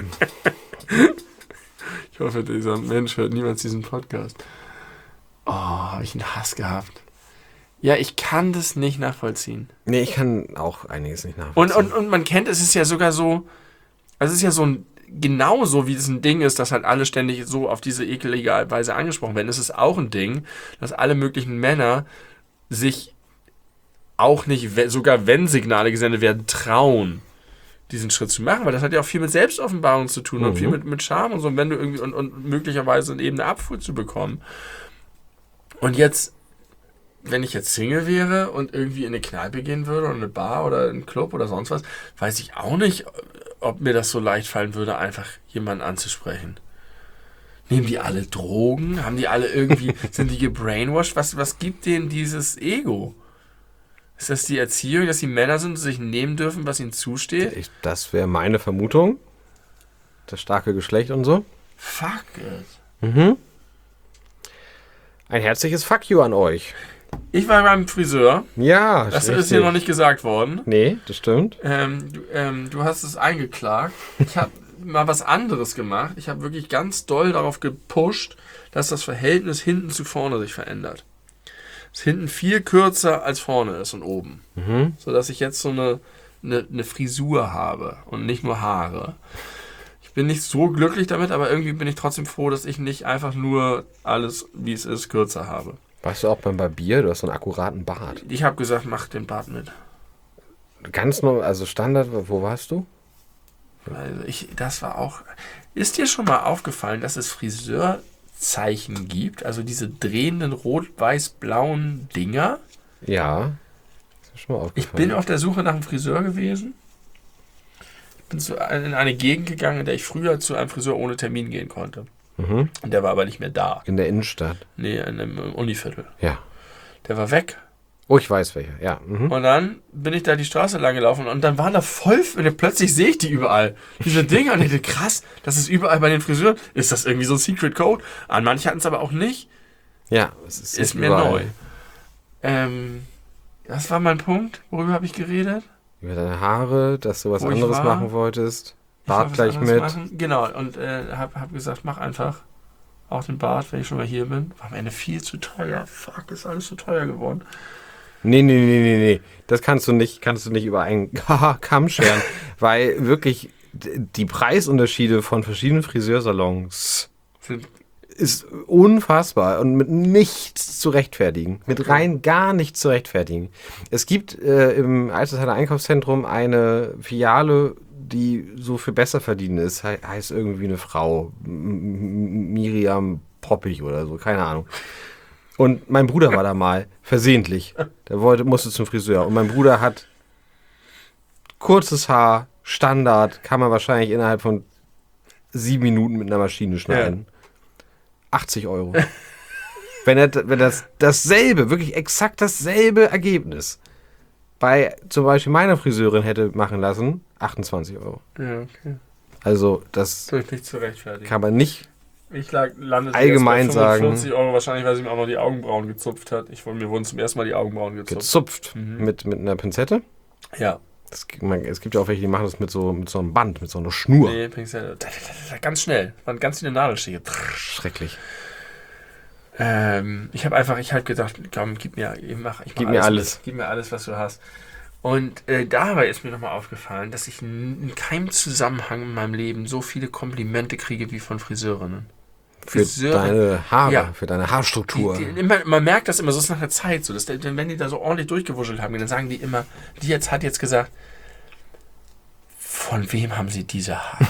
Ich hoffe, dieser Mensch hört niemals diesen Podcast. Oh, habe ich einen Hass gehabt. Ja, ich kann das nicht nachvollziehen. Nee, ich kann auch einiges nicht Und, nachvollziehen. und, und man kennt, es ist ja sogar so, also es ist ja so ein, genauso wie es ein Ding ist, dass halt alle ständig so auf diese ekelige Weise angesprochen werden. Es ist auch ein Ding, dass alle möglichen Männer sich auch nicht, we- sogar wenn Signale gesendet werden, trauen, diesen Schritt zu machen, weil das hat ja auch viel mit Selbstoffenbarung zu tun und Mhm. viel mit, mit Charme und so, und wenn du irgendwie und, und möglicherweise eben eine Abfuhr zu bekommen. Und jetzt, wenn ich jetzt Single wäre und irgendwie in eine Kneipe gehen würde oder eine Bar oder einen Club oder sonst was, weiß ich auch nicht, ob mir das so leicht fallen würde, einfach jemanden anzusprechen. Nehmen die alle Drogen? Haben die alle irgendwie, sind die gebrainwashed? Was, was gibt denen dieses Ego? Ist das die Erziehung, dass sie Männer sind und sich nehmen dürfen, was ihnen zusteht? Ich, das wäre meine Vermutung. Das starke Geschlecht und so. Fuck it. Mhm. Ein herzliches Fuck you an euch. Ich war beim Friseur. Ja, Das richtig. ist hier noch nicht gesagt worden. Nee, das stimmt. Ähm, du, ähm, du hast es eingeklagt. Ich habe mal was anderes gemacht. Ich habe wirklich ganz doll darauf gepusht, dass das Verhältnis hinten zu vorne sich verändert. das hinten viel kürzer als vorne ist und oben. Mhm. Sodass ich jetzt so eine, eine, eine Frisur habe und nicht nur Haare. Ich bin nicht so glücklich damit, aber irgendwie bin ich trotzdem froh, dass ich nicht einfach nur alles, wie es ist, kürzer habe. Warst du auch beim Barbier? Du hast so einen akkuraten Bart. Ich habe gesagt, mach den Bart mit. Ganz normal, also Standard, wo warst du? Also ich, das war auch... Ist dir schon mal aufgefallen, dass es Friseurzeichen gibt? Also diese drehenden rot-weiß-blauen Dinger? Ja. Ist mir schon mal Ich aufgefallen. bin auf der Suche nach einem Friseur gewesen. Ich bin zu, in eine Gegend gegangen, in der ich früher zu einem Friseur ohne Termin gehen konnte. Mhm. Und der war aber nicht mehr da. In der Innenstadt. Nee, in einem Univiertel. Ja. Der war weg. Oh, ich weiß welcher. Ja. Mhm. Und dann bin ich da die Straße lang gelaufen und dann waren da voll, und plötzlich sehe ich die überall. Diese Dinger und ich dachte, krass, das ist überall bei den Friseuren. Ist das irgendwie so ein Secret Code? An manche hatten es aber auch nicht. Ja, es ist, Ist mir überall. neu. Ähm, das war mein Punkt. Worüber habe ich geredet? Über deine Haare, dass du was Wo ich anderes war. machen wolltest. Ich wollte Bart was gleich anderes mit. machen. Genau, und äh, habe hab gesagt, mach einfach auch den Bart, wenn ich schon mal hier bin. War am Ende viel zu teuer. Fuck, ist alles zu teuer geworden. Nee, nee, nee, nee, nee. Das kannst du nicht, kannst du nicht über einen Kamm scheren. Weil wirklich d- die Preisunterschiede von verschiedenen Friseursalons Sind ist unfassbar und mit nichts zu rechtfertigen. Mit rein gar nichts zu rechtfertigen. Es gibt äh, im Altersheimer Einkaufszentrum eine Filiale, die so für Besserverdienende ist. He heißt irgendwie eine Frau. M Miriam Poppig oder so, keine Ahnung. Und mein Bruder war da mal, versehentlich. Der wollte, musste zum Friseur. Und mein Bruder hat kurzes Haar, Standard, kann man wahrscheinlich innerhalb von sieben Minuten mit einer Maschine schneiden. achtzig Euro. wenn er wenn das dasselbe, wirklich exakt dasselbe Ergebnis bei zum Beispiel meiner Friseurin hätte machen lassen, achtundzwanzig Euro. ja, okay. Also das Soll ich nicht zu rechtfertigen. kann man nicht. Ich lag, landete Allgemein erst bei fünfundvierzig sagen. Euro, wahrscheinlich, weil sie mir auch noch die Augenbrauen gezupft hat. Ich, mir wurden zum ersten Mal die Augenbrauen gezupft. Gezupft Mhm. mit, mit einer Pinzette. Ja. Das, man, es gibt ja auch welche, die machen das mit so, mit so einem Band, mit so einer Schnur. Nee, Pinzette. Ganz schnell. Waren ganz viele Nadelstiche. Schrecklich. Ähm, ich habe einfach, ich habe gedacht, komm, gib mir, ich mach, ich mach Gib mir alles. Mit. Gib mir alles, was du hast. Und äh, dabei ist mir nochmal aufgefallen, dass ich in keinem Zusammenhang in meinem Leben so viele Komplimente kriege wie von Friseurinnen. Für Friseure- deine Haare, Ja. für deine Haarstruktur. Die, die, immer, man merkt das immer, so ist nach einer Zeit so. Dass, wenn die da so ordentlich durchgewuschelt haben, dann sagen die immer, die jetzt hat jetzt gesagt, von wem haben sie diese Haare?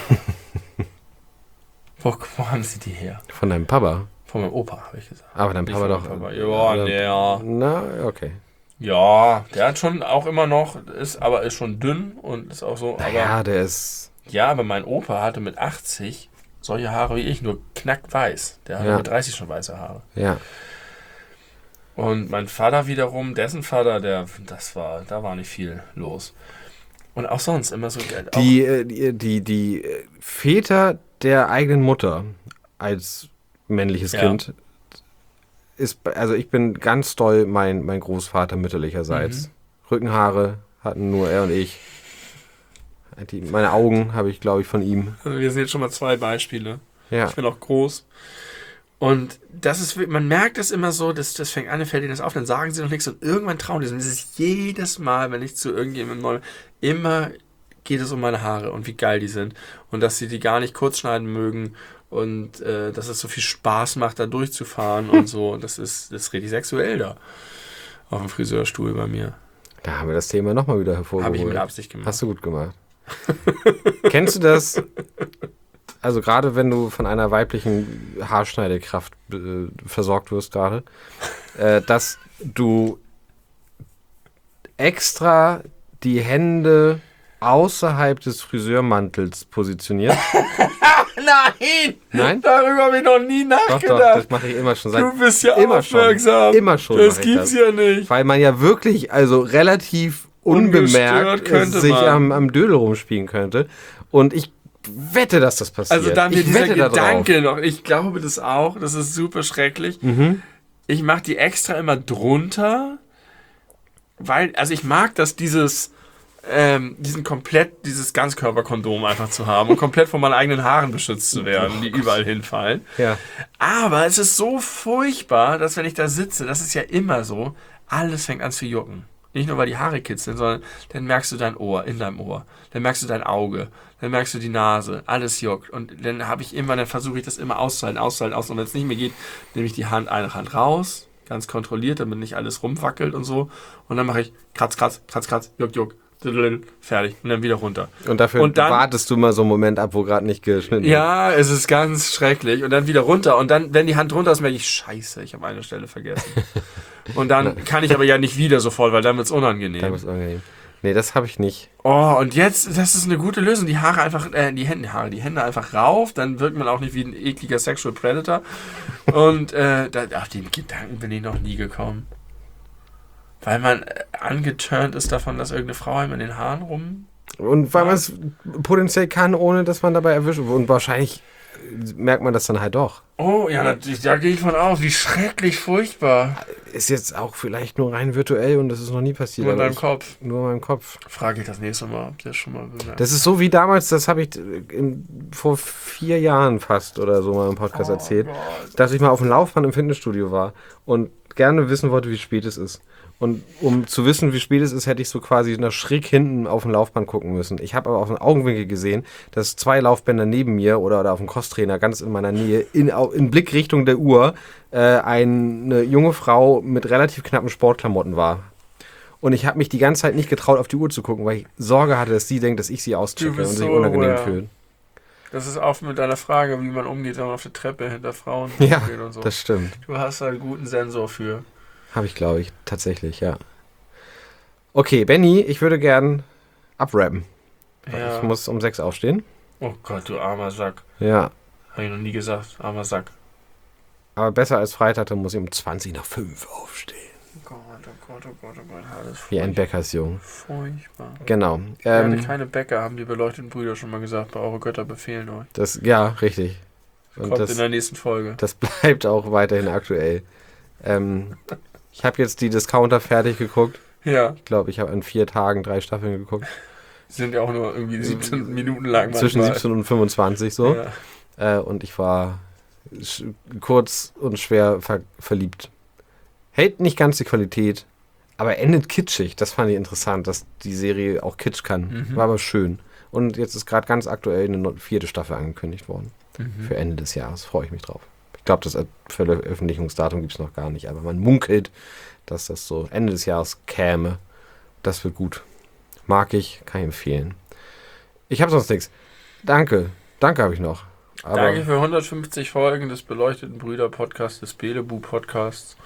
wo, wo haben sie die her? Von deinem Papa. Von meinem Opa, habe ich gesagt. Aber dein Nicht Papa von doch. meinem Papa. Ja, äh, nee, ja. Na, okay. Ja, der hat schon auch immer noch, ist aber ist schon dünn und ist auch so. Aber, Ja, der ist. ja, aber mein Opa hatte mit achtzig solche Haare wie ich, nur knackweiß. Der hatte Ja. mit dreißig schon weiße Haare. Ja. Und mein Vater wiederum, dessen Vater, der, das war, da war nicht viel los. Und auch sonst immer so. Auch, Die, äh, die, die, die äh, Väter der eigenen Mutter als männliches Ja. Kind ist, also ich bin ganz doll mein, mein Großvater mütterlicherseits. Mhm. Rückenhaare hatten nur er und ich. Die, meine Augen habe ich, glaube ich, von ihm. also wir sind jetzt schon mal zwei Beispiele. Ja. Ich bin auch groß. Und das ist, man merkt das immer so, dass das fängt an, fällt ihnen das auf, dann sagen sie noch nichts und irgendwann trauen die sich. Und das ist jedes Mal, wenn ich zu irgendjemandem neu, immer geht es um meine Haare und wie geil die sind. Und dass sie die gar nicht kurz schneiden mögen und äh, dass es so viel Spaß macht, da durchzufahren und so. Das ist, das ist richtig sexuell da. Auf dem Friseurstuhl bei mir. Da haben wir das Thema nochmal wieder hervorgeholt. Habe ich mit Absicht gemacht. Hast du gut gemacht. Kennst du das? Also gerade wenn du von einer weiblichen Haarschneidekraft äh, versorgt wirst gerade, äh, dass du extra die Hände außerhalb des Friseurmantels positionierst. Nein! Nein? Darüber habe ich noch nie Doch, nachgedacht. doch, das mache ich immer schon. Seit Du bist ja immer schon. aufmerksam. Immer schon Das mache ich gibt's das. ja nicht. Weil man ja wirklich, also relativ unbemerkt Ungestört könnte sich man. am, am Dödel rumspielen könnte. Und ich wette, dass das passiert. Also dann mir ich dieser wette da Gedanke noch. Ich glaube das auch. Das ist super schrecklich. Mhm. Ich mache die extra immer drunter, weil, also ich mag das, dieses ähm, diesen komplett, dieses Ganzkörperkondom einfach zu haben und komplett von meinen eigenen Haaren beschützt zu werden, die überall hinfallen. Ja. Aber es ist so furchtbar, dass wenn ich da sitze, das ist ja immer so, alles fängt an zu jucken. Nicht nur, weil die Haare kitzeln, sondern dann merkst du dein Ohr, in deinem Ohr. Dann merkst du dein Auge. Dann merkst du die Nase. Alles juckt. Und dann habe ich immer, dann versuche ich das immer auszuhalten, auszuhalten, auszuhalten. Und wenn es nicht mehr geht, nehme ich die Hand, eine Hand raus, ganz kontrolliert, damit nicht alles rumwackelt und so. Und dann mache ich kratz, kratz, kratz, kratz, juck, juck. Fertig. Und dann wieder runter. Und dafür und dann, wartest du mal so einen Moment ab, wo gerade nicht geschnitten wird. Ja, es ist ganz schrecklich. Und dann wieder runter. Und dann, wenn die Hand runter ist, merke ich, scheiße, ich habe eine Stelle vergessen. Und dann kann ich aber ja nicht wieder sofort, weil dann wird es unangenehm. Dann wird's unangenehm. Nee, das habe ich nicht. Oh, und jetzt, das ist eine gute Lösung. Die Haare einfach, äh, die Hände, Haare, die Hände einfach rauf, dann wirkt man auch nicht wie ein ekliger Sexual Predator. Und äh, da, auf den Gedanken bin ich noch nie gekommen. Weil man angeturnt ist davon, dass irgendeine Frau einem in den Haaren rum... Und weil man es potenziell kann, ohne dass man dabei erwischt wird. Und wahrscheinlich merkt man das dann halt doch. Oh, ja, da, da gehe ich von aus. Wie schrecklich furchtbar. Ist jetzt auch vielleicht nur rein virtuell und das ist noch nie passiert. Nur in aber deinem ich, Kopf. Nur in meinem Kopf. Frage ich das nächste Mal, ob der schon mal bemerkt. Das ist so wie damals, das habe ich in, vor vier Jahren fast oder so mal im Podcast Oh erzählt, Gott. dass ich mal auf dem Laufband im Fitnessstudio war und gerne wissen wollte, wie spät es ist. Und um zu wissen, wie spät es ist, hätte ich so quasi nach schräg hinten auf dem Laufband gucken müssen. Ich habe aber auf den Augenwinkel gesehen, dass zwei Laufbänder neben mir oder, oder auf dem Crosstrainer ganz in meiner Nähe in, in Blickrichtung der Uhr äh, eine junge Frau mit relativ knappen Sportklamotten war. Und ich habe mich die ganze Zeit nicht getraut, auf die Uhr zu gucken, weil ich Sorge hatte, dass sie denkt, dass ich sie auschecke und sich so unangenehm aware. fühlt. Das ist auch mit deiner Frage, wie man umgeht, wenn man auf der Treppe hinter Frauen Ja, umgeht und so. das stimmt. Du hast da einen guten Sensor für. Habe ich, glaube ich, tatsächlich, ja. Okay, Benny, ich würde gern abrappen. Ja. Ich muss um sechs aufstehen. Oh Gott, du armer Sack. Ja, Habe ich noch nie gesagt, armer Sack. aber besser als Freitag, dann muss ich um zwanzig nach fünf aufstehen. Oh Gott, oh Gott, oh Gott, oh Gott, alles Wie ein furchtbar. Bäckersjung. Furchtbar. Genau. Ich werde Ähm, keine Bäcker, haben die beleuchteten Brüder schon mal gesagt, bei eure Götter befehlen euch. das, ja, richtig. Und Kommt das, in der nächsten Folge. das bleibt auch weiterhin aktuell. Ähm, ich habe jetzt die Discounter fertig geguckt. Ja, Ich glaube, ich habe in vier Tagen drei Staffeln geguckt. die sind ja auch nur irgendwie siebzehn Minuten lang. Zwischen manchmal. siebzehn und fünfundzwanzig so. Ja. Äh, und ich war sch- kurz und schwer ver verliebt. Hält nicht ganz die Qualität, aber endet kitschig. Das fand ich interessant, dass die Serie auch kitsch kann. Mhm. War aber schön. Und jetzt ist gerade ganz aktuell eine no- vierte Staffel angekündigt worden. Mhm. Für Ende des Jahres. Freue ich mich drauf. Ich glaube, das Veröffentlichungsdatum gibt es noch gar nicht, aber man munkelt, dass das so Ende des Jahres käme. Das wird gut. Mag ich, kann ich empfehlen. Ich habe sonst nichts. Danke. Danke habe ich noch. Aber Danke für hundertfünfzig Folgen des beleuchteten Brüder-Podcasts, des Belebu-Podcasts.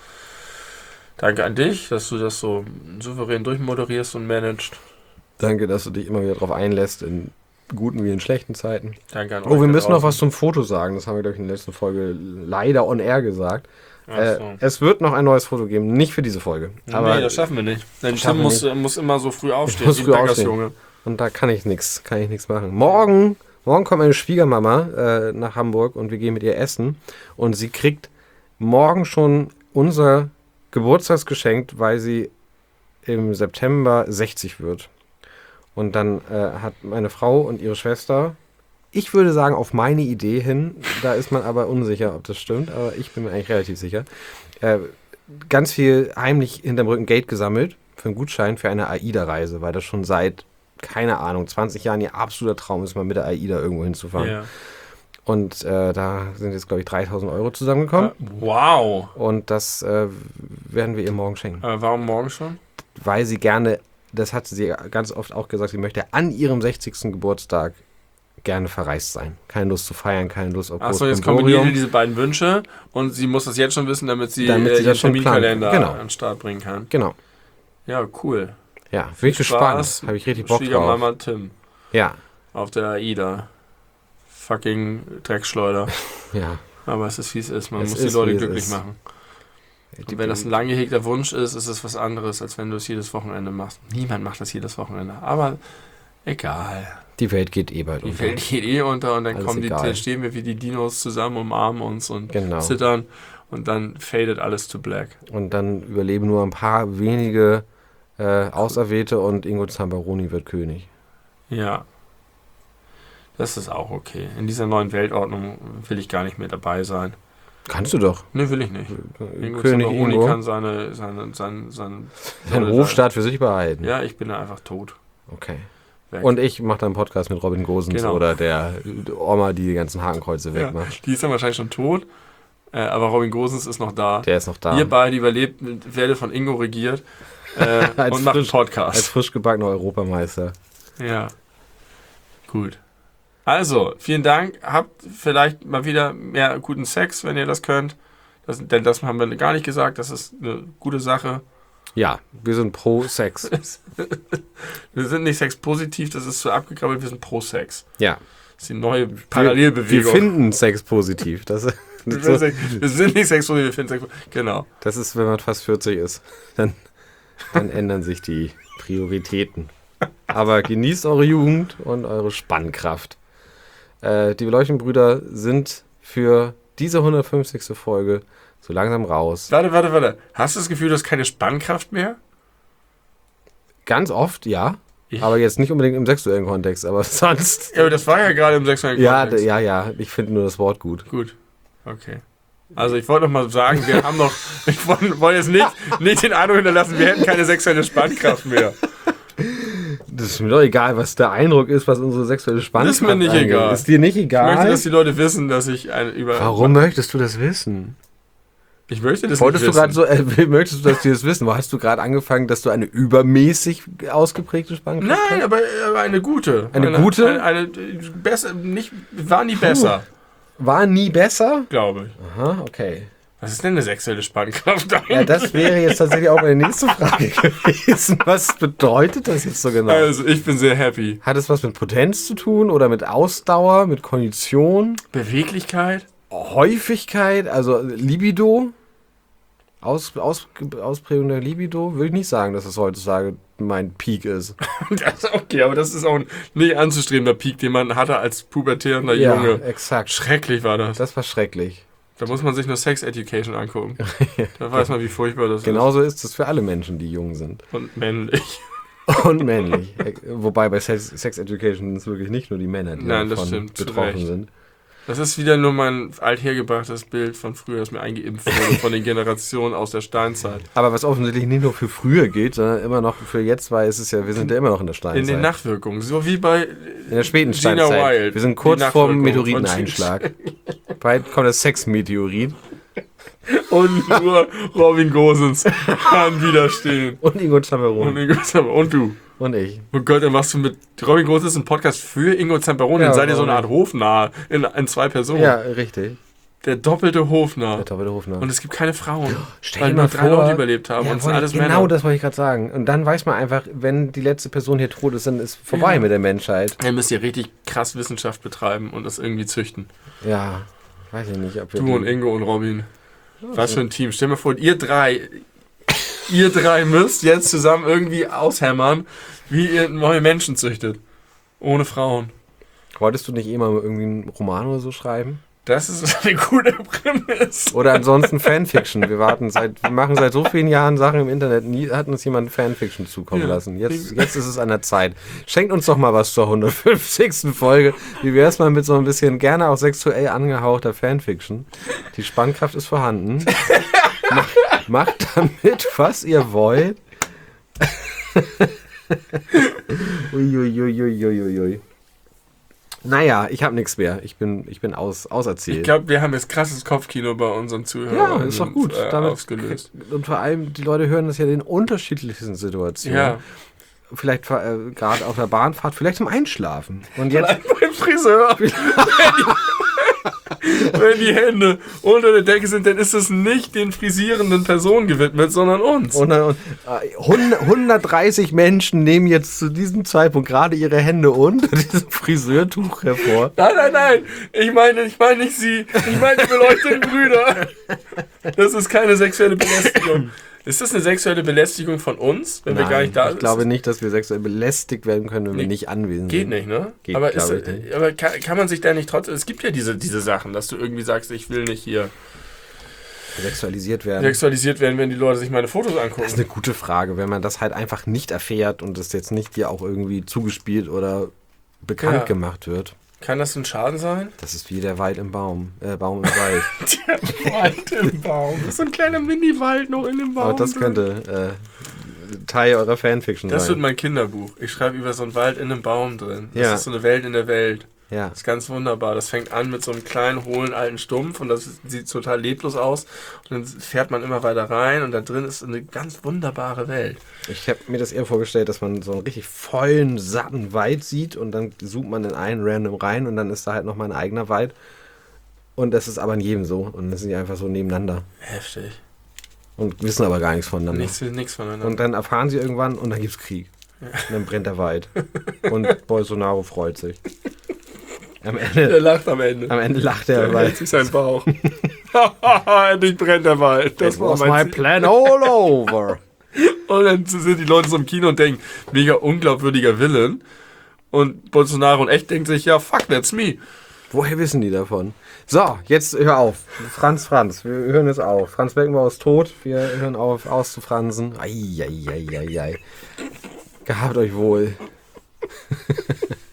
Danke an dich, dass du das so souverän durchmoderierst und managst. danke, dass du dich immer wieder drauf einlässt, in guten wie in schlechten Zeiten. Danke an euch. Oh, wir da müssen noch draußen. was zum Foto sagen. Das haben wir, glaube ich, in der letzten Folge leider on air gesagt. Ach Äh, so. es wird noch ein neues Foto geben. Nicht für diese Folge. Aber nee, das schaffen wir nicht. Denn schaffen Tim wir muss, muss immer so früh aufstehen. muss wie früh ein aufstehen. Bäckersjunge. Und da kann ich nichts, kann ich nichts machen. Morgen, morgen kommt meine Schwiegermama äh, nach Hamburg und wir gehen mit ihr essen. Und sie kriegt morgen schon unser Geburtstagsgeschenk, weil sie im September sechzig wird. Und dann äh, hat meine Frau und ihre Schwester, ich würde sagen, auf meine Idee hin, da ist man aber unsicher, ob das stimmt, aber ich bin mir eigentlich relativ sicher, äh, ganz viel heimlich hinterm Rücken Geld gesammelt für einen Gutschein für eine AIDA-Reise, weil das schon seit, keine Ahnung, zwanzig Jahren ihr absoluter Traum ist, mal mit der AIDA irgendwo hinzufahren. Ja. Und äh, da sind jetzt, glaube ich, dreitausend Euro zusammengekommen. Äh, wow. Und das äh, werden wir ihr morgen schenken. Äh, warum morgen schon? Weil sie gerne, das hat sie ganz oft auch gesagt, sie möchte an ihrem sechzigsten Geburtstag gerne verreist sein. Keine Lust zu feiern, keine Lust auf Achso, großes jetzt kombinieren wir Brimborium. diese beiden Wünsche und sie muss das jetzt schon wissen, damit sie, Damit äh, sie ihren das schon Terminkalender plant. Genau. an den Start bringen kann. Genau. Ja, cool. Ja, bin ich gespannt. Habe ich richtig Bock drauf. Schwiegermama Tim Ja, auf der AIDA. Fucking Dreckschleuder. ja. Aber es ist wie es ist. Man Es muss die ist, Leute wie es glücklich ist. machen. Die- Und wenn das ein lang gehegter Wunsch ist, ist es was anderes, als wenn du es jedes Wochenende machst. Niemand macht das jedes Wochenende. Aber egal. Die Welt geht eh bald Die unter. Welt geht eh unter und dann Alles kommen die, egal. dann stehen wir wie die Dinos zusammen, umarmen uns und Genau. zittern und dann fadet alles to black. Und dann überleben nur ein paar wenige äh, Auserwählte und Ingo Zamperoni wird König. Ja. Das ist auch okay. In dieser neuen Weltordnung will ich gar nicht mehr dabei sein. Kannst du doch. Ne, will ich nicht. Ingo König Zamperoni Ingo. kann seine, seine, seine, seine, Sein Hofstaat für sich behalten. Ja, ich bin da einfach tot. Okay. Weg. Und ich mache dann einen Podcast mit Robin Gosens Genau. oder der Oma, die die ganzen Hakenkreuze ja, wegmacht. die ist dann wahrscheinlich schon tot, äh, aber Robin Gosens ist noch da. Der ist noch da. Ihr beide überlebt, werde von Ingo regiert äh, Als und macht einen frisch- Podcast. Als frisch gebackener Europameister. Ja. Gut. Also, vielen Dank. Habt vielleicht mal wieder mehr guten Sex, wenn ihr das könnt. Das, denn das haben wir gar nicht gesagt. Das ist eine gute Sache. Ja, wir sind pro Sex. Wir sind nicht sexpositiv, das ist zu abgekrabbelt. Wir sind pro Sex. Ja. Das ist die neue Wir, wir Parallelbewegung. finden Sex positiv. Das, wir, so, sind, wir sind nicht sexpositiv, wir finden Sex. Genau. das ist, wenn man fast vierzig ist. Dann, dann ändern sich die Prioritäten. Aber genießt eure Jugend und eure Spannkraft. Äh, die Beleuchtenbrüder sind für diese hundertfünfzigste Folge so langsam raus. Warte, warte, warte. Hast du das Gefühl, du hast keine Spannkraft mehr? Ganz oft, ja. Ich- Aber jetzt nicht unbedingt im sexuellen Kontext, aber sonst. Ja, aber das war ja gerade im sexuellen Ja, Kontext. d- ja, ja. Ich finde nur das Wort gut. Gut, okay. Also ich wollte noch mal sagen, wir haben noch, ich wollte wollte jetzt nicht, nicht den Eindruck hinterlassen, wir hätten keine sexuelle Spannkraft mehr. Das ist mir doch egal, was der Eindruck ist, was unsere sexuelle Spannkraft Ist mir nicht angeht. egal. Ist dir nicht Ich egal? möchte, dass die Leute wissen, dass ich ein, über... Warum möchtest du das wissen? Ich möchte das Wolltest nicht du gerade wissen. so, äh, möchtest du, dass die das wissen? Wo hast du gerade angefangen, dass du eine übermäßig ausgeprägte Spannkraft Nein, hast? aber, aber eine gute. Eine gute? Eine, eine, besser, nicht, war nie besser, War nie besser? glaube ich. Aha, okay. Was ist denn eine sexuelle Spannkraft eigentlich? Ja, das wäre jetzt tatsächlich auch meine nächste Frage gewesen. Was bedeutet das jetzt so genau? Also, ich bin sehr happy. Hat es was mit Potenz zu tun oder mit Ausdauer, mit Kondition, Beweglichkeit? Häufigkeit, also Libido? Aus, aus, Ausprägung der Libido? Würde ich nicht sagen, dass das heutzutage mein Peak ist. Das ist okay, aber das ist auch ein nicht anzustrebender Peak, den man hatte als pubertierender Ja, Junge. exakt. Schrecklich war das. Das war schrecklich. Da muss man sich nur Sex Education angucken. Da weiß man, wie furchtbar das Genauso ist es für alle Menschen, die jung sind. ist. Und männlich. Und männlich. Wobei bei Sex, Sex Education sind es wirklich nicht nur die Männer, die Nein, das davon stimmt, zu betroffen Recht. sind. Das ist wieder nur mein althergebrachtes Bild von früher, das mir eingeimpft wurde von den Generationen aus der Steinzeit. Aber was offensichtlich nicht nur für früher gilt, sondern immer noch für jetzt, weil es ist ja, wir sind ja immer noch in der Steinzeit. In den Nachwirkungen, so wie bei in der späten Gina Steinzeit. Wild. Wir sind Die kurz vorm Nachwirkungen Meteoriteneinschlag. Bald kommt das Sexmeteorit. Und nur Robin Gosens kann widerstehen. Und Ingo Zamperoni. Und, Ingo Zamperoni. Und du. Und ich. Oh Gott, dann machst du mit Robin Gosens einen Podcast für Ingo Zamperoni. Ja, dann seid ihr so eine warum Art Hofnarr in, in zwei Personen. Ja, richtig. Der doppelte Hofnarr. Der doppelte Hofnarr. Und es gibt keine Frauen. Stell weil dir nur mal drei vor- Leute überlebt haben Ja, und es sind wollte alles ich- genau Männer. das wollte ich gerade sagen. Und dann weiß man einfach, wenn die letzte Person hier tot ist, dann ist vorbei Ja. mit der Menschheit. Ihr müsst ja richtig krass Wissenschaft betreiben und das irgendwie züchten. Ja, weiß ich nicht, ob wir Du die- und Ingo und Robin. Was für ein Team. Stell dir mal vor, ihr drei, ihr drei müsst jetzt zusammen irgendwie aushämmern, wie ihr neue Menschen züchtet. Ohne Frauen. Wolltest du nicht eh mal irgendwie einen Roman oder so schreiben? Das ist eine gute Prämisse. Oder ansonsten Fanfiction. Wir warten seit, wir machen seit so vielen Jahren Sachen im Internet. Nie hat uns jemand Fanfiction zukommen Ja. lassen. Jetzt, jetzt ist es an der Zeit. Schenkt uns doch mal was zur hundertfünfzigsten Folge. Wie wäre es mal mit so ein bisschen gerne auch sexuell angehauchter Fanfiction? Die Spannkraft ist vorhanden. Macht, macht damit, was ihr wollt. Uiuiuiuiuiui. Naja, ich habe nichts mehr. Ich bin, ich bin aus, auserzählt. Ich glaube, wir haben jetzt krasses Kopfkino bei unseren Ja, Zuhörern ist doch gut. äh, Damit, ausgelöst. und vor allem, die Leute hören das ja in unterschiedlichsten Situationen. Ja. Vielleicht äh, gerade auf der Bahnfahrt, vielleicht zum Einschlafen. Und jetzt, Beim Friseur. Wenn die, wenn die Hände unter der Decke sind, dann ist es nicht den frisierenden Personen gewidmet, sondern uns. und, dann- und äh, hundert hundertdreißig Menschen nehmen jetzt zu diesem Zeitpunkt gerade ihre Hände unter diesem Friseurtuch hervor. Nein, nein, nein. Ich meine, ich meine nicht sie. Ich meine die beleuchteten Brüder. Das ist keine sexuelle Belästigung. Ist das eine sexuelle Belästigung von uns, wenn wir gar nicht da ich sind? glaube nicht, dass wir sexuell belästigt werden können, wenn wir Nee, nicht anwesend Geht sind. nicht, ne? Geht, aber ist, glaub ich nicht. aber kann, kann man sich da nicht trotzdem... Es gibt ja diese, diese Sachen, dass du irgendwie sagst, ich will nicht hier... Sexualisiert werden. sexualisiert werden, wenn die Leute sich meine Fotos angucken. Das ist eine gute Frage, wenn man das halt einfach nicht erfährt und es jetzt nicht dir auch irgendwie zugespielt oder bekannt Ja. gemacht wird. Kann das ein Schaden sein? Das ist wie der Wald im Baum. Äh, Baum im Wald. Der Wald im Baum. Das ist so ein kleiner Mini-Wald noch in dem Baum. Aber das drin. könnte äh, Teil eurer Fanfiction Das wird sein. mein Kinderbuch. Ich schreibe über so einen Wald in einem Baum drin. Das Ja. ist so eine Welt in der Welt. Ja. Das ist ganz wunderbar. Das fängt an mit so einem kleinen, hohlen, alten Stumpf und das sieht total leblos aus. Und dann fährt man immer weiter rein und da drin ist eine ganz wunderbare Welt. Ich habe mir das eher vorgestellt, dass man so einen richtig vollen, satten Wald sieht und dann zoomt man in einen random rein und dann ist da halt nochmal ein eigener Wald. Und das ist aber in jedem so. Und das sind die einfach so nebeneinander. Heftig. Und wissen aber gar nichts voneinander. Nichts, nichts voneinander. Und dann erfahren sie irgendwann und dann gibt's Krieg. Und dann brennt der Wald. Und Bolsonaro freut sich. Am Der Ende, lacht am Ende. am Ende lacht der Der hält Wald. sich seinen Bauch. Endlich brennt der Wald. Das It war was mein my Ziel. plan all over. Und dann sind die Leute so im Kino und denken, mega unglaubwürdiger Villain. Und Bolsonaro in echt denkt sich, ja, fuck, that's me. Woher wissen die davon? So, jetzt hör auf. Franz, Franz, wir hören jetzt auf. Franz Beckenbauer ist tot. Wir hören auf, auszufransen. Eieieiei. Gehabt euch wohl.